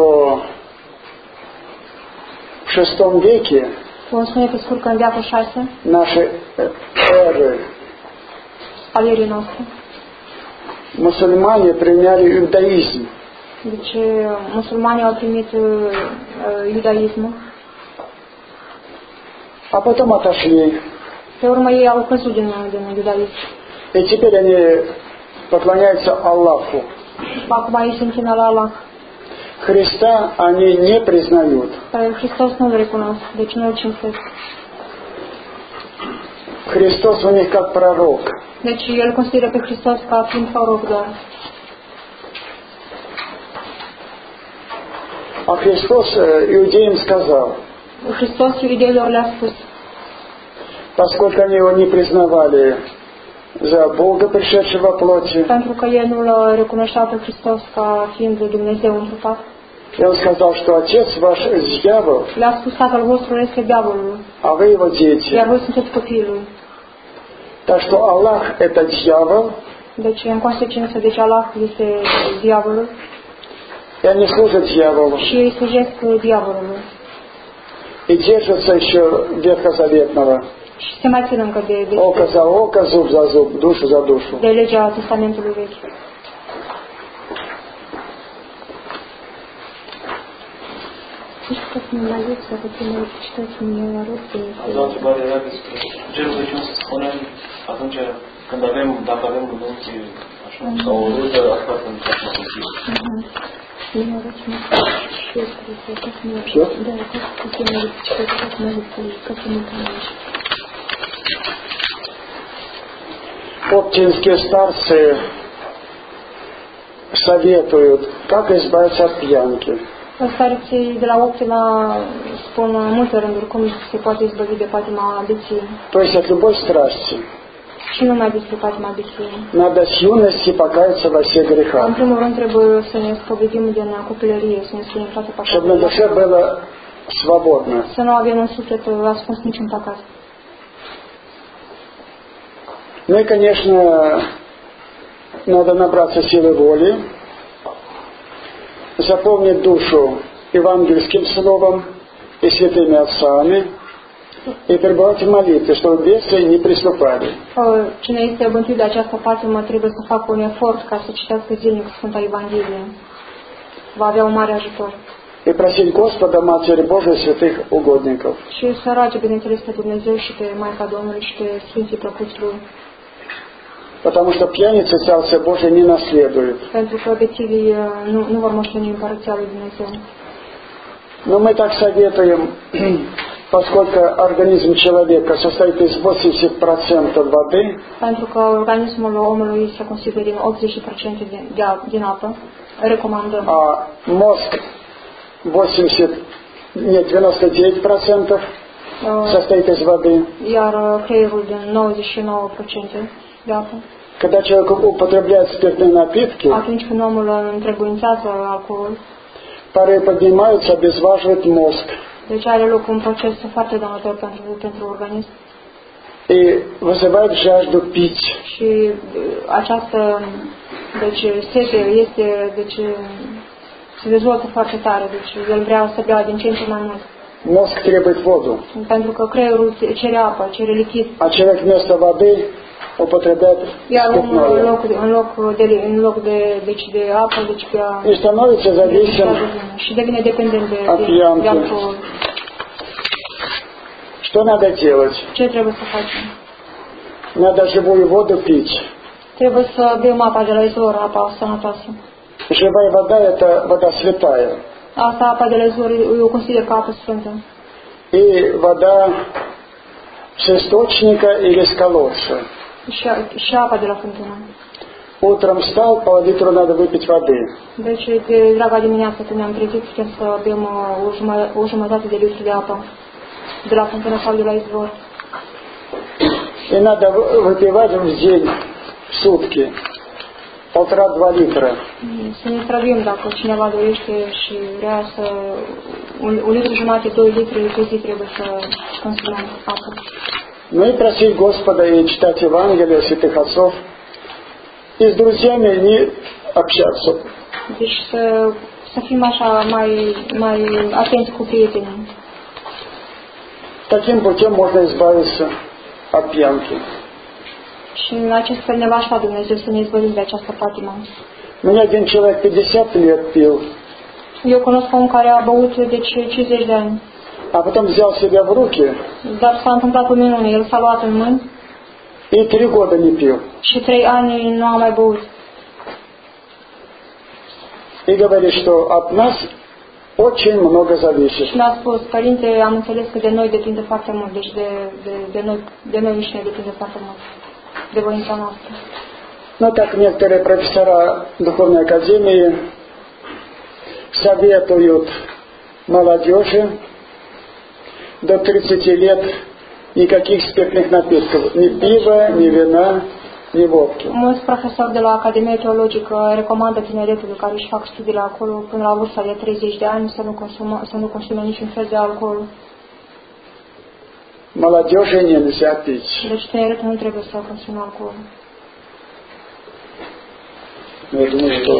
в VI веке Vom spune pe scurt că în veacul 6 нашей эры al erii noastre, мусульмане приняли иудаизм. deci musulmanii au primit iudaismul. А потом отошли. Pe urmă ei au căzut din iudaism. И теперь они поклоняются Аллаху. Acum ei se închină la Allah. Христа они не признают. Hristos nu îl recunosc, deci nu îl cinstesc. Христос у них как пророк. Deci el consideră pe Hristos ca fiind proroc doar. А Христос иудеям сказал, Hristos iudeilor le-a spus, поскольку они его не признавали за Бога, пришедшего во плоти, pentru că ei nu îl recunoșteau pe Hristos ca fiind Dumnezeu întrupat. и он сказал, что Отец ваш дьявол, Le-a spus Tatăl vostru este diavolul, а вы его дети. iar voi sunteți copiii lui. Так что Аллах это дьявол, Deci, în consecință, deci Allah este diavolul и они служат дьяволу. și ei slujesc diavolului. И держатся еще ветхозаветного. Și se mai țin încă de Око за око, зуб за зуб, душу за душу. de legea Testamentului Vechi. Deci, ca să ne молиться, că trebuie să citați mie la rog, Am o întrebare era despre ce rugăciuni să spunem atunci când avem, dacă avem rugăciuni așa, sau o rugă asta în casa Мне очень Всё? Да, как ты можешь читать, как молиться, как ему помочь. Оптинские старцы советуют, как избавиться от пьянки. Старții de la Optima spun în multe rânduri cum se poate izbăvi de patima beției. То есть от любой страсти. Și nu mai despre patima beției. Надо с юности покаяться во всех În грехах, primul rând trebuie să ne spovedim din copilărie, să ne scriem toate чтобы на душе păcatele. было свободно. Să nu avem în suflet ascuns niciun păcat. Ну и, конечно, надо набраться силы воли, заполнить душу евангельским словом и святыми отцами, и пребывать в молитве, чтобы бесы не приступали. Cine este bântuit de această patimă trebuie să facă un efort ca să citească zilnic Sfânta Evanghelie. Va avea un mare ajutor. И просить Господа, Матери Божией, святых угодников. Și să roage, bineînțeles, pe Dumnezeu și pe Maica Domnului și pe Sfinții Plăcuți Lui. Потому что пьяницы Царствие Божие не наследуют. Pentru că bețivii nu vor moșteni Împărăția lui Dumnezeu. Но мы так советуем, поскольку организм человека состоит из 80% воды, Pentru că organismul omului se consideră din 80% din apă, recomandăm. а мозг 99% состоит из воды. Iar creierul din 99% de apă. Когда человек употребляет спиртные напитки, Atunci când omul întrebuințează alcool, пары поднимаются, обезваживает мозг. deci are loc un proces foarte dăunător pentru organism. И вызывает жажду пить. Și această sete este, se dezvoltă foarte tare, deci el vrea să bea din ce în ce mai mult. Мозг требует воду. Pentru că creierul cere apă, cere lichid. А человек вместо воды употребляет Iar omul спиртное. în loc de apă, deci bea И становится зависим și devine dependent de pьянки. alcool. Что надо делать? Ce trebuie să facem? Надо живую воду пить. Trebuie să bem apa de la izvor, apa sănătoasă. Живая вода – это вода святая. Asta, apa de la izvor, eu consider ca apă sfântă. и вода с источника или с колодца. Și apa de la fântână. Утром встал, по литру надо выпить воды. Deci, de draga dimineață, când ne-am trezit, putem să bem o jumătate de litru de apă de la fântână sau de la izvor. И надо выпивать в день, в сутки, 1,5-2 литра. Să ne străduim dacă cineva dorește și vrea să... un litru jumătate, 2 litri pe zi trebuie să consumăm apă. Ну и просить Господа и читать Евангелие святых отцов, и с друзьями не общаться. Deci să fim așa mai atenți cu prietenii. Таким путем можно избавиться от пьянки. Și în acest fel ne va ajuta Dumnezeu să ne izbăvim de această patimă. У меня один человек 50 лет пил, Eu cunosc un care a băut deci 50 de ani. а потом взял себя в руки Dar s-a întâmplat o minune. El s-a luat în mâini и 3 года не пил. și 3 ani nu a mai băut. И говорит, что от нас очень много зависит. Și mi-a spus, Părinte, am înțeles că de noi depinde foarte mult. Deci de noi înșine depinde foarte mult. De voința noastră. Но так некоторые профессора Духовной Академии советуют молодежи до 30 лет никаких спиртных напитков, ни пива, ни вина, ни водки. Mulți profesori de la Academia Teologică recomandă tineretului care își fac studii la acolo până la vârsta de 30 de ani să nu consume niciun fel de alcool. Молодежи нельзя пить. Deci tineretul nu trebuie să consume alcool. Я думаю, что...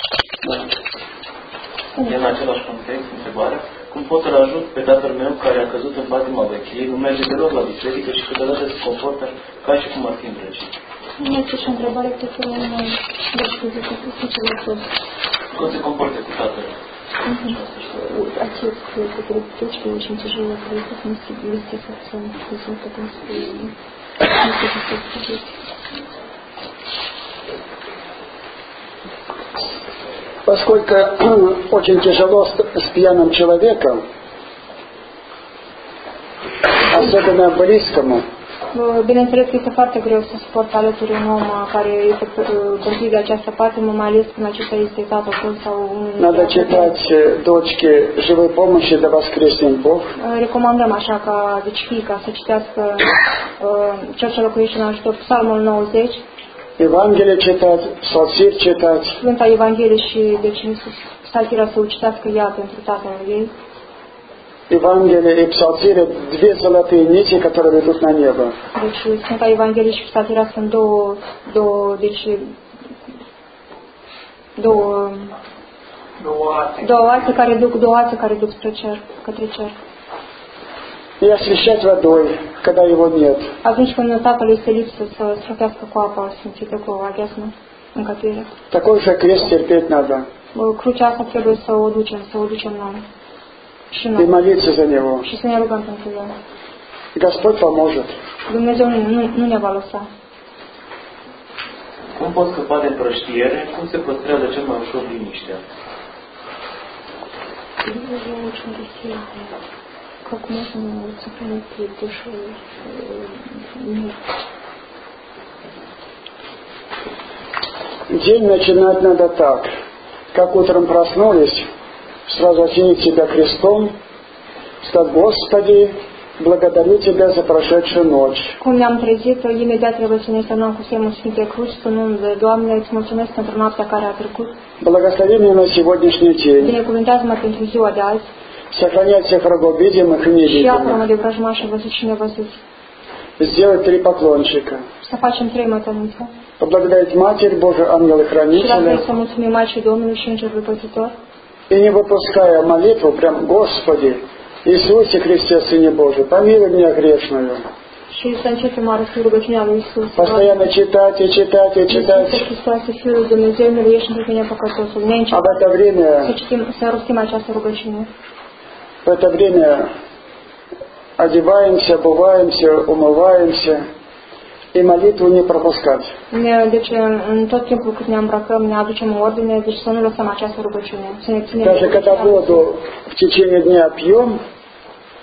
În același context, întrebarea, cum pot să-l ajut pe tatăl meu care a căzut în patima vechiei, nu merge deloc la biserică și câteodată se comportă ca și cum ar fi îndrăgit? Nu este și o întrebare pe care nu mai despre Cum se comportă cu tatăl? Отец, который дочке очень тяжело приехать вместе с отцом, потом Поскольку очень тяжело с пьяным человеком, особенно близкому, bineînțeles că este foarte greu să suport alături un om care este băzit de această patimă, mai ales când acesta este tatăl tău sau unul. Надо читать дочке живой помощи да воскреснет Бог. Recomandăm așa ca deci fiica să citească cel ce locuiește în ajutor, Psalmul 90. Евангелие читать, Псалтирь читать. Sfânta Evanghelie și deci Psaltirea să o citească ea pentru tatăl ei. Евангелие и Псалтирь — две золотые нити, которые ведут на небо. Deci Sfânta Evanghelie și Psaltirea sunt două ațe care duc spre cer, către cer. И освещать водой, когда его нет. Atunci când tatăl este lipsă să stropească cu apă sfințită, cu aghiasmă, încătuire. Такой же крест терпеть надо. Crucea asta trebuie să o ducem noi. Și И noi. молиться за него. Și să ne rugăm pentru el. Господь поможет. Dumnezeu nu ne va lăsa. Cum pot scăpa de împrăștiere? Cum se păstrează cel mai ușor liniștea? Как можно сохранить душу мир? День начинать надо так. Как утром проснулись, сразу осенить себя крестом, сказать: Господи, благодарю Тебя за прошедшую ночь. Cum ne-am trezit, imediat trebuie să ne semnăm cu semnul Sfintei Cruci, spunând: Doamne, îți mulțumesc pentru noaptea care a trecut. Благослови меня на сегодняшний день. Binecuvântează-mă pentru ziua de azi. Сохранять всех врагов видимых и Și apără-mă невидимых. de vrăjmași văzuți și nevăzuți. Сделать 3 поклончика. Să facem 3 mătănițe. Поблагодарить Матерь Божию, Și la fel ангела-хранителя. să mulțumim Maicii Domnului și Îngerului Păzitor. И не выпуская молитву, прям: Господи, Иисусе Христе, Сыне Божий, помилуй меня грешную. Și să începem a răsti rugăciunea lui Iisus. Постоянно читать и читать и читать. Iisuse Hristoase, Fiul lui Dumnezeu, miluiește pentru mine păcătosul. Ne А в încetăm это время, să rostim această rugăciune. в это время одеваемся, обуваемся, умываемся и молитву не пропускать. Deci, în tot timpul cât ne îmbrăcăm, ne aducem în ordine, deci să nu lăsăm această rugăciune. Să ne ținem Даже когда воду в течение дня пьем,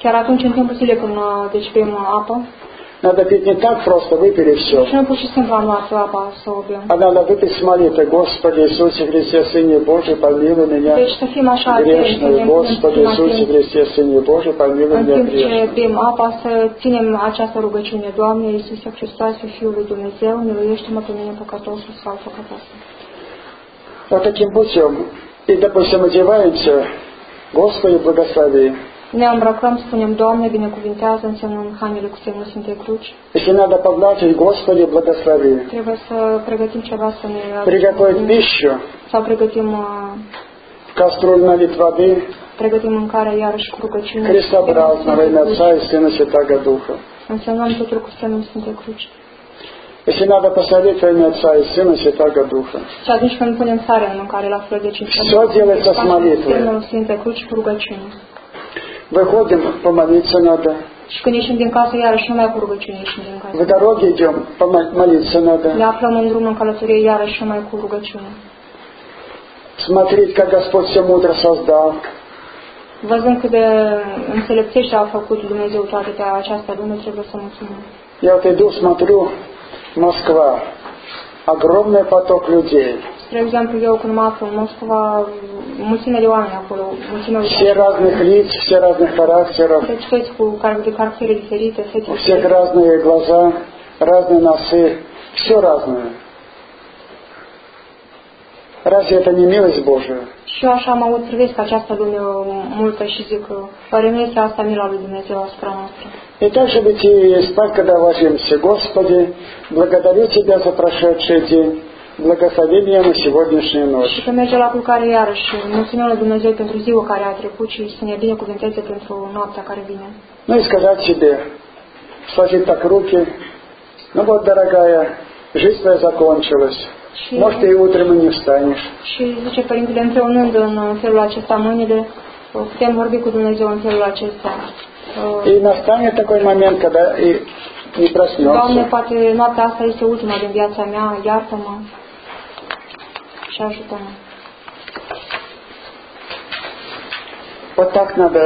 Chiar atunci, în timpul zilei, când deci bem apă, надо пить не так просто, выпили все. deci noi pur și simplu am luat apa să o bem. А надо выпить с молитвой. Господи Иисусе Христе, Сыне Божий, помилуй меня Deci să fim așa грешную. Господи Иисусе Христе, Сыне Божий, помилуй în меня timp ce грешную. bem apa, să ținem această rugăciune. Doamne Iisuse Hristoase, Fiul lui Dumnezeu, miluiește-mă pe mine păcătosul sau păcătoasă. Вот таким путем. И, допустим, одеваемся, Господи, благослови. Ne îmbrăcăm, spunem, Doamne, binecuvintează, însemnând hainele cu semnul Sfintei Cruci. Если надо погладить, Господи, благослови. Trebuie să pregătim ceva să ne... Приготовить пищу, Sau pregătim, кастрюлю налить воды, pregătim мâncarea iarăși cu rugăciune. крестообразно во имя Отца и Сына и Святаго Духа. Însemnăm totul cu semnul Sfintei Cruci. Если надо посолить во имя Отца и Сына и Святаго Духа. Și atunci când punem sare în mâncare la fel de cinci. Все делается с молитвой. Semnul Sfintei Cruci cu rugăciune. Выходим, помолиться надо. Și când ieșim din casă, iarăși numai cu rugăciune ieșim din casă. В дороге идем, помолиться надо. Ne aflăm în drum în călătorie, iarăși numai cu rugăciune. Смотреть, как Господь все мудро создал. Văzând cât de înțelepțește a făcut Dumnezeu toate pe această lume, trebuie să mulțumim. Я вот иду, смотрю, Москва. Огромный поток людей. Spre exemplu, eu când mă aflu în Moscova, mulțime de oameni acolo, mulțime de Все разных лиц, все разных характеров. Deci toți cu caractere diferite, fețe У всех разные глаза, разные носы. Все разное. Разве это не милость Божия? Și eu așa mă aud, privesc această lume multă și zic că oare nu este asta mila lui Dumnezeu asupra noastră. И также в идти и спать, когда ложимся. Господи, благодарю Тебя за прошедший день. Благослови меня на сегодняшнюю ночь. Și că merge la culcare iarăși, mulțumim lui Dumnezeu pentru ziua care a trecut și să ne binecuvânteze pentru noaptea care vine. Ну и сказать себе, сложить так руки, ну вот, дорогая, жизнь твоя закончилась. Может, и утром и не встанешь. Și zice Părintele, împreunând în felul acesta mâinile, putem vorbi cu Dumnezeu în felul acesta. И настанет такой момент, когда и не Doamne, проснешься. poate noaptea asta este ultima din viața mea, iartă-mă și ajută-mă. Вот так надо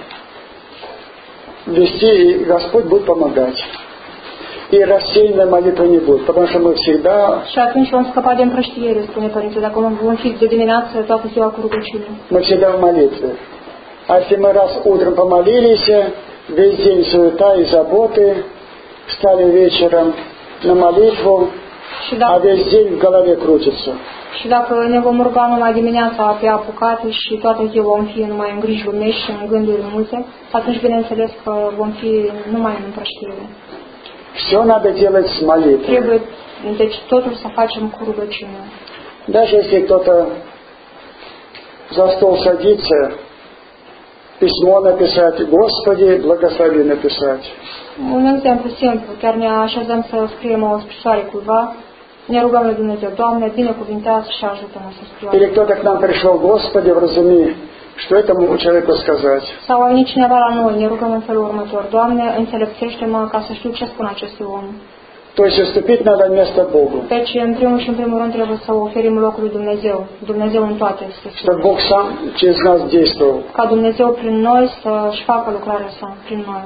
вести, и Господь будет помогать. И рассеянной молитвы не будет, потому что мы всегда... Și atunci vom scăpa de împrăștiere, spune Părintele, dacă vom fi de dimineață toată ziua cu rugăciune. Мы всегда в молитве. А если мы раз утром помолились, весь день суета и заботы, встали вечером на молитву, а весь день в голове крутится. Și dacă ne vom ruga numai dimineața pe apucate și toată ziua vom fi numai în griji lumești și în gânduri multe, atunci bineînțeles că vom fi numai în împrăștiere. Все надо делать с молитвой. Trebuie, deci totul să facem cu rugăciune. Даже если кто-то за стол садится, письмо написать, Господи, благослови написать. Un exemplu simplu, chiar ne așezăm să scriem o scrisoare cuiva, ne rugăm lui Dumnezeu, Doamne, binecuvintează și ajută-mă să scriu. Или кто-то к нам пришел, Господи, вразуми, что этому человеку сказать. Sau a venit cineva la noi, ne rugăm în felul următor, Doamne, înțelepțește-mă ca să știu ce spun acestui om. То есть уступить надо место Богу. Deci, în primul și în primul rând, trebuie să oferim locul lui Dumnezeu, Dumnezeu în toate. Чтобы Бог сам через нас действовал. Ca Dumnezeu prin noi să-și facă lucrarea sa, prin noi.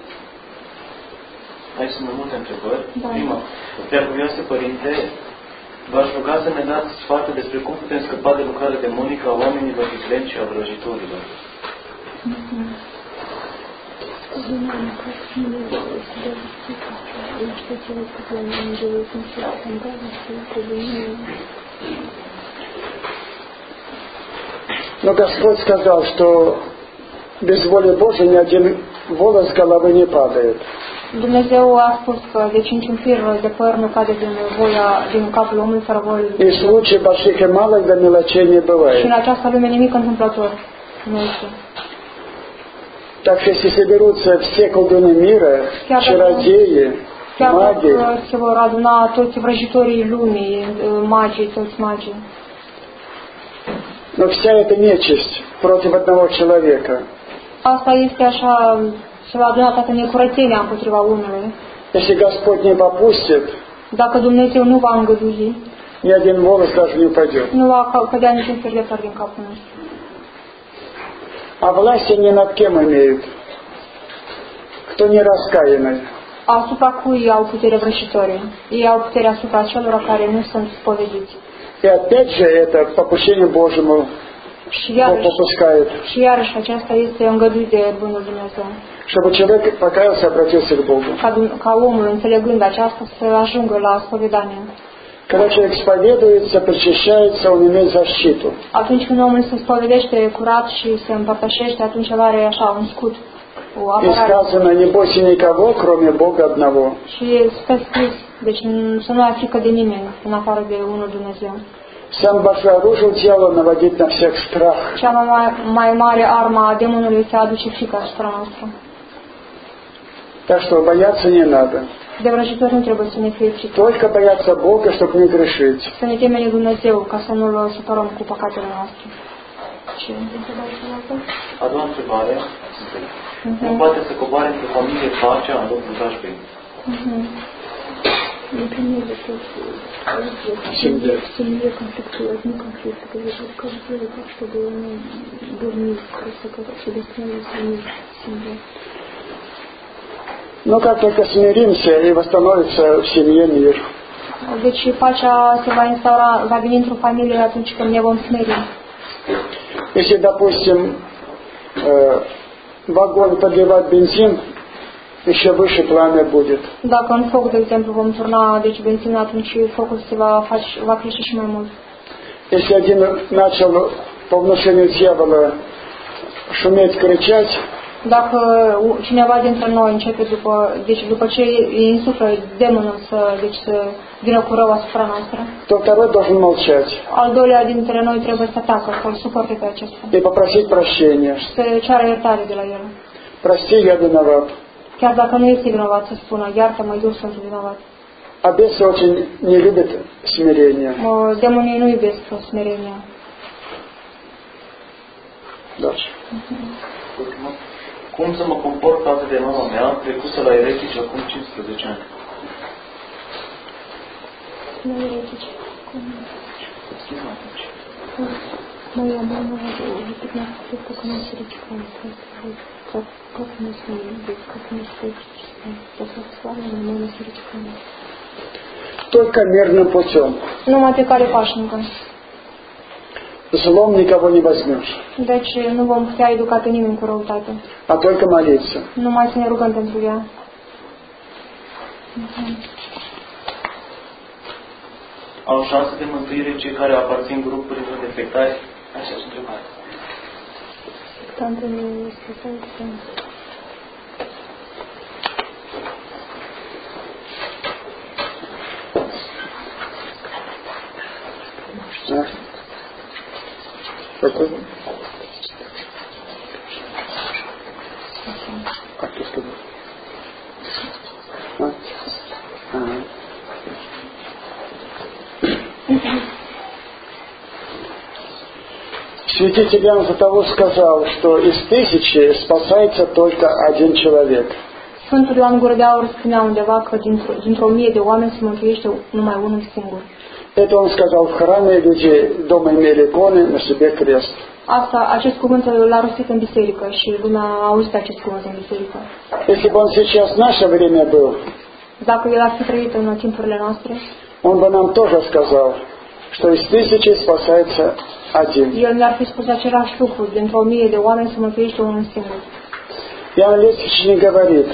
Aici sunt mai multe întrebări. Da. Prima, preacuvioase Părinte, v-aș ruga să ne dați sfaturi despre cum putem scăpa de lucrarea demonică a oamenilor vicleni și a vrăjitorilor. Но Господь сказал, что без воли Божией ни один волос с головы не падает. Dumnezeu a spus că de 5 un fir de păr nu cade din capul omului fără voie. И случаи больших и малых до мелочей не Și бывает. în această lume nimic întâmplător nu este. Так что если соберутся все колдуны мира, чародеи, Chiar маги, dacă se vor aduna toți vrăjitorii lumii, magii, toți magii. но вся эта нечисть против одного человека. Asta este așa, se va aduna toată necurățenia împotriva omului. Если Господь не попустит, Dacă Dumnezeu nu va îngădui, ни один волос даже не упадет. nu va cădea niciun fir de păr din capul nostru. А власти ни над кем имеют. кто не раскаянный. Asupra cui au putere vrăjitorii? Ei au putere asupra celor care nu sunt spovediți. И опять же это попущение Божьему попускает. Și iarăși aceasta este îngăduit de Bunul Dumnezeu. Чтобы человек покаялся, обратился к Богу. Ca omul, înțelegând aceasta, să ajungă la spovedanie. Когда человек исповедуется, причащается, он имеет защиту. Atunci când omul se spovedește curat și se împărtășește, atunci el are așa un scut, o И apărare. сказано, не бойся никого, кроме Бога одного. Și este scris, deci să nu ai frică de nimeni, în afară de unul Dumnezeu. Самое большое оружие дьявола наводить на всех страх. Cea mai mare armă a demonului este a aduce frică asupra noastră. Так что бояться не надо. De vrăjitori nu trebuie să ne fie frică. Только бояться Бога, чтобы не грешить. Să ne temem de Dumnezeu, ca să nu-L supărăm cu păcatele noastre. Ce A doua întrebare. Nu poate să coboare într-o familie pacea în locul drașbei. Например, в семье конфликты, одни конфликты, как сделать так, чтобы он был мир, просто как чтобы становился мир в семье. Но как только смиримся и восстановится в семье мир. Deci pacea se va instaura, va veni într-o familie atunci când ne vom smeri. Если, допустим, в огонь подливать бензин, еще выше пламя будет. Dacă în foc, de exemplu, vom turna deci benzină, atunci focul se va crește și mai mult. Если один начал по внушению дьявола шуметь, кричать, dacă cineva dintre noi începe după ce îi insuflă demonul să vină cu rău asupra noastră, то второй должен молчать. Al doilea dintre noi trebuie să tacă, să-l suporte pe acesta. И попросить прощения. Și să ceară iertare de la el. Прости, я виноват. Chiar dacă nu este vinovat, să spună, iartă-mă, eu sunt vinovat. А бесы очень не любят смирения. Demonii nu iubesc smerenia. Дальше. Cum să mă comport față de mama mea, trecusă la eretici acum 15 ani? La eretici? Моя мама уже 15 лет, как она сердечком как мы с ней быть, как мы сердечком. Православная мама сердечком. Только мирным путем. Numai pe cale pașnică. Злом никого не возьмешь. Deci nu vom putea educa pe nimeni cu răutate. А только молиться. Numai să ne rugăm pentru ea. Au șanse de mântuire cei care aparțin grupurilor de sectari? Așa și întrebare. Sectantul nu este sectant. Да? Какой? А кто сказал? Святитель Иоанн Златоуст сказал, что из 1000 спасается только один человек. Sfântul Ioan Gură de Aur spunea undeva că dintr-o 1000 de oameni se mântuiește numai unul singur. Это он сказал в храме, люди дома имели иконы, на себе крест. Acest cuvânt l-a rostit în biserică și lumea a auzit acest cuvânt în biserică. Если бы он сейчас в наше время был, dacă el ar fi trăit în timpurile noastre, он бы нам тоже сказал, что из 1000 спасается один. El mi-ar fi spus același lucru, dintr-o 1000 de oameni se mântuiește unul singur. Иоанн Лествичник говорит,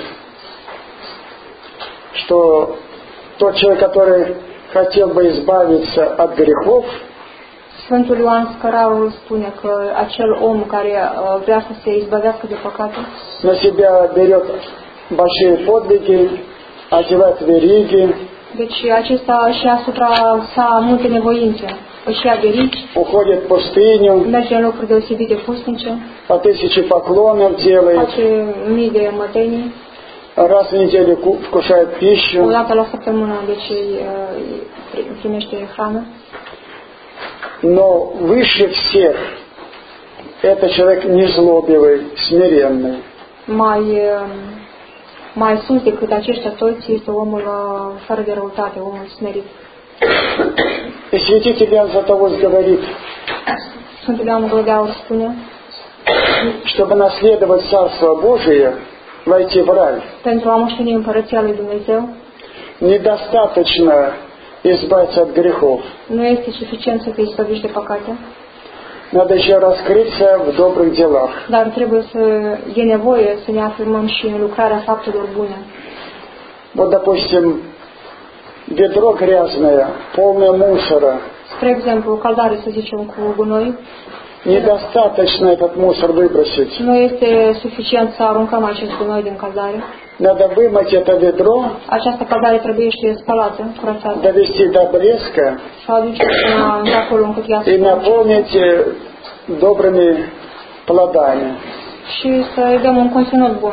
что тот человек, который хотел бы избавиться от грехов, Sfântul Ioan Scărarul spune că acel om care vrea să se izbăvească de păcate, на себя берет большие подвиги, одевает вериги, deci acesta și asupra sa multe nevoințe, își ia verici, уходит в пустыню, merge în locuri deosebite pusnice, по 1000 поклонов делает, face mii de mătenii, раз в неделю вкушает o пищу, dată la săptămână, deci primește hrană. но выше всех это человек незлобивый, смиренный. Mai sus decât aceștia toți este omul fără de răutate, omul smerit. И святитель Иоанн Златоуст говорит, Sfântul Ioan Gură de Aur spune, чтобы наследовать Царство Божие, войти в рай. Pentru a moșteni împărăția lui Dumnezeu, недостаточно избавиться от грехов. nu este suficient să te izbăvești de păcate, Надо еще раскрыться в добрых делах. dar trebuie să e nevoie să ne afirmăm și în lucrarea faptelor bune. Вот, допустим, ведро грязное, полное мусора. Spre exemplu, o caldare, să zicem, cu gunoi, Недостаточно этот мусор выбросить. nu este suficient să aruncăm acest gunoi din caldare. Надо вымыть это ведро, Această caldare trebuie spălată, curățată, довести до блеска să o aducem până acolo încât ea să и наполнить добрыми плодами. și să îi dăm un conținut bun.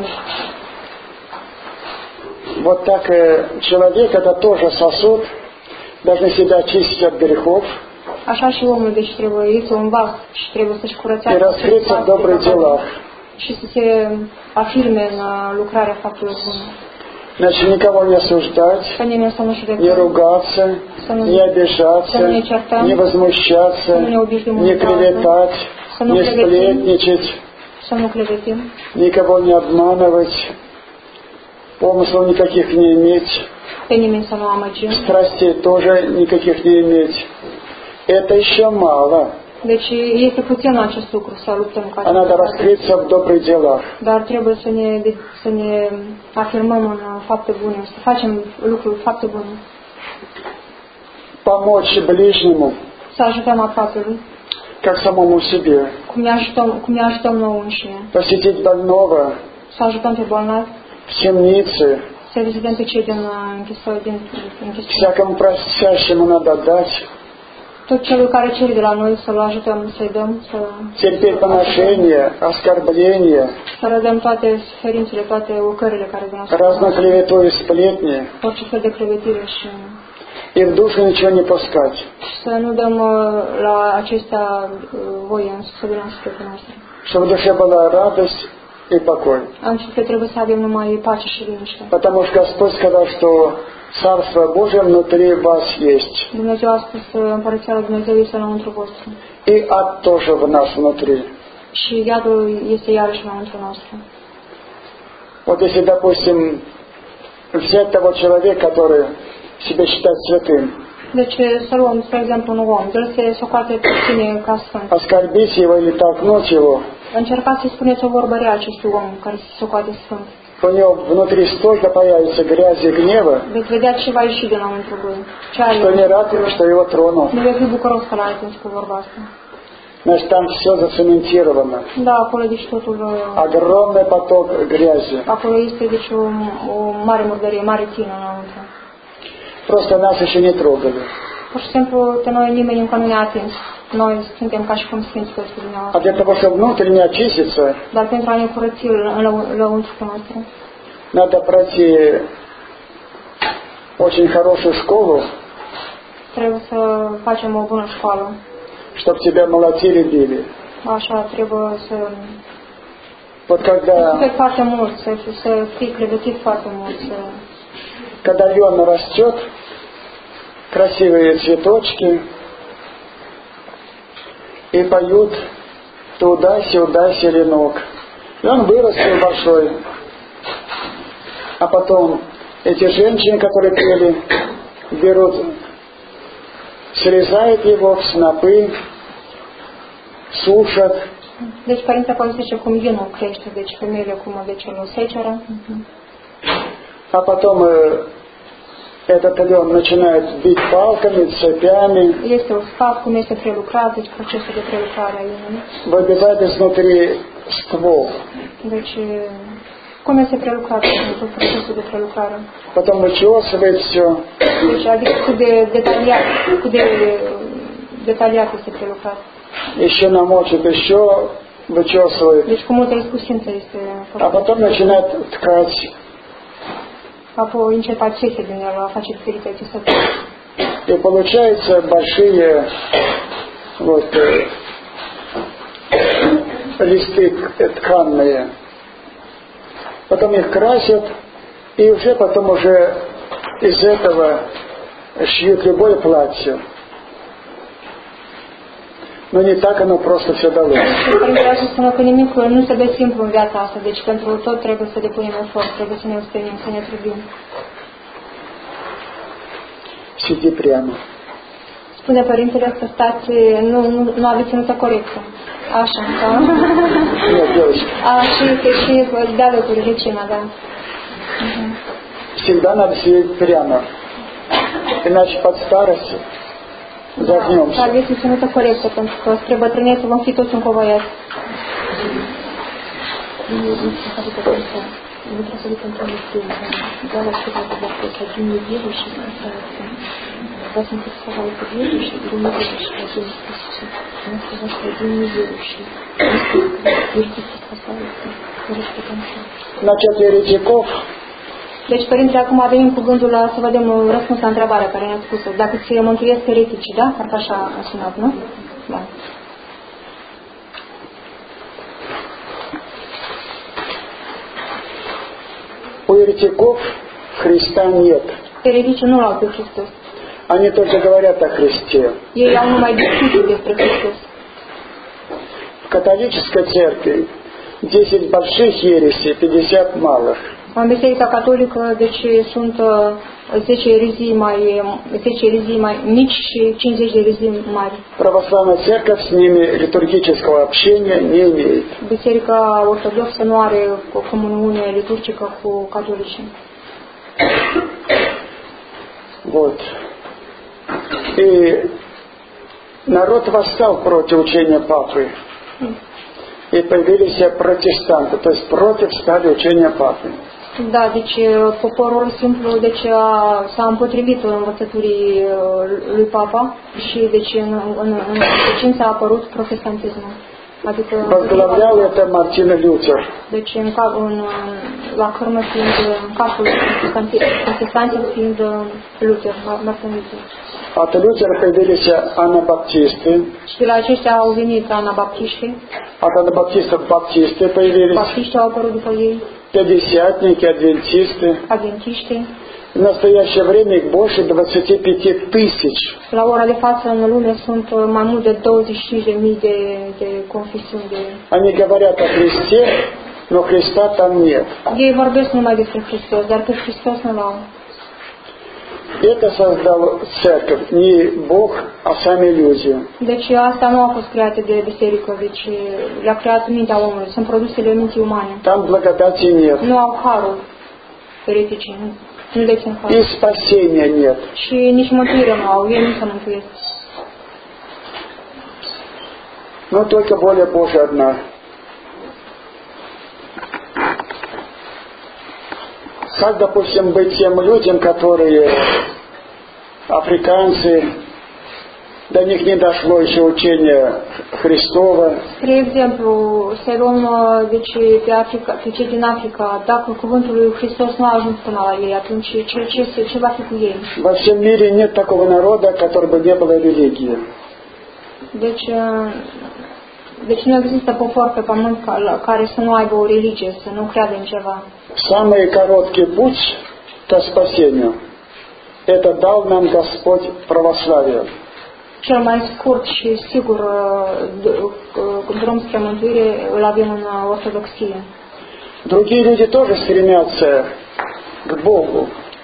Вот так человек, это тоже сосуд, должны себя очистить от грехов Așa și omul, deci trebuie, este un vas și trebuie să-și и curățească раскрыться в добрых делах. și să se afirme în lucrarea faptelor bune. Значит, никого не осуждать, Să nimeni să nu не judecăm, ругаться, не обижаться, не возмущаться, не клеветать, не сплетничать, să nu clevetim, никого не обманывать, помыслов никаких не иметь, pe nimeni să nu amăgim. страстей тоже никаких не иметь. Это еще мало. Deci este puțin acest lucru, să luptăm cu А надо acest раскрыться в добрых делах. dar trebuie să ne afirmăm în fapte bune, să facem lucruri foarte bune, Помочь ближнему, să ajutăm aproapelui, как самому себе. cum ne ajutăm nouă înșine, Посетить больного să ajutăm pe bolnavi, в темнице. să vizităm pe cei din închisori. Всякому просящему надо дать. Tot celor care cer de la noi să-l ajutăm, să-i dăm, Терпеть поношения, оскорбления, să rădăm toate suferințele, toate ocările care vin разную клевету и сплетни, orice fel de clevetire și и в душу ничего не пускать. să nu dăm la acestea voie să vină în sufletul nostru. Чтобы в душе была радость и покой. În suflet trebuie să avem numai pace și liniște. Потому что Господь сказал, что Царство Божие внутри вас есть. Dumnezeu a spus că Împărăția lui Dumnezeu este înăuntru vostru. И ад тоже в нас внутри. Și iadul este iarăși înăuntru nostru. Вот если, допустим, взять того человека, который себя считает святым, Deci să luăm, spre exemplu, un om, el se socoate pe sine ca sfânt. оскорбить его или толкнуть его, Încercați să-i spuneți o vorbă rea acestui om care se socoate sfânt. у него внутри столько появится грязи и гнева, Veți vedea ce va ieși din înăuntru lui. Ce are? что не рад, что его тронул. Nu vei fi bucuros că l-ai atins cu vorba asta. Значит, там все зацементировано. Da, acolo deci totul... Огромный поток грязи. Acolo este deci o mare murdărie, mare tină înăuntru. Просто нас еще не трогали. Pur și simplu, pe noi nimeni încă nu ne-a atins. Noi suntem ca și cum sfinți pe dumneavoastră. А для того, чтобы внутренне очиститься, Dar pentru a ne curăți lăuntru nostru, надо пройти очень хорошую школу, trebuie să facem o bună școală. чтобы тебя молотили, били. Așa, trebuie să Вот когда fii foarte mult, să fii clevetit foarte mult, să... Когда лен растет, красивые цветочки, и поют «Туда-сюда, селенок». И он вырастет большой. А потом эти женщины, которые пели, берут, срезают его в снопы, сушат. Deci Părinte Paul zice cum vinul crește, deci femeile cum deci îl seceră. А потом этот лен начинает бить палками, цепями, Este o sfat cum este prelucrat, deci procesul de prelucrare a inimii. выбивает изнутри ствол. Deci cum este prelucrat tot procesul de prelucrare. Потом вычесывает все. Deci adică cât de detaliat este prelucrat. Еще намочит, еще вычесывает. Deci cu multă iscusință este А făcut. потом начинает ткать. Apoi încep a țefe din el, a face diferite țesături. И получаются большие вот, листы тканные. Потом их красят, и уже потом уже из этого шьют любое платье. Но не так оно просто все далось. Și Părintele așa spune că nimic nu se dă simplu în viața asta, deci pentru tot trebuie să depunem efort, trebuie să ne ostenim, să ne trudim. Сиди прямо. Spune Părintele să stați, nu aveți ținută corectă. Așa, da? Нет, девочка. Și de alături, vecina, da. Всегда надо сидеть прямо. Иначе под старость Da, загнемся. aveți ținută corectă, pentru că spre bătrânețe vom fi toți încovoiați. Мы просили контрольный фильм. Да, вас сказали вопрос, один неверующий остается. Вас интересовал верующий или неверующий, 11 тысяч. Она сказала, что один неверующий. Верующий спасается. Может, до конца. Насчет еретиков, Deci, Părinte, acum venim cu gândul la să vedem răspuns la întrebarea care ne-ați spus-o. Dacă ți mântuiesc ereticii, da? Parcă așa a sunat, nu? Da. у еретиков Христа нет. Ereticii nu l-au pe Hristos. Они только говорят о Христе. Ei au numai discuții despre Hristos. В католической церкви 10 больших ересей, 50 малых. În Biserica Catolică, deci sunt 10 erezii mai mici și 50 de erezii mari. Православная церковь с ними литургического общения не имеет. Biserica Ortodoxă nu are o comuniune liturgică cu catolicii. Вот. И народ восстал против учения Папы. И появились протестанты, то есть против стали учения Папы. Da, deci poporul simplu s-a împotrivit învățăturii lui Papa și deci în consecință a apărut protestantismul. Adică Возглавлял это Мартин Лютер. deci la cărmă fiind în capul protestanților fiind Luther, Martin Luther. От Лютера появились анабаптисты. Și de la aceștia au venit anabaptiști. От анабаптистов баптисты появились. Baptiștii au apărut după ei. Пятидесятники, адвентисты. Adventiști. В настоящее время их больше 25 тысяч. La ora de față în lume sunt mai mult de 25.000 de confesiuni. Они говорят о Христе, но Христа там нет. Ei vorbesc numai despre Hristos, dar pe Hristos nu l-au. Это создал церковь, не Бог, а сами люди. Deci asta nu a fost creată de biserică, deci le-a creat mintea omului, sunt produsele minții umane. Там благодати нет. Nu au harul ereticii, nu dețin harul. И спасения нет. Și nici mântuire nu au, ei nu se mântuiesc. Но только воля Божья одна. Как, допустим, быть тем людям, которые африканцы, до них не дошло еще учение Христова. Spre exemplu, să luăm deci, pe cei din Africa, dacă cuvântul lui Hristos nu a ajuns până la ei, atunci ce va fi cu ei? Во всем мире нет такого народа, который бы не было религии. Deci nu există popor pe pământ care să nu aibă o religie, să nu creadă în ceva. Самый короткий путь к spасению – это дал нам Господь православие. Cel mai scurt și sigur drum spre mântuire îl avem în ortodoxie. Другие люди тоже стремятся к Богу.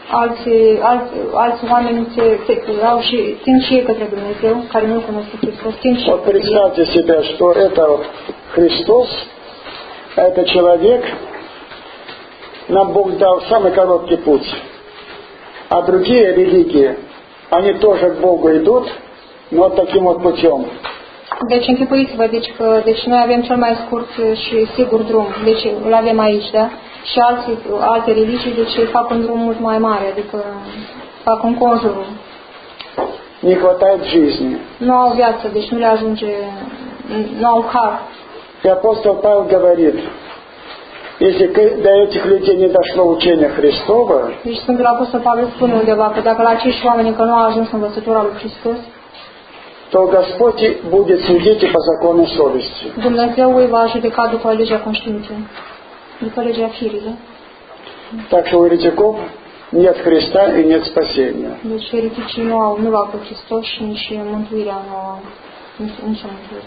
Alți oameni țin și ei către Dumnezeu, care nu cunosc Hristos. Вот представьте себе, что это вот Христос, а это человек, нам Бог дал самый короткий путь. А другие религии, они тоже к Богу идут, но вот таким вот путем. Deci închipuiți-vă, deci noi avem cel mai scurt și sigur drum, deci îl avem aici, da? Și alte religii, deci fac un drum mult mai mare, adică fac un conjurul. Не хватает жизни. Nu au viață, deci nu le ajunge, nu au har. И апостол Павел говорит, если до этих людей не дошло учение Христова, deci Sfântul Apostol Pavel spune undeva că dacă la acești oameni încă nu a ajuns învățătura lui Hristos, то Господь будет судить и по закону совести. Dumnezeu îi va judeca după legea conștiinței, după legea firii, da? Так что у еретиков нет Христа и нет спасения. Deci ereticii nu l-au pe Hristos și nici mântuirea nu au. Nici am înțeles.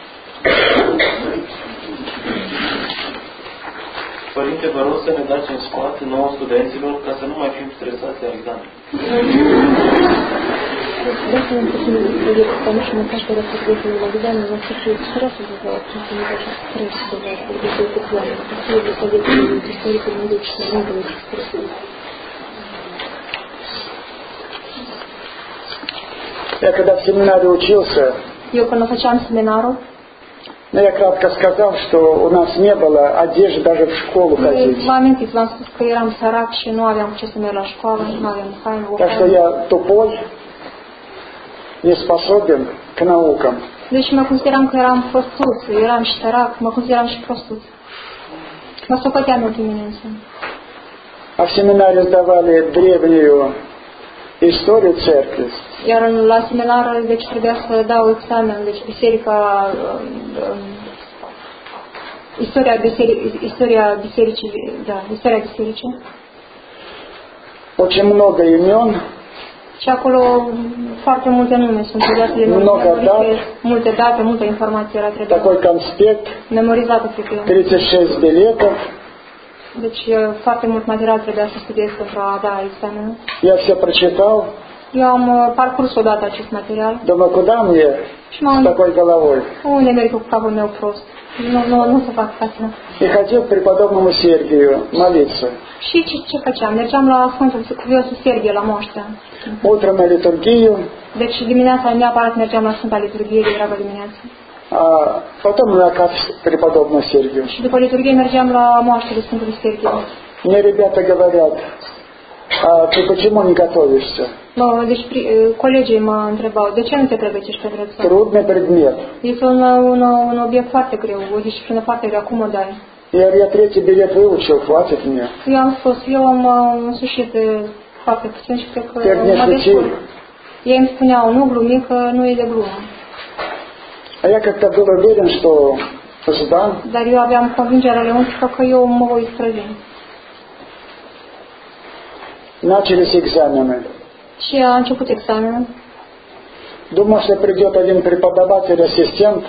Părinte, vă rog să ne dați un sfat nouă studenților ca să nu mai fim stresați la examen. Dați-mi puțin de subiect, потому что мы каждый раз подготовили на экзамен, у нас такие сразу бывают, что не даже стресс бывает, подготовить экзамен. Такие для советов историков не лучше, не будет стресса. Я когда в семинаре учился, Eu când făceam seminarul, ну, я кратко сказал, что у нас не было одежды даже в школу ходить. vă amintiți, v-am spus că eram sărac și nu aveam ce să merg la școală, nu aveam haine, Так что я tupой, не способен к наукам. Deci mă consideram că eram prostuț, eram și sărac, mă consideram și prostuț. Mă socoteam în dimineață. А в семинаре сдавали древнюю историю церкви. Iar la seminar, deci trebuia să dau examen, deci biserica, istoria bisericii, da, istoria bisericii. Очень много имен, Și acolo foarte multe nume sunt predate de memorite, multe date, multă informație era trebuit. такой конспект, Memorizată trebuie. 36 билетов. Дeci foarte mult material trebuia să studiez pentru a da examenul. Я все прочитал. Eu am parcurs odată acest material. Думаю, куда мне с такой головой? Unde merg cu capul meu prost? Nu se fac asta. И ходил к преподобному Сергию молиться. Și ce făceam? Mergeam la Sfântul Cuviosul Sergie, la moaște. Утром на литургию. Deci dimineața neapărat mergeam la Sfânta Liturghie, de dragă dimineață. А потом на кафедру преподобному Сергию. Și după liturghie mergeam la moaștele Sfântului Sergie. Мне ребята говорят, а ты почему не готовишься? Deci colegii mă întrebau, de ce nu te pregătești pentru examen? Трудный предмет. Este un obiect foarte greu, o disciplină foarte grea, cum o dai? Я третий билет выучил, хватит мне. Eu am spus, eu am însușit foarte puțin și cred că mă descurc. Ei îmi spuneau, nu glumi, că nu e de glumă. А я как-то был уверен, что сдам. Dar eu aveam convingerea leuntică că eu mă voi străzi. Начались экзамены. Și a început examenul. Думал, что придет один преподаватель, ассистент.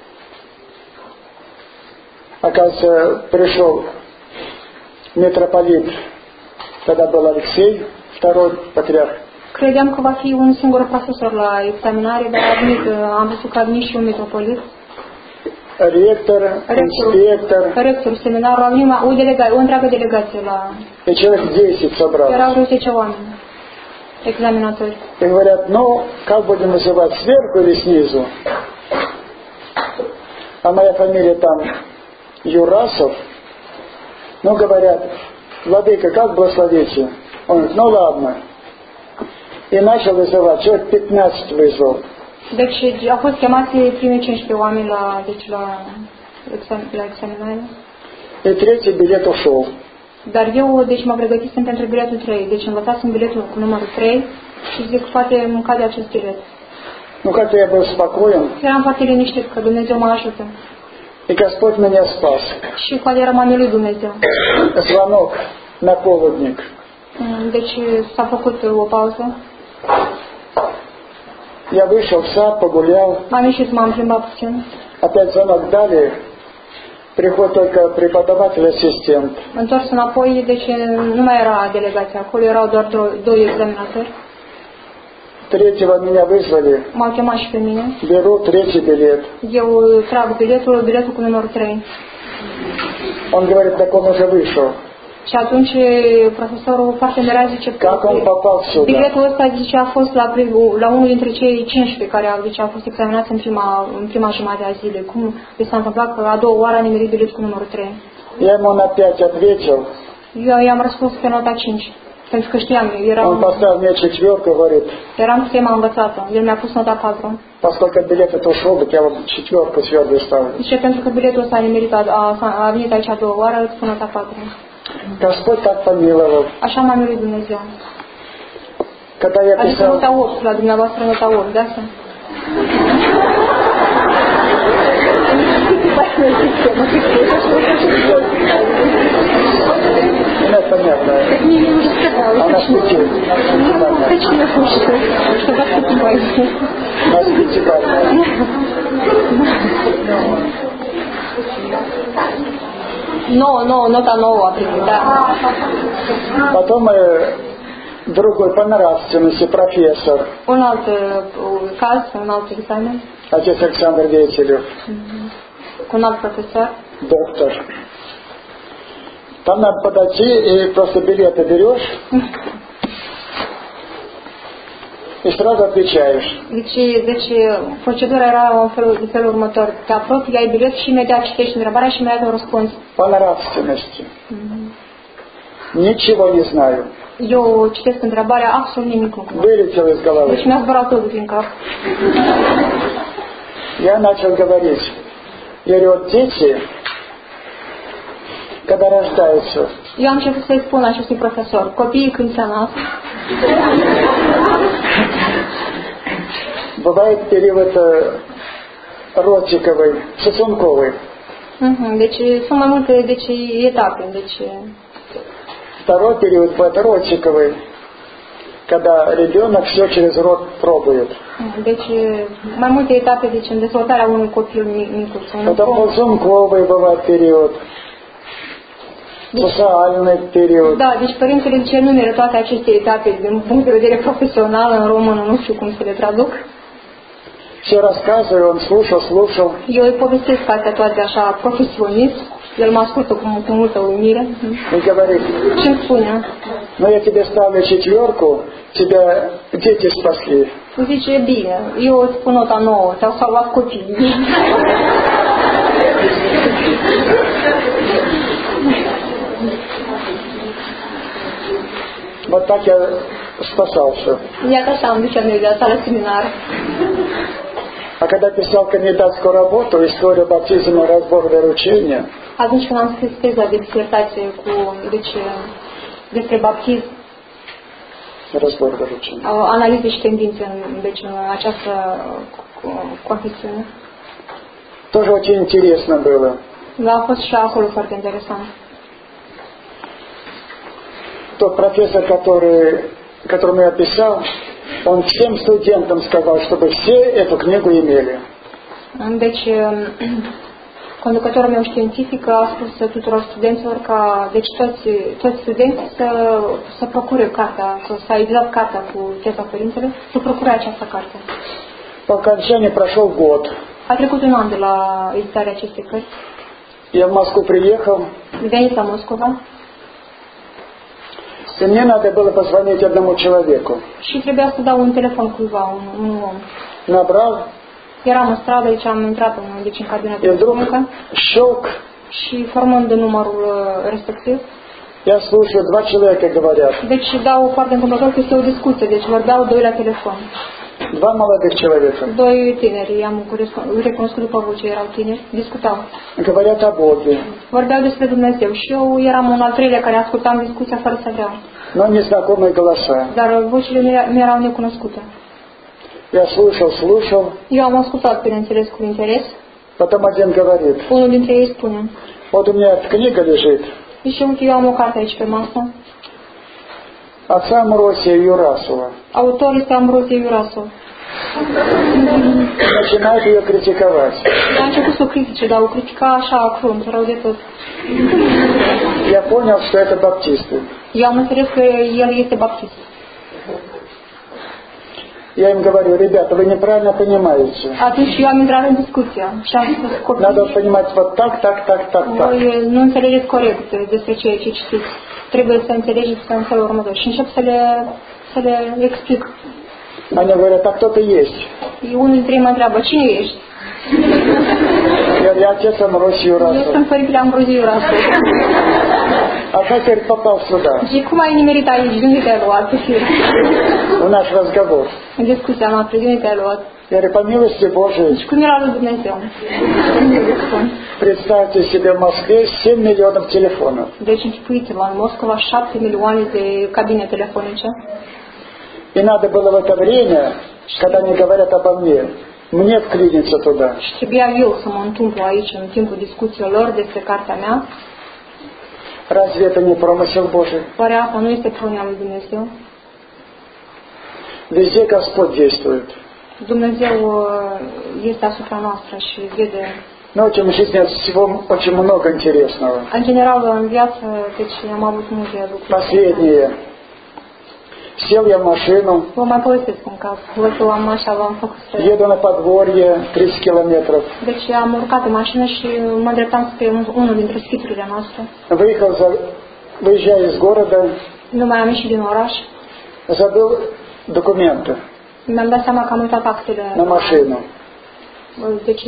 Оказывается, пришел митрополит, тогда был Алексей, второй патриарх. Credeam că va fi un singur profesor la examinare, dar am văzut că a venit și un mitropolit. Ректор, инспектор. Rector, seminarul, o întreagă delegație la... И человек 10 собрался. Erau vreo 10 oameni, examinatori. И говорят, ну, как будем называть, сверху или снизу? А моя фамилия там Юрасов. Ну, говорят, владыка, как благословите? Он говорит, ну ладно. И начал вызывать, человек 15 вызвал. Deci au fost chemați primii 15 oameni la examinare. И третий билет ушел. Dar eu, deci mă pregătisem pentru biletul 3. Deci învățasem biletul cu numărul 3 și zic, poate îmi cade acest bilet. Ну, как-то я был спокоен. Eram foarte liniștit că Dumnezeu mă ajută. И Господь меня спас. Și poate eram a lui Dumnezeu. Звонок на полудник. Deci s-a făcut o pauză. Я вышел в сад, погулял. Am ieșit, m-am plimbat puțin. Опять звонок дали. Приходит только преподаватель-ассистент. Întors înapoi, deci nu mai era delegația. Acolo erau doar doi examinatori. Третьего меня вызвали. M-au chemat și pe mine. Беру третий билет. Eu trag biletul cu numărul 3. Он говорит, так он уже вышел. Și atunci profesorul foarte merea zice că biletul ăsta zice, a fost la unul dintre cei 15 care au fost examinați în prima jumătate a zilei. Cum s-a întâmplat că a doua oară a nimerit biletul cu numărul 3? Я ему на 5 ответил. Eu i-am răspuns pe nota 5. Pentru că știam, Он поставил мне 4, говорит. Eram tema învățată. El mi-a pus nota 4. Поскольку билет это ушел, так я вот 4 твердую ставлю. Zice, pentru că biletul ăsta a venit aici a doua oară, îți pun nota 4. Господь так помиловал. Așa m-a miluit Dumnezeu. Когда я adică писал... nota 8, la dumneavoastră nota 8, de asta? Нет, понятно. Я уже сказала. Она специальная. Точно, что вас понимаете. Она специальная. Нота нового, да. Потом другой по нравственности профессор. Un alt caz, un alt examen, Отец Александр Веселев. cu un alt profesor. Доктор. Там надо подойти и просто билеты берешь и сразу отвечаешь. Deci procedura era în felul următor. Te apropii, ai bilet și imediat citești întrebarea și imediat un răspuns. По нравственности. Ничего не знаю. Eu citesc întrebarea, absolut nimic nu cunosc. Вылетел из головы. Deci mi-a zburat totul din cap. Я начал говорить. Я говорю, вот дети, когда рождаются, Eu am început să-i spun acestui profesor, copiii când se nasc, бывает период ротиковый, сосунковый. Deci sunt mai multe etape. Deci, Второй период бывает ротиковый, когда ребенок все через рот пробует. Deci mai multe etape în dezvoltarea unui copil micuț. Потом ползунковый бывает период, социальный период. Da, deci părintele zice numeră toate aceste etape din punct de vedere profesional în română, nu știu cum să le traduc. Все рассказываю, он слушал. Eu îi povestesc astea toate așa profesionist, el mă ascultă cu multă uimire. И говорит, Și îmi spune, ну я тебе ставлю 4, тебя дети спасли. zice, bine, eu îți spun nota 9, te-au salvat copiii. Вот так я спасался. Iată așa am dus eu viața la seminar. А когда писал кандидатскую работу, историю баптизма, разбор вероучения, Atunci când am scris teza de disertație despre baptism, разбор вероучения, analize și tendințe în această confesiune, тоже очень интересно было. a fost și acolo foarte interesant. Тот профессор, которому я писал, он всем студентам сказал, чтобы все эту книгу имели. Deci, conducătorul meu științific a spus tuturor studenților ca, deci toți studenții să procure cartea, că s-a editat cartea cu teza părintele, să procure această carte. По окончании прошел год. A trecut un an de la editarea acestei cărți. Я в Москву приехал, Venit la Moscova и мне надо было позвонить одному человеку. și trebuia să dau un telefon cuiva, un om. Набрал, Eram în stradă, deci am intrat în cabina и вдруг telefonică щелк, și formând numărul respectiv, я слушаю, 2 человека говорят, deci dau foarte întâmplător că este o discuție, deci vorbeau doi la telefon. 2 молодых человека. Doi tineri, am recunoscut după voce, erau tineri, discutau. Говорят о Боге, Vorbeau despre Dumnezeu și eu eram un al treilea care ascultam discuția fără să vreau. но незнакомые голоса. Dar vocile mi erau necunoscute. Я слушал, Eu am ascultat, bineînțeles, cu interes. потом один говорит, Unul dintre ei spune, вот у меня эта книга лежит, deci eu am o carte aici pe masă. отца Амвросия Юрасова. Autor este Ambrosie Iurasov. Начинает ее критиковать. A început să o critice, dar o critica așa crunt, rău de tot. Я понял, что это баптисты. Eu am înțeles că el este baptist. Я им говорю, ребята, вы неправильно понимаете. Atunci eu am intrat în discuție și am spus copii, Надо понимать вот так. voi nu înțelegeți corect despre ceea ce citiți. Trebuie să înțelegeți în felul următor. Și încep să le explic. Они говорят, а кто ты есть? Unul dintre ei mă întreabă, cine ești? Я говорю, я отец Амвросий Eu Юрасов. sunt părintele Ambrozie Iurasov. А как ты попал сюда? Și cum ai nimerit aici? De unde te-ai luat? В наш разговор. În discuția noastră, de unde te-ai luat? Я говорю, по милости Божией, Și cum era lui Dumnezeu? представьте себе, в Москве 7 миллионов телефонов. Deci închipuiți-vă, în Moscova 7 milioane de cabine telefonice. И надо было в это время, когда они говорят обо мне вклиниться туда. Și trebuia eu să mă întumplu aici în timpul discuțiilor despre cartea mea. Разве это не промысел Божий? Oare asta nu este prunia lui Dumnezeu? Везде Господь действует. Dumnezeu este asupra noastră și vede. Но в жизни от всего очень много интересного. În general, în viață, deci am avut multe lucruri. Последнее. Sел я в машину, Vă mai povestesc un caz. Vă am așa, v-am făcut să... еду на подворье 30 километров. Deci am urcat în mașină și mă îndreptam spre unul dintre schiturile noastre. Выезжая из города, Nu mai am ieșit din oraș. забыл документы Mi-am dat seama că am uitat actele. на машину. Deci,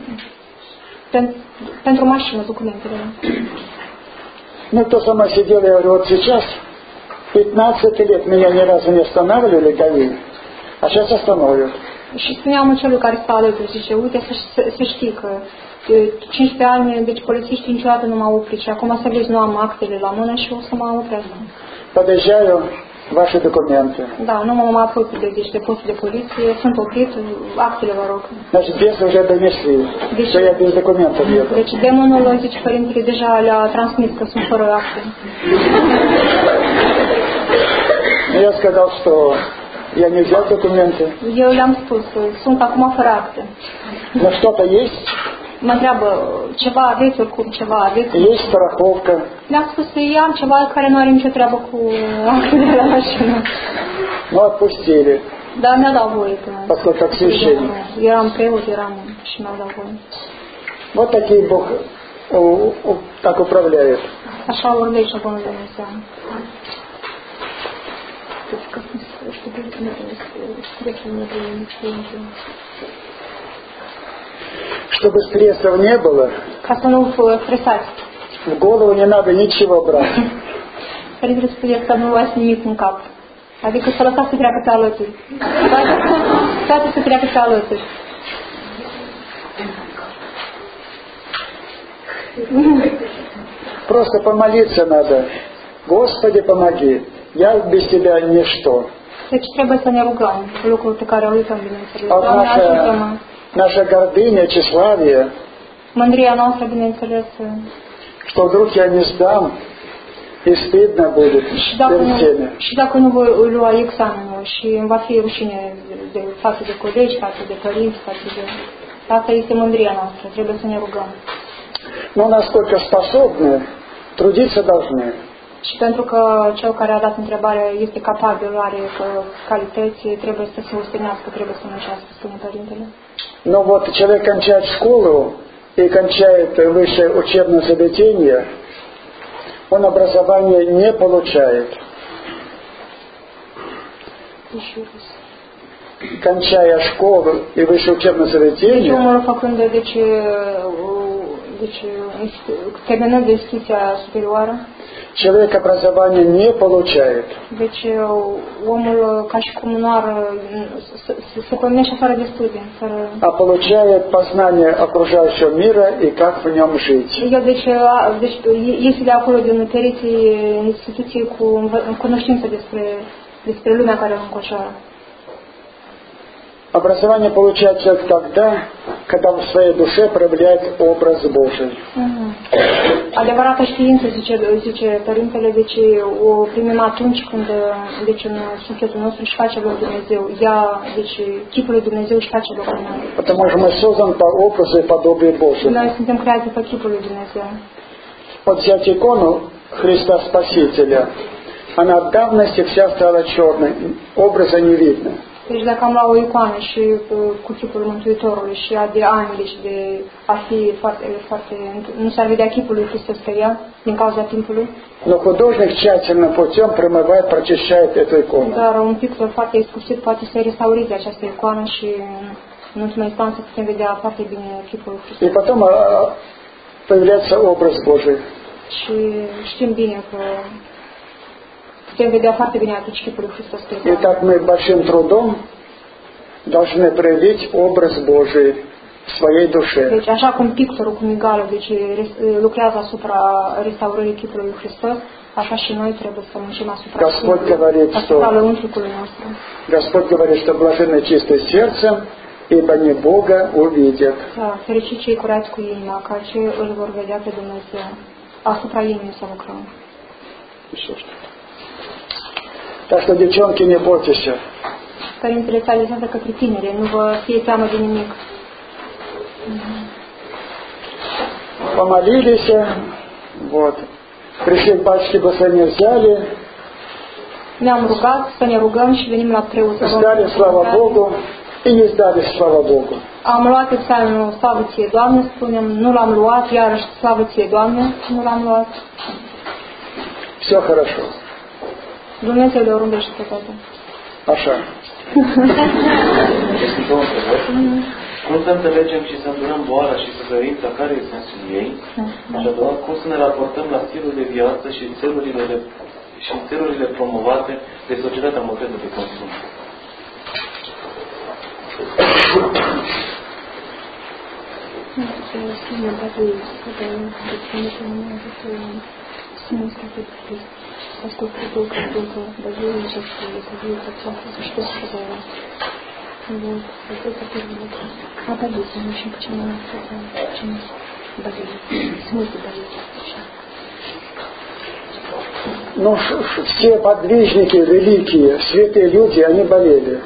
pentru mașină, documentele. Ну, кто со мной сидел, я говорю, вот сейчас 15 лет меня ни разу не останавливали, ГАИ, а сейчас остановят. Și spuneam celui care stau alături, zice, uite, să știi că 15 ani, deci polițiștii niciodată nu m-au oprit și acum să vezi, nu am actele la mână și o să mă oprească. Подъезжаю, ваши документы. Da, nu mă apropii de niște postul de poliție, sunt oprit, actele vă rog. Значит, бесы уже донесли, что я без документов еду. Deci demonul, zice părintele, deja le-a transmis că sunt fără acte. Я сказал, что я не взял документы. Eu le-am spus, sunt acum fără acte. Но что-то есть. Mă întreabă, ceva aveți, oricum ceva aveți? Есть страховка. Le-am spus că eu am ceva care nu are nicio treabă cu actele de la mașină. Ну, отпустили. Dar mi-a dat voie. Поскольку как священник. Eram preot, și mi-au dat voie. Вот такие Бог так управляет. Așa urmește Bunul Dumnezeu. Чтобы стрессов не было, Ca să nu stresați. в голову не надо ничего брать. Părintele spune să nu luați nimic în cap. Adică să lăsați să treacă pe alături. Toate să treacă pe alături. Просто помолиться надо. Господи, помоги. Я без Тебя ничто. Deci trebuie să ne rugăm lucrul pe care îl uităm, bineînțeles. А Doamne, ajută-mă. наша гордыня, тщеславие, Mândria noastră, bineînțeles. что вдруг я не сдам, и стыдно будет перед всеми. Și dacă nu voi lua examenul și îmi va fi rușine față de colegi, față de părinți, față de... Asta este mândria noastră, trebuie să ne rugăm. Но насколько способны, трудиться должны. Și pentru că cel care a dat întrebarea este capabil, are calități, trebuie să se ostenească, trebuie să muncească, spune Părintele. Но вот человек кончает школу и кончает высшее учебное заведение, он образование не получает. Кончая школу и высшее учебное заведение, deci omul făcând, deci terminând instituția superioară, человек образование не получает. deci omul ca și cum nu are, se pomenește fără de studii, fără... А получает познание окружающего мира и как в нем жить. El deci iese de acolo din pereții instituției cu cunoștință despre lumea care îl înconjoară. Образование получает человек тогда, когда в своей душе проявляет образ Божий. Adevărată știință, zice Părintele, deci o primim atunci când, deci în sufletul nostru își face loc Dumnezeu. Ea, deci chipul lui Dumnezeu își face loc în noi. Потому что мы созданы по образу и подобию Божьему. Noi suntem creați după chipul lui Dumnezeu. Вот взять икону Христа Спасителя, она от давности вся стала черной, образа не видно. Deci dacă am luat o icoană și cu chipul Mântuitorului și de ani, deci de a fi foarte, nu s-ar vedea chipul lui Hristos pe ea din cauza timpului. Но художник тщательным путем промывает, прочищает эту икону. Dar un pictor foarte iscusit poate să restaureze această icoană și în ultima instanță putem vedea foarte bine chipul lui Hristos. И потом появляется образ Божий. Și știm bine că putem vedea foarte bine atunci chipul lui Hristos pe ea. Итак, мы большим трудом должны проявить образ Божий в своей душе. Deci așa cum pictorul cu migală, deci lucrează asupra restaurării chipului lui Hristos, așa și noi trebuie să muncim asupra lăuntricului nostru. Господь говорит, что блаженны чистые сердцем, ибо они Бога увидят. Da, fericiți cei curați cu inima, ca ce îl vor vedea pe Dumnezeu. asupra ei noi să lucrăm. Еще что-то. Так что, девчонки, не бойтесь. Părintele se adresează către tineri, nu vă fie teamă de nimic. Помолились, вот. Пришли к батюшке, благословение взяли. Ne-am rugat să ne rugăm și venim la preot. Сдали, слава Богу, и не сдали, слава Богу. Am luat examenul, slavă ție, Doamne, spunem, nu l-am luat, iarăși slavă ție, Doamne, nu l-am luat. Все хорошо. Dumnezeu le orundește pe toate. Așa. Cum să înțelegem și să îndurăm boala și suferința, care e sensul ei? Și a doua, cum să ne raportăm la stilul de viață și țelurile promovate de societatea modernă de consum? Поскольку только доверие, что это будет отцовство, что сказала. Вот, это первый вопрос. А болезнь, в общем, почему она сказала? Почему болезнь? В смысле болезнь? Ну, все подвижники великие, святые люди, они болели.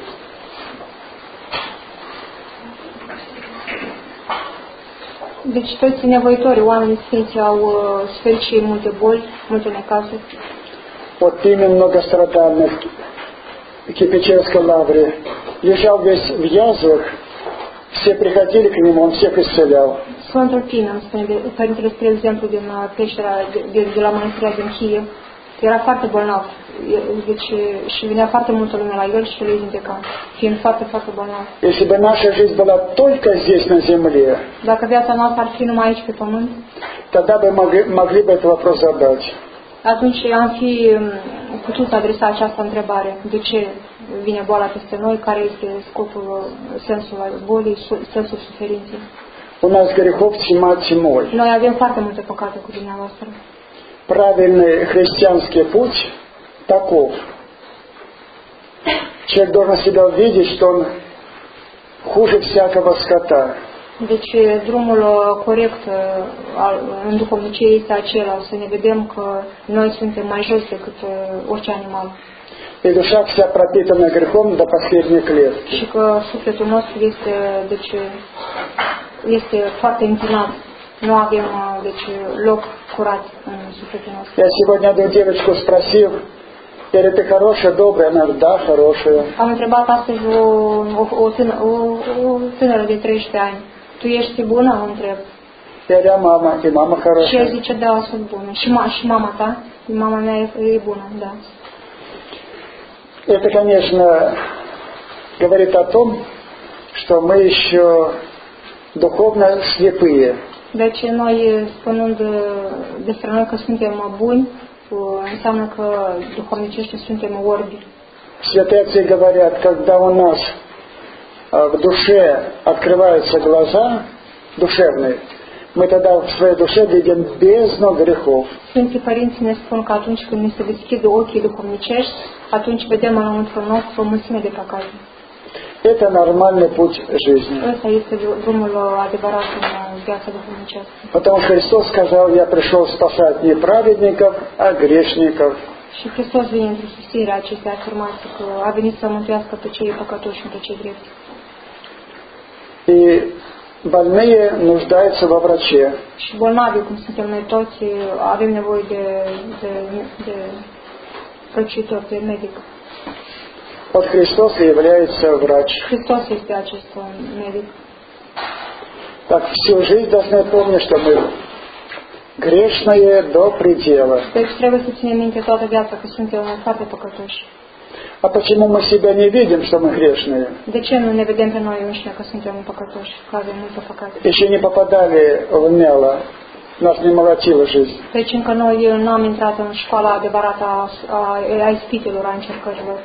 Deci toți nevoitori, oamenii sfinți au suferit și multe boli, multe necazuri. Вот Пимен многострадальных в Кипячевской лавре лежал весь в язвах, все приходили к нему, он всех исцелял. Sfântul Pimen, spune Părintele, spre exemplu, din peștera de la mănăstirea din Kiev, era foarte bolnav. Deci, și venea foarte multă lume la el și le vindeca, fiind foarte, foarte bolnav. Если бы наша жизнь была только здесь, на земле, dacă viața noastră ar fi numai aici pe pământ, тогда бы могли бы этот вопрос задать. Atunci am fi putut adresa această întrebare. De ce vine boala peste noi? Care este scopul, sensul bolii, sensul suferinței? У нас грехов тьма тьмой. Noi avem foarte multe păcate cu dumneavoastră. Правильный христианский путь таков. Человек должен себя увидеть, что он хуже всякого скота. Deci drumul corect în duhovnicie este acela, să ne vedem că noi suntem mai jos decât orice animal. И душа вся пропитана грехом до последней клетки. Și că sufletul nostru este foarte închinat. Nu avem deci loc curat în sufletul nostru. Я сегодня одну девочку спросил, говорит, ты хорошая, добрая? Она говорит, да, хорошая. Am întrebat astăzi o tânără de 13 ani. Tu ești bună? Mă întreb. Я говорю, мама, и мама Și хорошая. el zice, da, sunt bună. Și mama ta? Mama mea e bună, da. Это, конечно, говорит о том, что мы еще духовно слепые. Deci noi, spunând despre noi că suntem buni, înseamnă că duhovnicește suntem orbi. Святые отцы говорят, когда у нас в душе открываются глаза душевные, мы тогда в своей душе видим бездну грехов. Sfinții Părinți ne spun că atunci când ne se deschid ochii duhovnicești, atunci vedem înăuntru nostru o mulțime de păcate. Это нормальный путь жизни. Ăsta este drumul adevărat în viața duhovnicească. Потому что Христос сказал, я пришел спасать не праведников, а грешников. Și Hristos vine într-o susținere acestei afirmații că a venit să mântuiască pe cei păcătoși și pe cei drepti. И больные нуждаются во враче. Și bolnavi, cum suntem noi toți, avem nevoie de prăcitor, de medic. Вот Христос и является врач. Hristos este acest medic. Так всю жизнь должны помнить, что мы грешные до предела. Deci trebuie să ținem minte toată viața că suntem foarte păcătoși. А почему мы себя не видим, что мы грешные? De ce nu ne vedem pe noi înșine că suntem păcătoși, că avem multe păcate? Еще не попадали в мело, нас не молотила жизнь. Deci încă noi nu am intrat în școala adevărată a ispitelor, a încercărilor.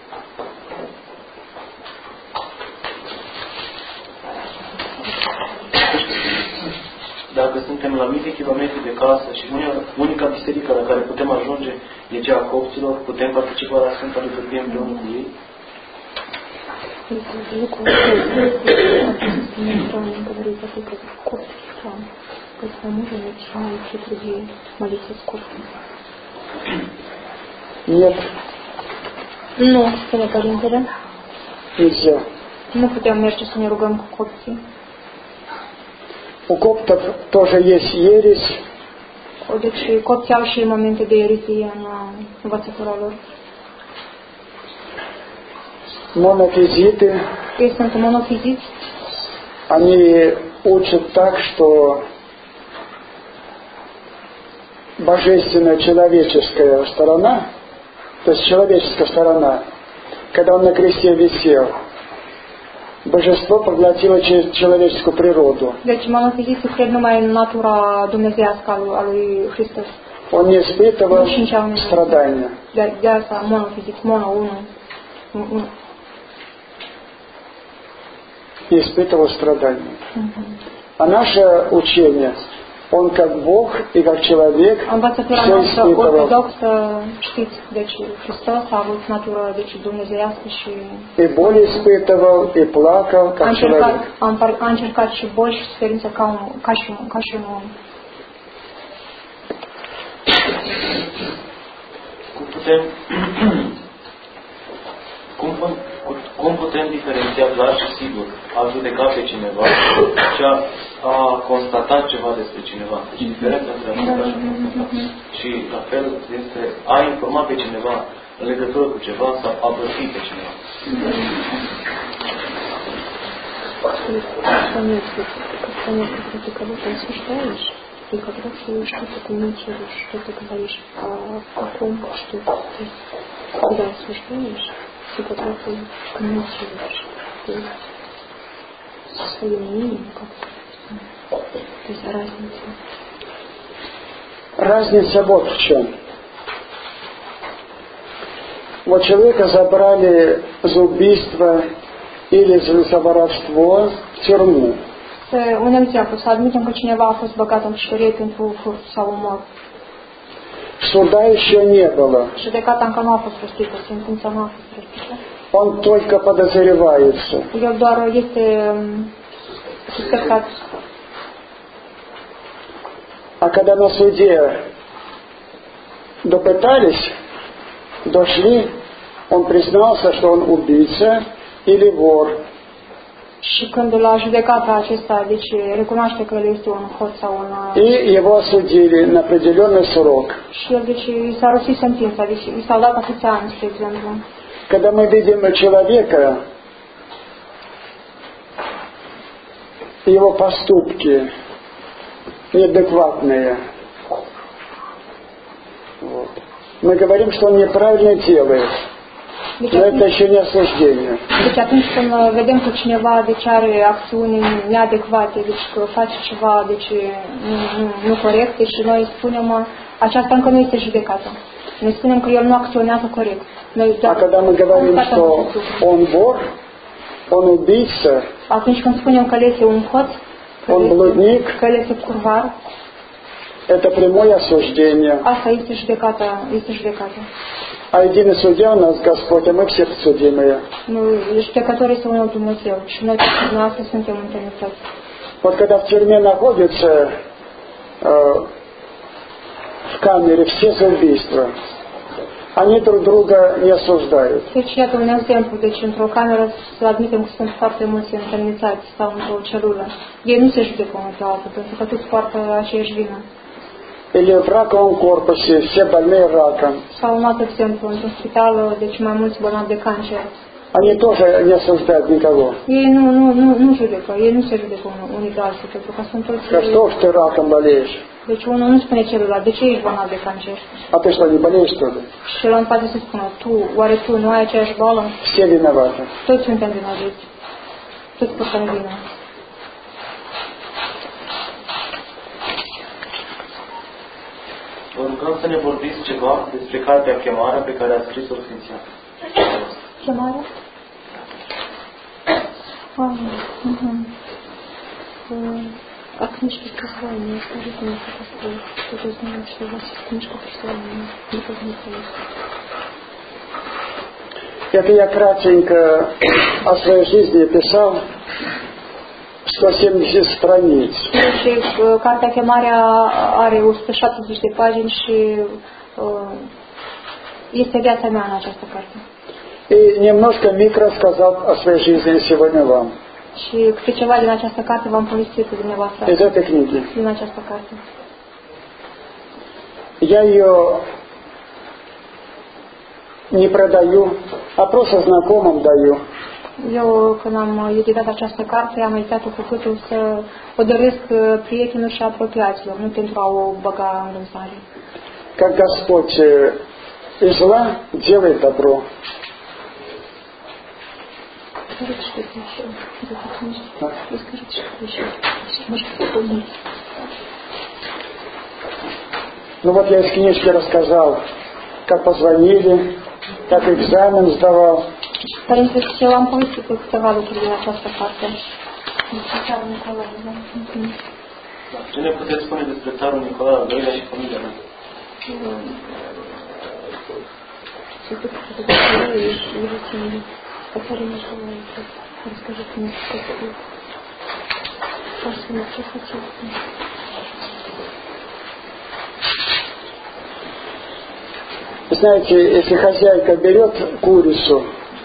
Dacă suntem la mii de kilometri de casă și unica biserică la care putem ajunge e cea a copților, putem participa la Sfânta Liturghie împreună cu ei? Lucrul ăsta, сказать, мы можем учить людей молиться скопом? Нет. Nu, spune Părintele. Нельзя. Nu putem merge să ne rugăm cu copții. У коптов тоже есть ересь. Deci copții au și momente de erezie în învățătura lor. Монофизиты. Ei sunt monofiziți. Они учат так, что божественная человеческая сторона, то есть человеческая сторона, когда он на кресте висел, божество поглотило человеческую природу. Deci monofiziții cred numai în natura dumnezeiască a lui Hristos. Он не испытывал страдания. De asta monofizic, unul. Не испытывал страдания. А наше учение, он как Бог и как человек все испытывал. Ortodoxă, știți, deci Hristos a avut natură, deci dumnezeiască și... И боль испытывал, и плакал, как человек. A încercat și boli și suferință ca și un om. Cum putem diferenția clar și sigur a judeca pe cineva și a constatat ceva despre cineva? Deci diferența între a judeca și a constatat. Și la fel este a informa pe cineva în legătură cu ceva sau a băti pe cineva. Ты кого-то осуждаешь, и как раз что-то комментируешь, что ты говоришь о каком что-то ты когда осуждаешь, и как раз ты комментируешь, то есть со своим мнением как-то, то есть разница. Разница вот в чем. Вот человека забрали за убийство или за воровство в тюрьму. Un exemplu, să admitem că cineva a fost băgat în pușcărie pentru furt sau umor. Суда еще не было. Judecata încă nu a fost răstită, sentința nu a fost răstită. Он только подозревается. El doar este suspectat. А когда на суде допытались, дошли, он признался, что он убийца или вор. Și când la judecata acesta, deci recunoaște că el este un hoț sau un... И его осудили на определенный срок. Și el, deci, i s-a rostit sentința, deci i s-au dat atâția ani, spre exemplu. Когда мы видим человека, его поступки неадекватные, вот, мы говорим, что он неправильно делает. Но это еще не осуждение. Deci atunci când vedem că cineva deci are acțiuni neadecvate, deci că face ceva deci nu corecte și noi spunem aceasta încă nu este judecată. Noi spunem că el nu acționează corect. А когда мы говорим, что он вор, он убийца, atunci când spunem că el este un hoț, că el este curvar, это прямое осуждение. Asta este judecata, А единый судья у нас Господь, а мы все подсудимые. Judecător este unul Dumnezeu și noi toți dumneavoastră suntem întemnițați. Вот когда в тюрьме находятся в камере все за убийство, они друг друга не осуждают. Deci iată un exemplu, deci într-o cameră să admitem că sunt foarte mulți întemnițați sau într-o celulă. Ei nu se judecă unul pe altul, pentru că toți poartă aceeași vină. Или в раковом корпусе, все больные раком. Sau un alt exemplu, într-un spital, deci mai mulți bolnavi de cancer. Они тоже не осуждают никого. Ei nu judecă, ei nu se judecă unii de alții, pentru că sunt toți... Că что ж ты раком болеешь? Deci unul nu spune celuilalt, de ce ești bolnav de cancer? А ты что, не болеешь, что ли? Și celălalt poate să spună, oare tu nu ai aceeași boală? Все виноваты. Toți suntem vinovați. Toți purtăm vină. Vă rugăm să ne vorbiți ceva despre cartea Chemarea pe care a scris-o Sfinția. Chemarea? А книжки послания, скажите мне, пожалуйста, кто-то знает, что у вас есть книжка послания, не познакомилась. Это я кратенько о своей жизни писал 170 страниц. Și cartea Chemarea are 170 de pagini și este viața mea în această carte. И немножко микро сказал о своей жизни сегодня вам. Și câte ceva din această carte v-am povestit dumneavoastră. Из этой книги. Din această carte. Я ее не продаю, а просто знакомым даю. Eu, când am editat această carte, am editat-o cu totul să o dăresc prietenilor și apropiaților, nu pentru a o băga în vânzare. Как Господь из зла делает добро. Скажите что-то еще. Расскажите что-то еще. Может, вспомнить. Ну вот я из книжки рассказал, как позвонили, как экзамен сдавал. Părinte, eu am povestit cu câteva lucruri din această carte. Țarul Nicolae, da? Ce ne puteți spune despre țarul Nicolae al II-lea și familia mea? Ce puteți să despre ei și iubiții pe țarul Nicolae? Расскажите мне, что это. Пошли, что хотите. Знаете, если хозяйка берет курицу,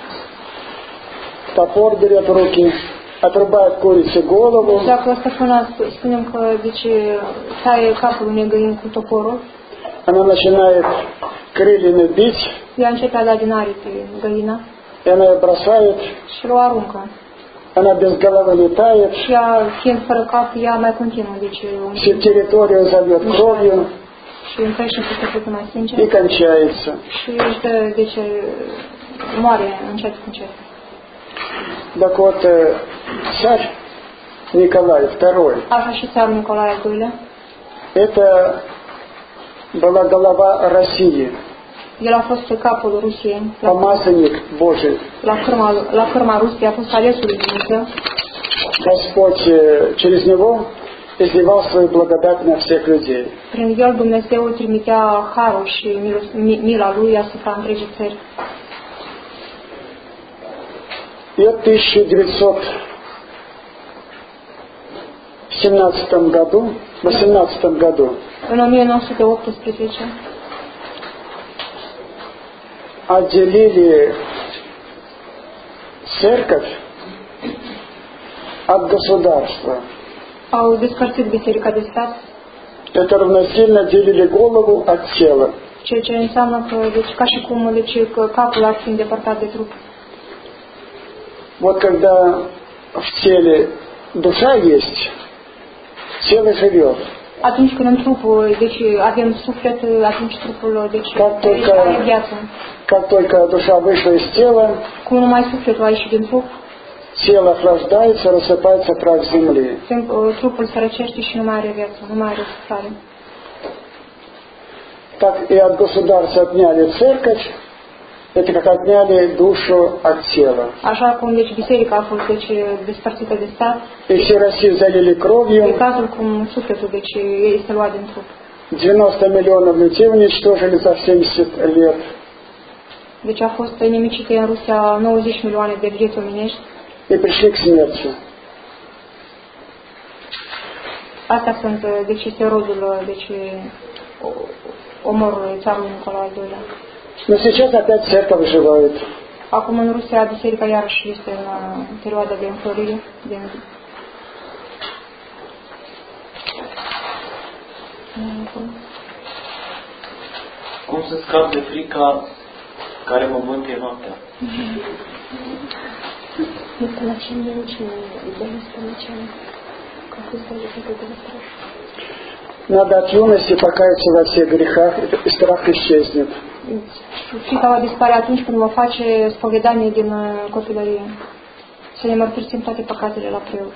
топор берет в руки, отрубает курице голову. Deci dacă stăpâna, spunem că deci taie capul unei găini cu toporul, Она начинает крыльями бить, ea începe a da din aripi găina и она ее бросает, și o aruncă. она без головы летает, Și ea, fiind fără cap, ea mai continuă, deci всю территорию зальет кровью și încrește peste puțin mai и sincer кончается. și își dă, deci moare încet cu încet. Так вот, царь Николай II, Așa și țarul Nicolae al II-lea, это была голова России, el a fost capul Rusiei, помазанник Божий. la cârma Rusiei a fost alesul lui Dumnezeu. Господь через него изливал свою благодать на всех людей. Prin el Dumnezeu trimitea harul și mila lui asupra întregii țări. И в 18 году, În 1918 отделили церковь от государства. au despărțit biserica de stat, Это равносильно делили голову от тела. ceea ce înseamnă că, deci, ca și cum deci, că capul ar fi îndepărtat de trup. Вот когда в теле душа есть, тело живет. Atunci când în trupul, deci avem suflet, atunci trupul, deci are viață. Как только душа вышла из тела, Cum numai sufletul a ieșit din trup, тело охлаждается, рассыпается прах земли. trupul se răcește și nu mai are viață, nu mai are suflare. Так и от государства отняли церковь, это как отняли душу от тела. Așa cum, deci, biserica a fost, deci, despărțită de stat, И все Россию залили e кровью, cazul cum sufletul, deci, este luat din trup. 90 миллионов людей уничтожили за 70 лет. Deci a fost nimicite în Rusia 90 milioane de vieți omenești. И пришли к смерти. Astea sunt, deci, este rodul, deci, omorului țarului Nicolae al II-lea. Но сейчас опять церковь оживает. Acum în Rusia biserica iarăși este în perioada de înflorire, Cum să scap de frica care mă mântuie noaptea? Это начало не очень удалось поначалу. Как вы сказали, как этого страшно. Надо от юности покаяться во всех грехах, и страх исчезнет. Frica va dispare atunci când va face spovedanie din copilărie. Să ne mărturisim toate păcatele la preot.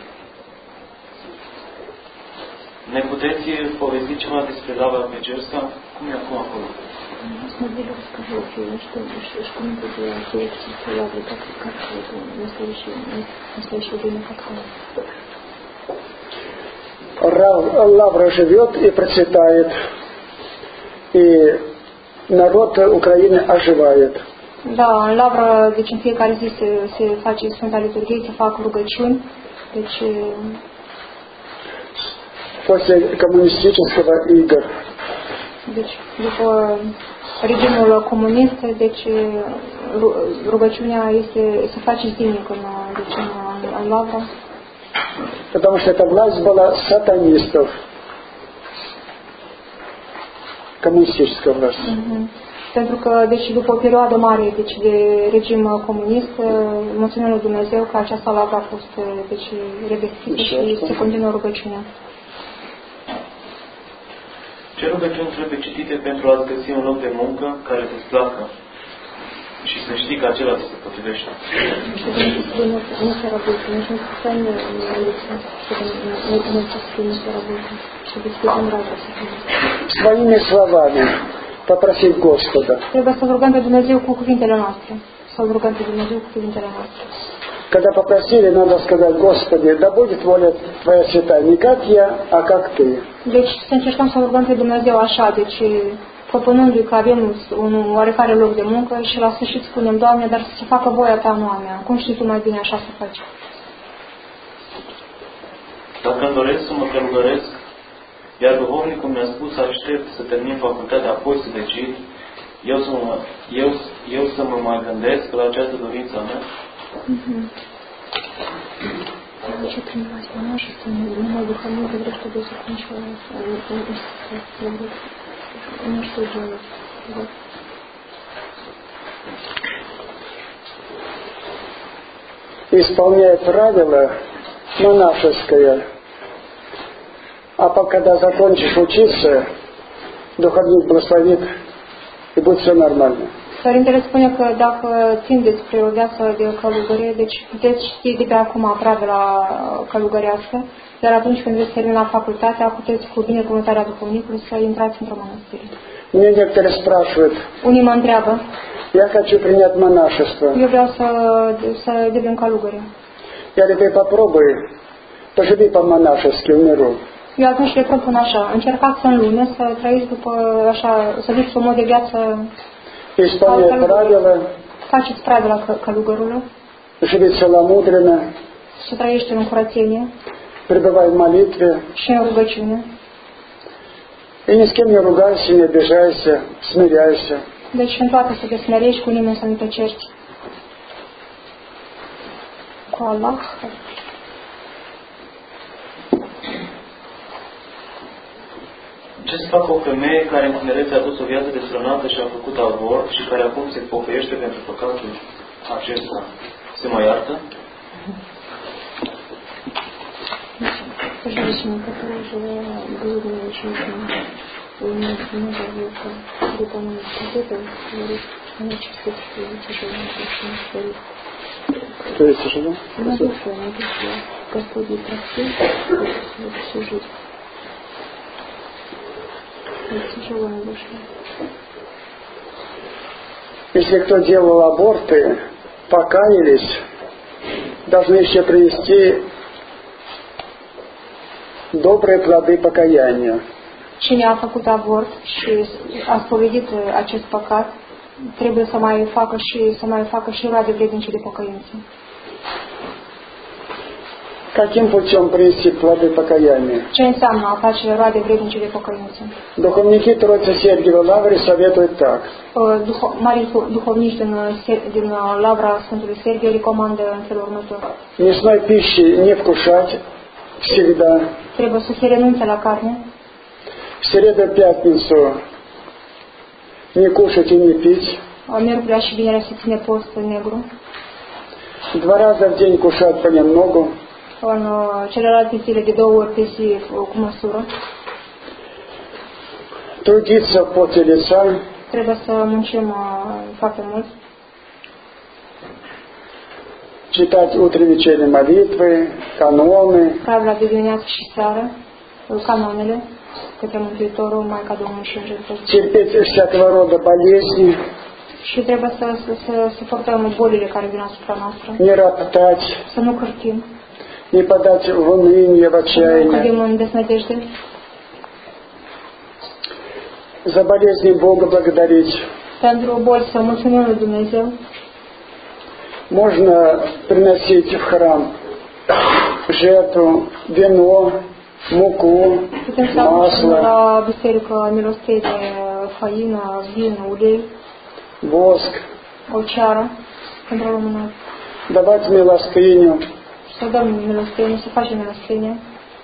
Ne puteți povesti ceva despre Lavra Pecerska? Cum e acum acolo? Смогли бы рассказать, что-нибудь о свидетельстве Лавры, как это в настоящее время, как там? Лавра живет и процветает, и народ Украины оживает. Da, în Lavra, deci în fiecare zi se face Sfânta Liturghie, se fac rugăciuni Deci, после коммунистического ига. Deci, după regimul comunist, deci rugăciunea este să faci zilnic în lavra. Потому что эта власть была сатанистов. Коммунистическая власть. Pentru că, deci, după o perioadă mare deci, de regim comunist, mulțumim lui Dumnezeu că această lavra a fost deci, revestită și se continuă rugăciunea. Ce rugăciuni trebuie citite pentru a găsi un loc de muncă care te placă și să știi că acela ți se potrivește? Своими словами попросить Господа. Trebuie să rugăm pe Dumnezeu cu cuvintele noastre. Să rugăm pe Dumnezeu cu cuvintele noastre. Когда попросили, надо сказать: Господи, да будет воля Твоя святая, не как я, а как Ты. Deci să încercăm să rugăm pe Dumnezeu așa, deci propunându-i că avem un oarecare loc de muncă și la sfârșit spunem: Doamne, dar să se facă voia Ta, nu a mea. Cum știi Tu mai bine așa să faci? Dacă îmi doresc să mă călugăresc, iar duhovnicul mi-a spus să aștept să termin facultatea, apoi să decid, eu să mă mai gândesc la această dorință a mea? Хочу принимать монашество, но духовный говорит, чтобы я закончила университет. Ну что делать? Исполняя правила монашеское, а когда закончишь учиться, духовник благословит, и будет все нормально. Părintele spune că dacă țindeți spre o viață de călugărie, deci puteți ști de pe acum pravila călugărească, iar atunci când veți termina facultatea, puteți cu binecuvântarea duhovnicului să intrați într-o mănăstire. Мне некоторые спрашивают: Unii mă întreabă: я хочу принять монашество. Eu vreau să devin călugăre. Я говорю: ты попробуй, поживи по-монашески в миру. Eu atunci le propun așa: încercați în lume să trăiți după așa, să viți un mod de viață. Исполняй правила, faceți pravila călugărului, живи целомудренно, să trăiești în curățenie, пребывай в молитве, și în rugăciune. И ни с кем не ругайся, не обижайся, смиряйся. Deci în toate să te smerești, cu nimeni să nu te cerți. Cu Allah. Ce să facă o femeie care în tinerețe a dus o viață destrănată și a făcut avort și care acum se pocăiește pentru păcatul acesta? Se mai iartă? Женщина, которая жила блудной жизнью, у нее много века где-то она где-то говорит, она чувствует, что ей тяжело, что она стоит. Что ей тяжело? На душе. Господь ей простил всю жизнь. Тяжело на душе. Если кто делал аборты, покаялись, должны еще принести добрые плоды покаяния. Cine a făcut avort și a spovedit acest păcat, trebuie să mai facă și roade vrednice de pocăință. Каким путем принести плоды покаяния? Ce înseamnă a face roade vrednice de pocăință? Духовники Троицы Сергиевой Лавры советуют так. Marii duhovnici din Lavra Sfântului Serghie recomandă în felul următor. Мясной пищи не вкушать всегда. Trebuie să se renunțe la carne. В среду, пятницу не кушать и не пить. Miercurea și vinerea se ține post negru. 2 раза в день кушать понемногу. În celelalte zile de 2 ori pe zi cu măsură. Трудиться в поте лица. Trebuie să muncim foarte mult. Читать утренние вечерние молитвы, каноны. Pravila de dimineață și seară, canonele, către Mântuitorul, Maica Domnului și Îngerul. Терпеть всякого рода болезни. Și trebuie să suportăm bolile care vin asupra noastră. Не роптать. Să nu cârtim. Не подать в уныние, в Să nu отчаяние. cădem în desnădejde. За болезни Бога благодарить. Pentru boli să mulțumim lui Dumnezeu. Можно приносить в храм жертву, вино, муку, Putem să aducem масло, la biserică milostenie, făină, vin, ulei, воск, o ceară pentru lumânat. давать милостыню. Să dăm milostenie, să facem milostenie.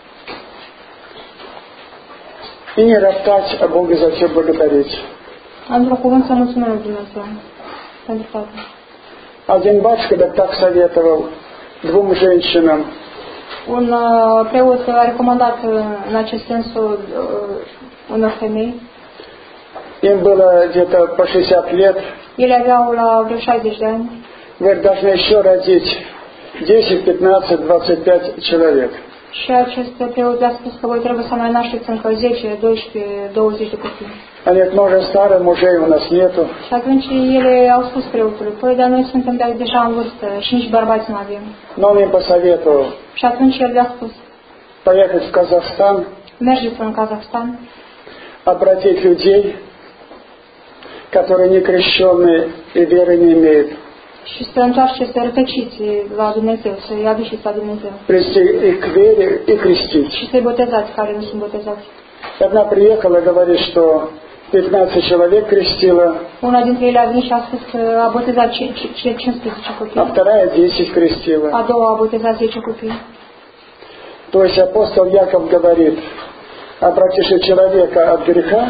И не роптать, а Бога за все благодарить. Într-un cuvânt să mulțumim lui Dumnezeu pentru toate. Один батюшка так советовал двум женщинам. Un preot a recomandat în acest sens unor femei. Им было где-то по 60 лет. Ele aveau la vreo 60 de ani. Говорит, должны еще родить 10, 15, 25 человек. Și acest preot a spus că voi trebuie să mai nașteți încă 10, 12, 20 de copii. Они говорят, мы уже старые, мужей у нас нету. Și atunci ele au spus preotului, păi, dar noi suntem deja în vârstă și nici bărbați nu avem. Но он им посоветовал Și atunci el le-a spus, поехать в Казахстан, mergeți în Kazahstan, обратить людей, которые не крещенные и веры не имеют, și să întoarceți rătăciți la Dumnezeu, să-i aduceți la Dumnezeu. привести их к вере и крестить. Și să-i botezați care nu sunt botezați. И одна приехала и говорит, что 15 человек крестила, Una dintre ele a venit și a spus că a botezat 15 copii, а вторая 10 крестила. a doua a botezat 10 copii. То есть апостол Яков говорит, обратишь человека от греха,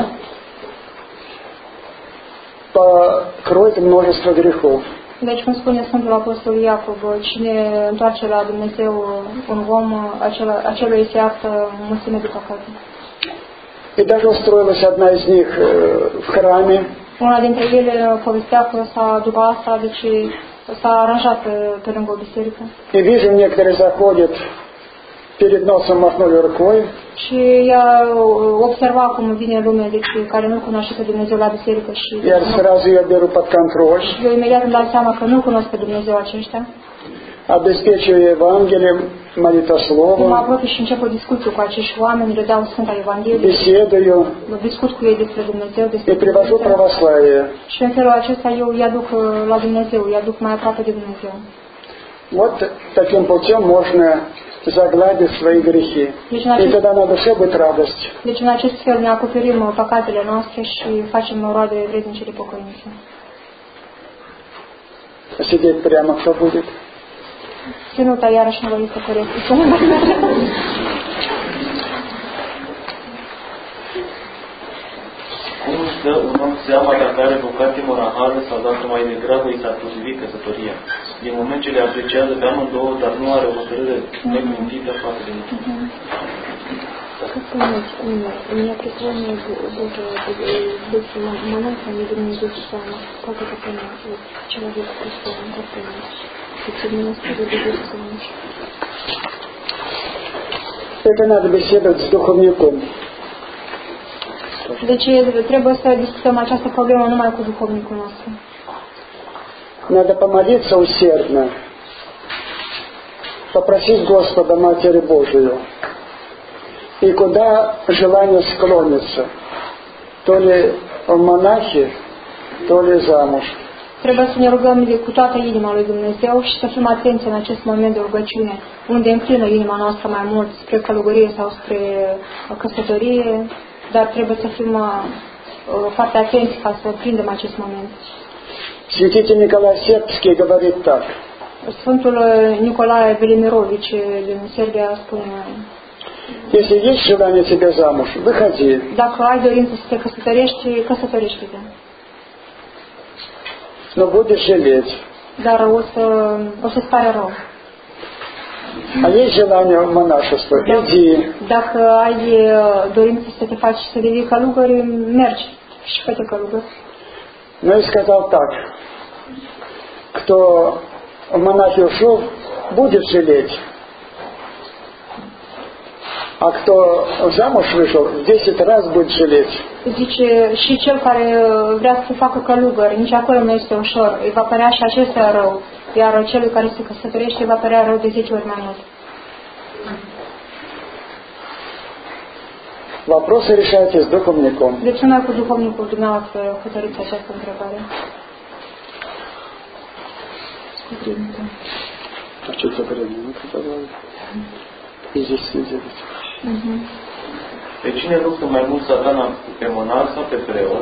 покроет множество грехов. Deci, cum spune Sfântul Apostol Iacov, cine întoarce la Dumnezeu un om, acela îi se iartă mulțime de păcate. И даже устроилась одна из них в храме. Una dintre ele povestea că după asta, deci s-a aranjat pe lângă o biserică. И вижу, некоторые заходят, перед носом махнули рукой. Și ea observa cum vine lumea, deci care nu cunoaște pe Dumnezeu la biserică și Я сразу ее беру под контроль, eu imediat îmi dau seama că nu cunosc pe Dumnezeu aceștia. обеспечиваю Евангелием, Mă молитословом, apropii și încep o discuție cu acești oameni, le dau Sfânta Evanghelie, беседую mă discut cu ei despre Dumnezeu, despre и привожу Dumnezeu. православие. Și în felul acesta eu îi aduc la Dumnezeu, îi aduc mai aproape de Dumnezeu. Вот таким путем можно загладить свои грехи. И тогда на душе будет радость. Deci în acest fel ne acoperim păcatele noastre și facem roade vrednice de pocăință. Сидеть прямо кто будет? Ținuta iarăși nu vă este corect. Cum își dă un om seama dacă are vocație monahală sau dacă mai degrabă i s-a potrivit căsătoria? Din moment ce le apreciază pe amândouă, dar nu are o hotărâre neclintită față de niciun. Как понять, у меня призвание Божие быть монахом или не быть замуж? Как это понять? Вот человек призван, как понять? Идти в монастырь или быть замуж? Это надо беседовать с духовником. Deci trebuie să discutăm această problemă numai cu duhovnicul nostru. Надо помолиться усердно, попросить Господа Матери Божию. И куда желание склонится, то ли в монахи, то ли замуж. Trebuie să ne rugăm cu toată inima lui Dumnezeu și să fim atenți în acest moment de rugăciune, unde înclină inima noastră mai mult spre călugărie sau spre căsătorie, dar trebuie să fim foarte atenți ca să prindem acest moment. Святитель Николай Сербский говорит так. Sfântul Nicolae Velimirovici din Serbia spune: Если есть желание тебе замуж, выходи. Dacă ai dorință să te căsătorești, căsătorește-te. Но будешь жалеть. Dar o să-ți pare rău. А есть желание монашества, иди. Dacă ai dorință să te faci să devii călugăr, mergi și fă-te călugăr. Но и сказал так. Кто в монахи ушел, будет жалеть. А кто замуж вышел, в 10 раз будет жалеть. Zice, și cel care vrea să se facă călugăr, nici acolo nu este ușor, îi va părea și acesta rău, iar celui care se căsătorește îi va părea rău de 10 ori mai mult. Вопросы решайте с духовником. Deci numai cu duhovnicul dumneavoastră hotărâți această întrebare. А что-то время, ну-ка, давай. и здесь свидетельство. Pe cine luptă mai mult Satana, pe monarh sau pe preot?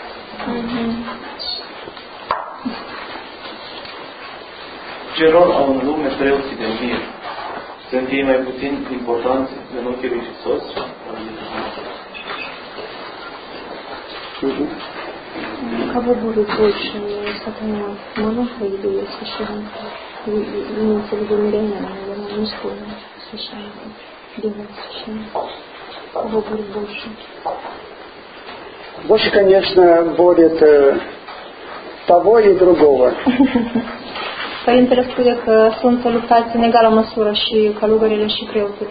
Ce rol au în lume preoții de mir? Sunt ei mai puțin importanți în ochii lui Hristos? Кого будет больше, сатана, монаха или священника? Имеется в виду мирянина, наверное, мужского священника, белого священника. Кого будет больше? Больше, конечно, будет того и другого. Părintele spune că sunt luptați în egală măsură și călugările și preotul.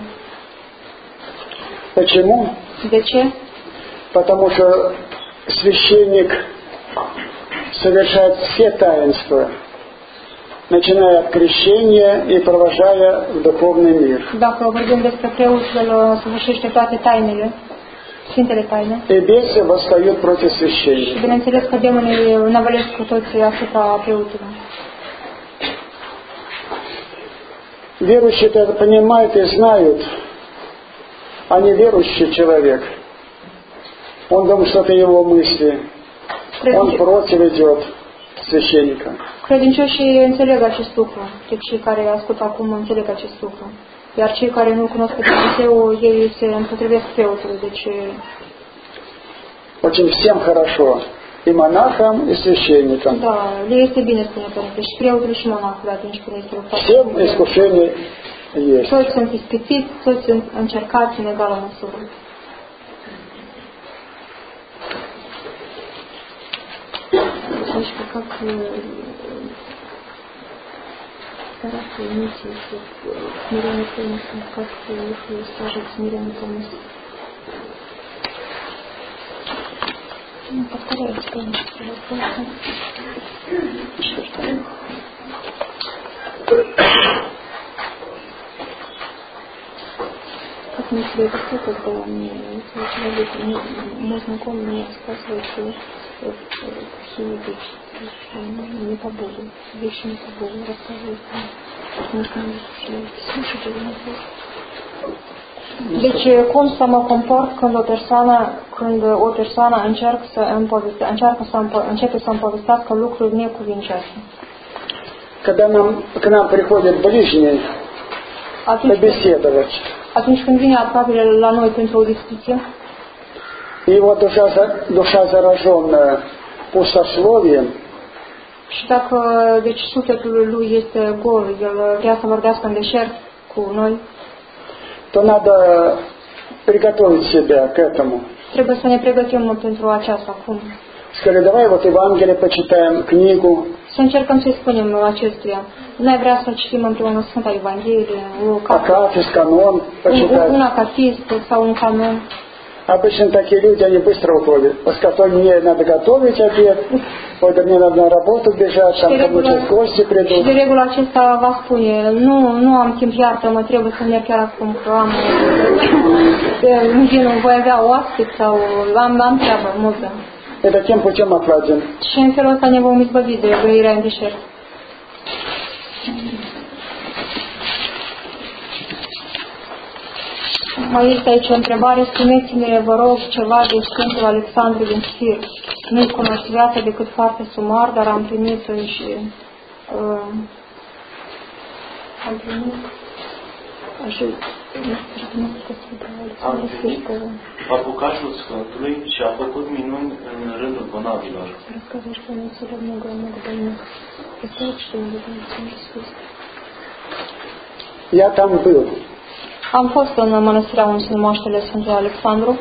Почему? De ce? Потому что священник совершает все таинства, начиная от крещения и провожая в духовный мир. Dacă vorbim despre preot, el săvârșește toate tainele, sfintele taine. И бесы восстают против Și священника. bineînțeles că demonii năvălesc cu toții asupra preotului. Верующие это понимают и знают, а неверующий человек, он думает, что это его мысли, он против идет священника. Credincioșii înțeleg acest lucru, deci cei care ascultă acum înțeleg acest lucru. Iar cei care nu cunosc pe Dumnezeu, ei se împotrivesc preotului, deci... Очень всем хорошо, и монахам, и священникам. Da, le este bine, spune Părinte, și preotului și monahului atunci când este luptat. Всем искушения есть. Toți sunt ispitiți, toți sunt încercați în egală măsură. Дочка, как стараться иметь смиренный помысл, как их сложить смиренный помысл? Повторяйте, конечно, вопросы. Как мне себя вести, когда мне человек, мой знакомый мне рассказывает, что плохие вещи, не побуду, вещи не побуду, рассказывает мне. Нужно слушать или не слушать. Deci, cum să mă comport când o persoană începe să împovestească lucruri necuvincioase? Когда к нам приходят ближние побеседовать, atunci când vine aproapele la noi pentru o discuție, его душа зараженная пустословием, și dacă deci sufletul lui este gol, el vrea să vorbească în deșert cu noi, то надо приготовить себя к этому. Trebuie să ne pregătim pentru aceasta acum. Сказали, давай вот Евангелие почитаем, книгу. Să încercăm să-i spunem acestuia. Noi vrea să citim împreună Sfânta Evanghelie, Акафист, канон почитать. Un acafist sau un canon. Обычно такие люди, они быстро уходят. Поскольку мне надо готовить обед, ой, да мне надо на работу бежать, там кому-то гости придут. Și de regulă acesta va spune, nu am timp, iartă-mă, trebuie să merg chiar acum, că am, voi avea oaspeți sau am treabă multă. Это тем путем отладим. Și în felul ăsta ne vom izbăvi de grăirea în deșert. Mai este aici o întrebare, spuneți-ne, vă rog, ceva de Sfântul Alexandru din Sfir. Nu-i cunosc viața decât foarte sumar, dar am primit și apucașul Sfântului și a făcut minuni în rândul bolnavilor. Я там был. Am fost în mănăstirea unde se numește Sfântul Alexandru.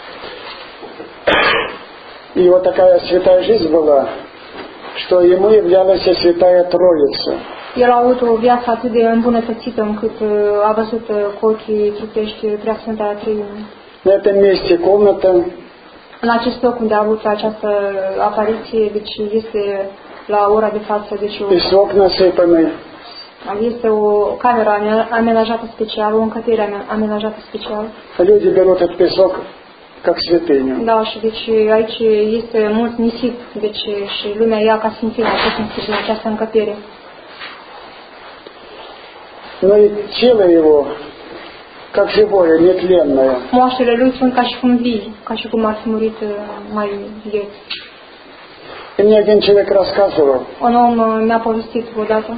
И вот такая святая жизнь была, что ему являлась Святая Троица. El a avut o viață atât de îmbunătățită încât a văzut cu ochii trupești Preasfânta Treime. На этом месте комната. În acest loc unde a avut această apariție, deci este la ora de față, deci Песок насыпанный. este o cameră amenajată special, o încăpere amenajată special. Люди берут этот песок как святыню. Da, și deci aici este mult nisip, deci și lumea ia ca sfințenia acest în această încăpere. Но и тело его, как живое, нетленное. Moaștele lui sunt ca și cum vii, ca și cum ar fi murit mai ieri. И мне один человек рассказывал, Un om mi-a povestit odată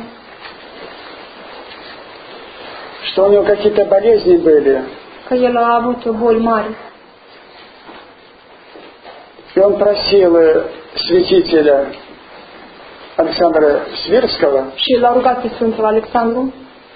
что у него какие-то болезни были, că el a avut boli mari и он просил святителя Александра Свирского, și l-a rugat pe Sfântul Alexandru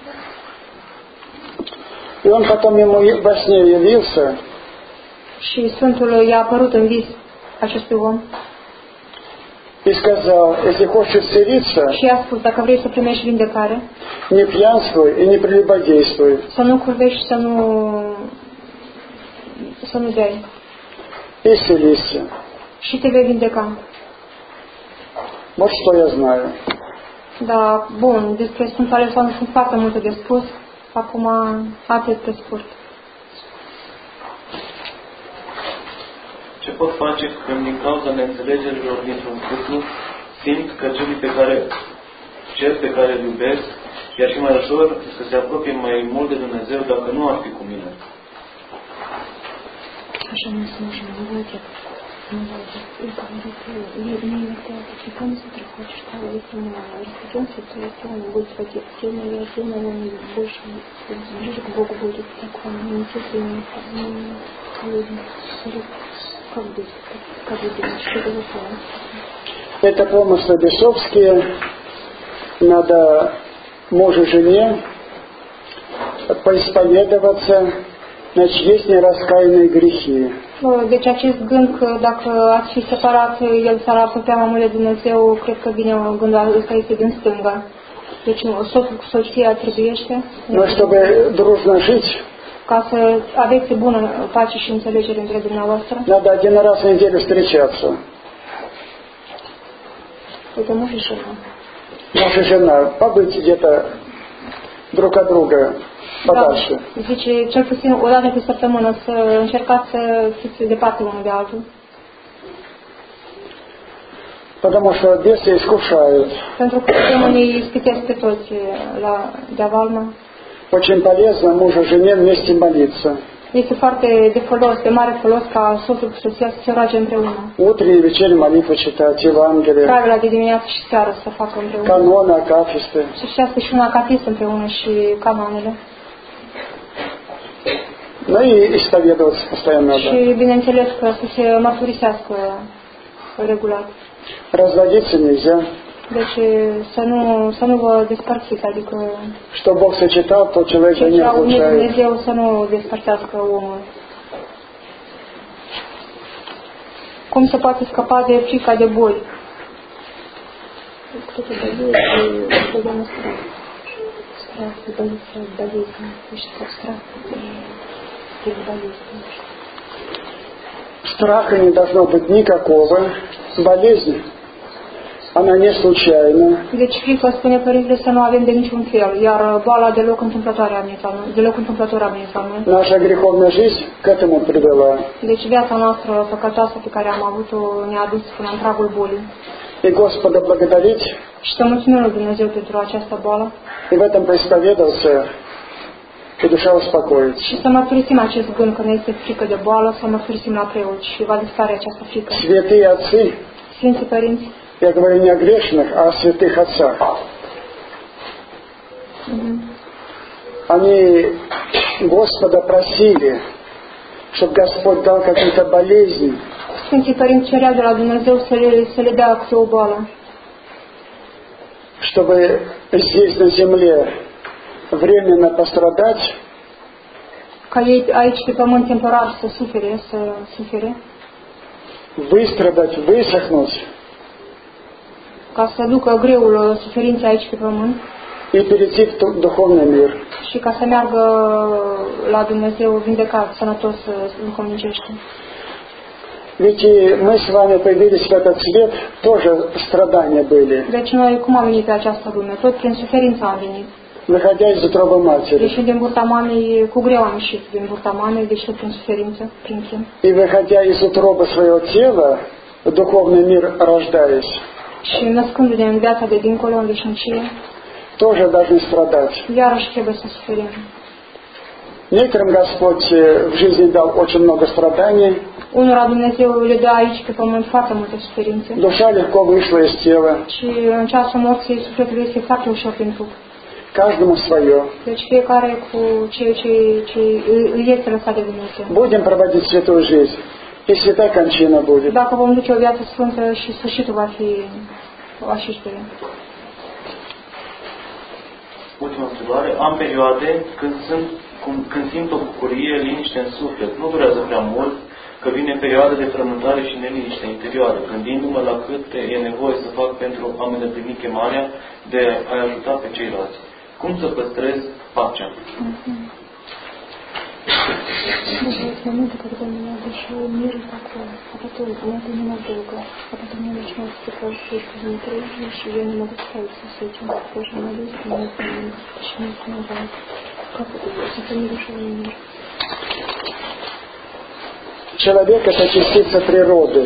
и он потом ему во сне явился și Sfântul i-a apărut în vis acestui om и сказал, если хочешь исцелиться, și i-a spus, dacă vrei să primești vindecare, не пьянствуй и не прелюбодействуй, să nu curvești, să nu dai исцелись. și te vei vindeca. Вот что я знаю. Da, bun, despre Sfântul Alexandru sunt foarte multe de spus, acum atât pe scurt. Ce pot face când din cauza neînțelegerilor dintr-un cuplu simt că cel pe care îl iubesc i-ar fi mai ușor să se apropie mai mult de Dumnezeu dacă nu ar fi cu mine? Așa мы сможем выводить. И говорит, мне иногда такие мысли хочешь, что если мы расходимся, то если он будет ходить сильно, я сильно, он больше ближе к Богу будет, так он не теплый, не холодный. Как быть? Как вы думаете, что это за слово? Это помыслы бесовские. Надо мужу и жене поисповедоваться, значит, есть нераскаянные грехи. Deci acest gând că dacă ați fi separat, el s-ar apropia mai mult de Dumnezeu, cred că vine gândul ăsta este din stânga. Deci soțul cu soția trebuiește. Но чтобы дружно жить, ca să aveți bună pace și înțelegere între dumneavoastră. Надо один раз в неделю встречаться. Это муж и жена. Муж и жена, побыть где-то друг от друга подальше. Da. Zice, cel puțin o dată pe săptămână să încercați să fiți departe unul de altul. Потому что бесы искушают. Pentru că demonii ispitesc pe toți de avalmă. Очень полезно мужу и жене вместе молиться. Este foarte de folos, de mare folos ca soțul cu soția să se roage împreună. Утренние и вечерние молитвы читать, Евангелие, Правила de dimineață și seară să facă împreună. каноны, акафисты. Să știască și un acatist împreună și canoanele. Ну и исповедоваться постоянно. Și bineînțeles că să se mărturisească regulat. Разводиться нельзя. Deci să nu vă despărțiți, adică Что Бог сочетал, то человек не ce a unit разлучает. Dumnezeu să nu despărțească omul. Cum se poate scăpa de frica de boli? Кто-то болеет, постоянно страх. Страх, боится болезни. Значит, как страх или болезнь. Страха не должно быть никакого. Болезнь, она не случайна. Deci frică, spune Părintele, să nu avem de niciun fel, iar boala deloc întâmplătoare a înseamnă. Наша греховная жизнь к этому привела. Deci viața noastră păcătoasă pe care am avut-o ne-a dus până în pragul bolii. И Господа благодарить, Și să mulțumim lui Dumnezeu pentru această boală. и в этом поисповедоваться, и душа успокоится. Și să mărturisim acest gând că ne este frică de boală, să mărturisim la preot și va dispare această frică. Святые отцы, Sfinții Părinți, я говорю не о грешных, а о святых отцах. Они Господа просили, чтобы Господь дал какую-то болезнь, Sfinții Părinți cereau de la Dumnezeu să le dea câte o boală, чтобы здесь на земле временно пострадать, ca ei aici pe pământ temporar să sufere, выстрадать, высохнуть ca să ducă greul suferinței aici pe pământ и перейти в духовный мир. și ca să meargă la Dumnezeu vindecat, sănătos, duhovnicește. Ведь и мы с вами появились в этот свет, тоже страдания были, Deci noi cum am venit pe această lume? Tot prin suferință am venit. выходя из утробы матери. Deși din burta mamei, cu greu am ieșit din burta mamei, deși tot prin suferință, prin chin. И выходя из утробы своего тела, в духовный мир рождаясь, Și născându-ne în viața de dincolo, în veșnicie, тоже должны страдать. iarăși trebuie să suferim. Некоторым Господь в жизни дал очень много страданий. Unora Dumnezeu le dă aici pe pământ foarte multe suferințe. Душа легко вышла из тела. Și în ceasul morții sufletul este foarte ușor din trup. Каждому свое. Deci fiecare cu ceea ce îi este lăsat de Dumnezeu. Будем проводить святую жизнь. И святая кончина будет. Dacă vom duce o viață sfântă și sfârșitul va fi așiștere. Ultima întrebare. Am perioade când simt o bucurie, liniște în suflet. Nu durează prea mult, că vine perioada de frământare și neliniște interioară, gândindu-mă la cât e nevoie să fac pentru a-mi îndeplini chemarea de a ajuta pe ceilalți. Cum să păstrez pacea? Бывают моменты, когда меня душой мир такой, а потом это ненадолго, а потом мне начинает стекать чувство внутри, и я не могу справиться с этим. Тоже молюсь, но не понимаю, почему это назад. Как это делать? Это не душевный мир. Человек — это частица природы.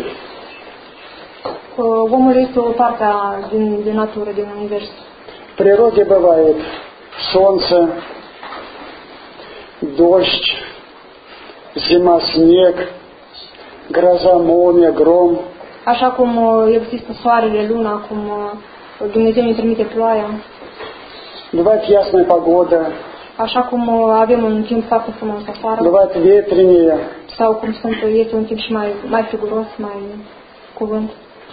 Omul este o parte din natură, din univers. В природе бывает солнце, дождь, зима, снег, гроза, молния, гром. Așa cum există soarele, luna, cum Dumnezeu ne trimite ploaia. Bывает ясная погода. Așa cum avem un timp foarte frumos afară. Bывает ветренее. Sau cum este un timp și mai friguros, mai cuvânt.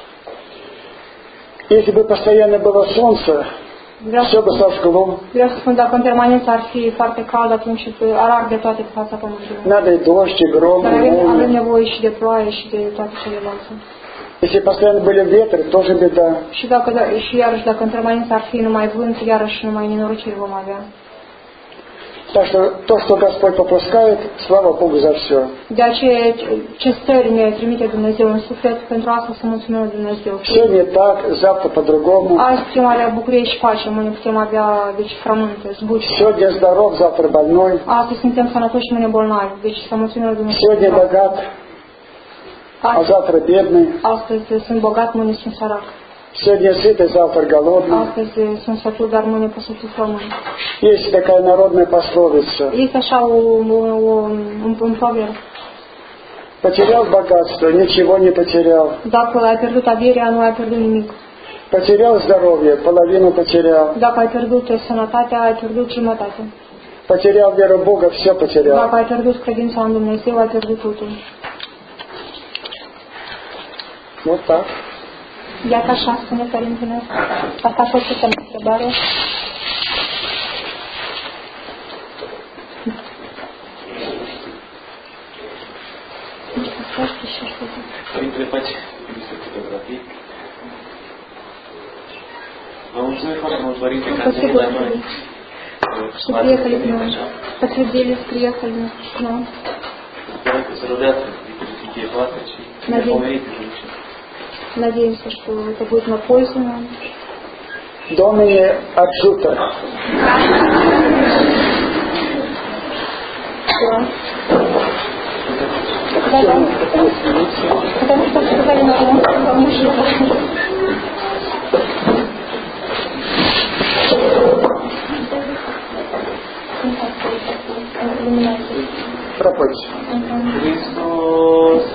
Если бы постоянно было солнце, все бы сожгло. Vreau să spun, dacă în permanență ar fi foarte cald, atunci ar arde toate pe fața pământului. Надо и дождь, и гром, Dar и avem молния. nevoie și de ploaie și de toate celelalte. Если постоянно были ветры, тоже беда. Și iarăși, dacă în permanență ar fi numai vânt, iarăși numai nenorociri vom avea. Так что то, что Господь попускает, слава Богу за все. De aceea, ce stări ne trimite Dumnezeu în suflet, pentru asta să mulțumim lui Dumnezeu. Сегодня так, завтра по-другому. Azi putem avea bucurie și pace, mâine putem avea, deci, frământe, zbuci. Сегодня здоров, завтра больной. Astăzi suntem sănătoși și mâine bolnavi, deci să mulțumim lui Dumnezeu. Сегодня богат, а завтра бедный. Astăzi sunt bogat, mâine sunt sărac. Сегодня сытый, завтра голодный. Astăzi sunt sătul, dar mâine pot să fiu flământ. Есть такая народная пословица. Este așa un proverb. Потерял богатство, ничего не потерял. Dacă ai pierdut averea, nu ai pierdut nimic. Потерял здоровье, половину потерял. Dacă ai pierdut sănătatea, ai pierdut jumătate. Потерял веру в Бога, все потерял. Dacă ai pierdut credința în Dumnezeu, ai pierdut totul. Вот так. Iată așa, spune Părintele. Asta a fost o întrebare. Părintele, faci niște fotografii. Vă mulțumim foarte mult, Părinte, că ați venit la noi. Și приехали к нам. Подтвердились, приехали к нам. Sperăm că se rodească fie toate și ne pomenite și Надеемся, что это будет на пользу нам. Домине Аджута. Да. Потому что сказали на мужчину. Проходите. Христос,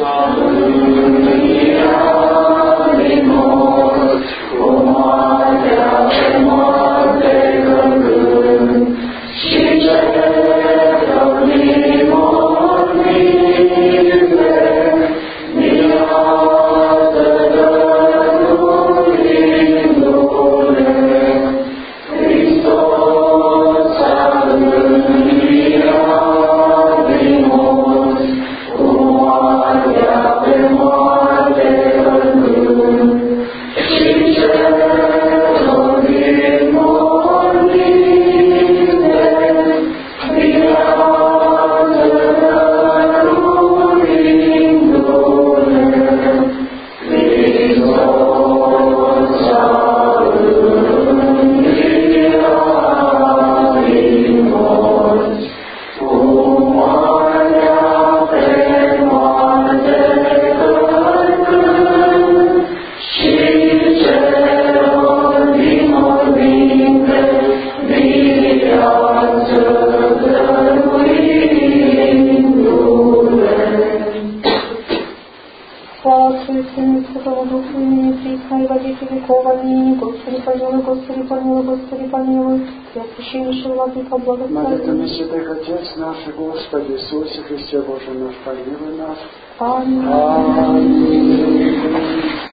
ныне и во веки веков. Аминь. Господи помилуй, Господи помилуй, Господи помилуй. Преосвященнейший Владыка, благослови. Молитвами святых Отец наш, Господи Иисусе Христе Боже наш, помилуй нас. Аминь. Аминь.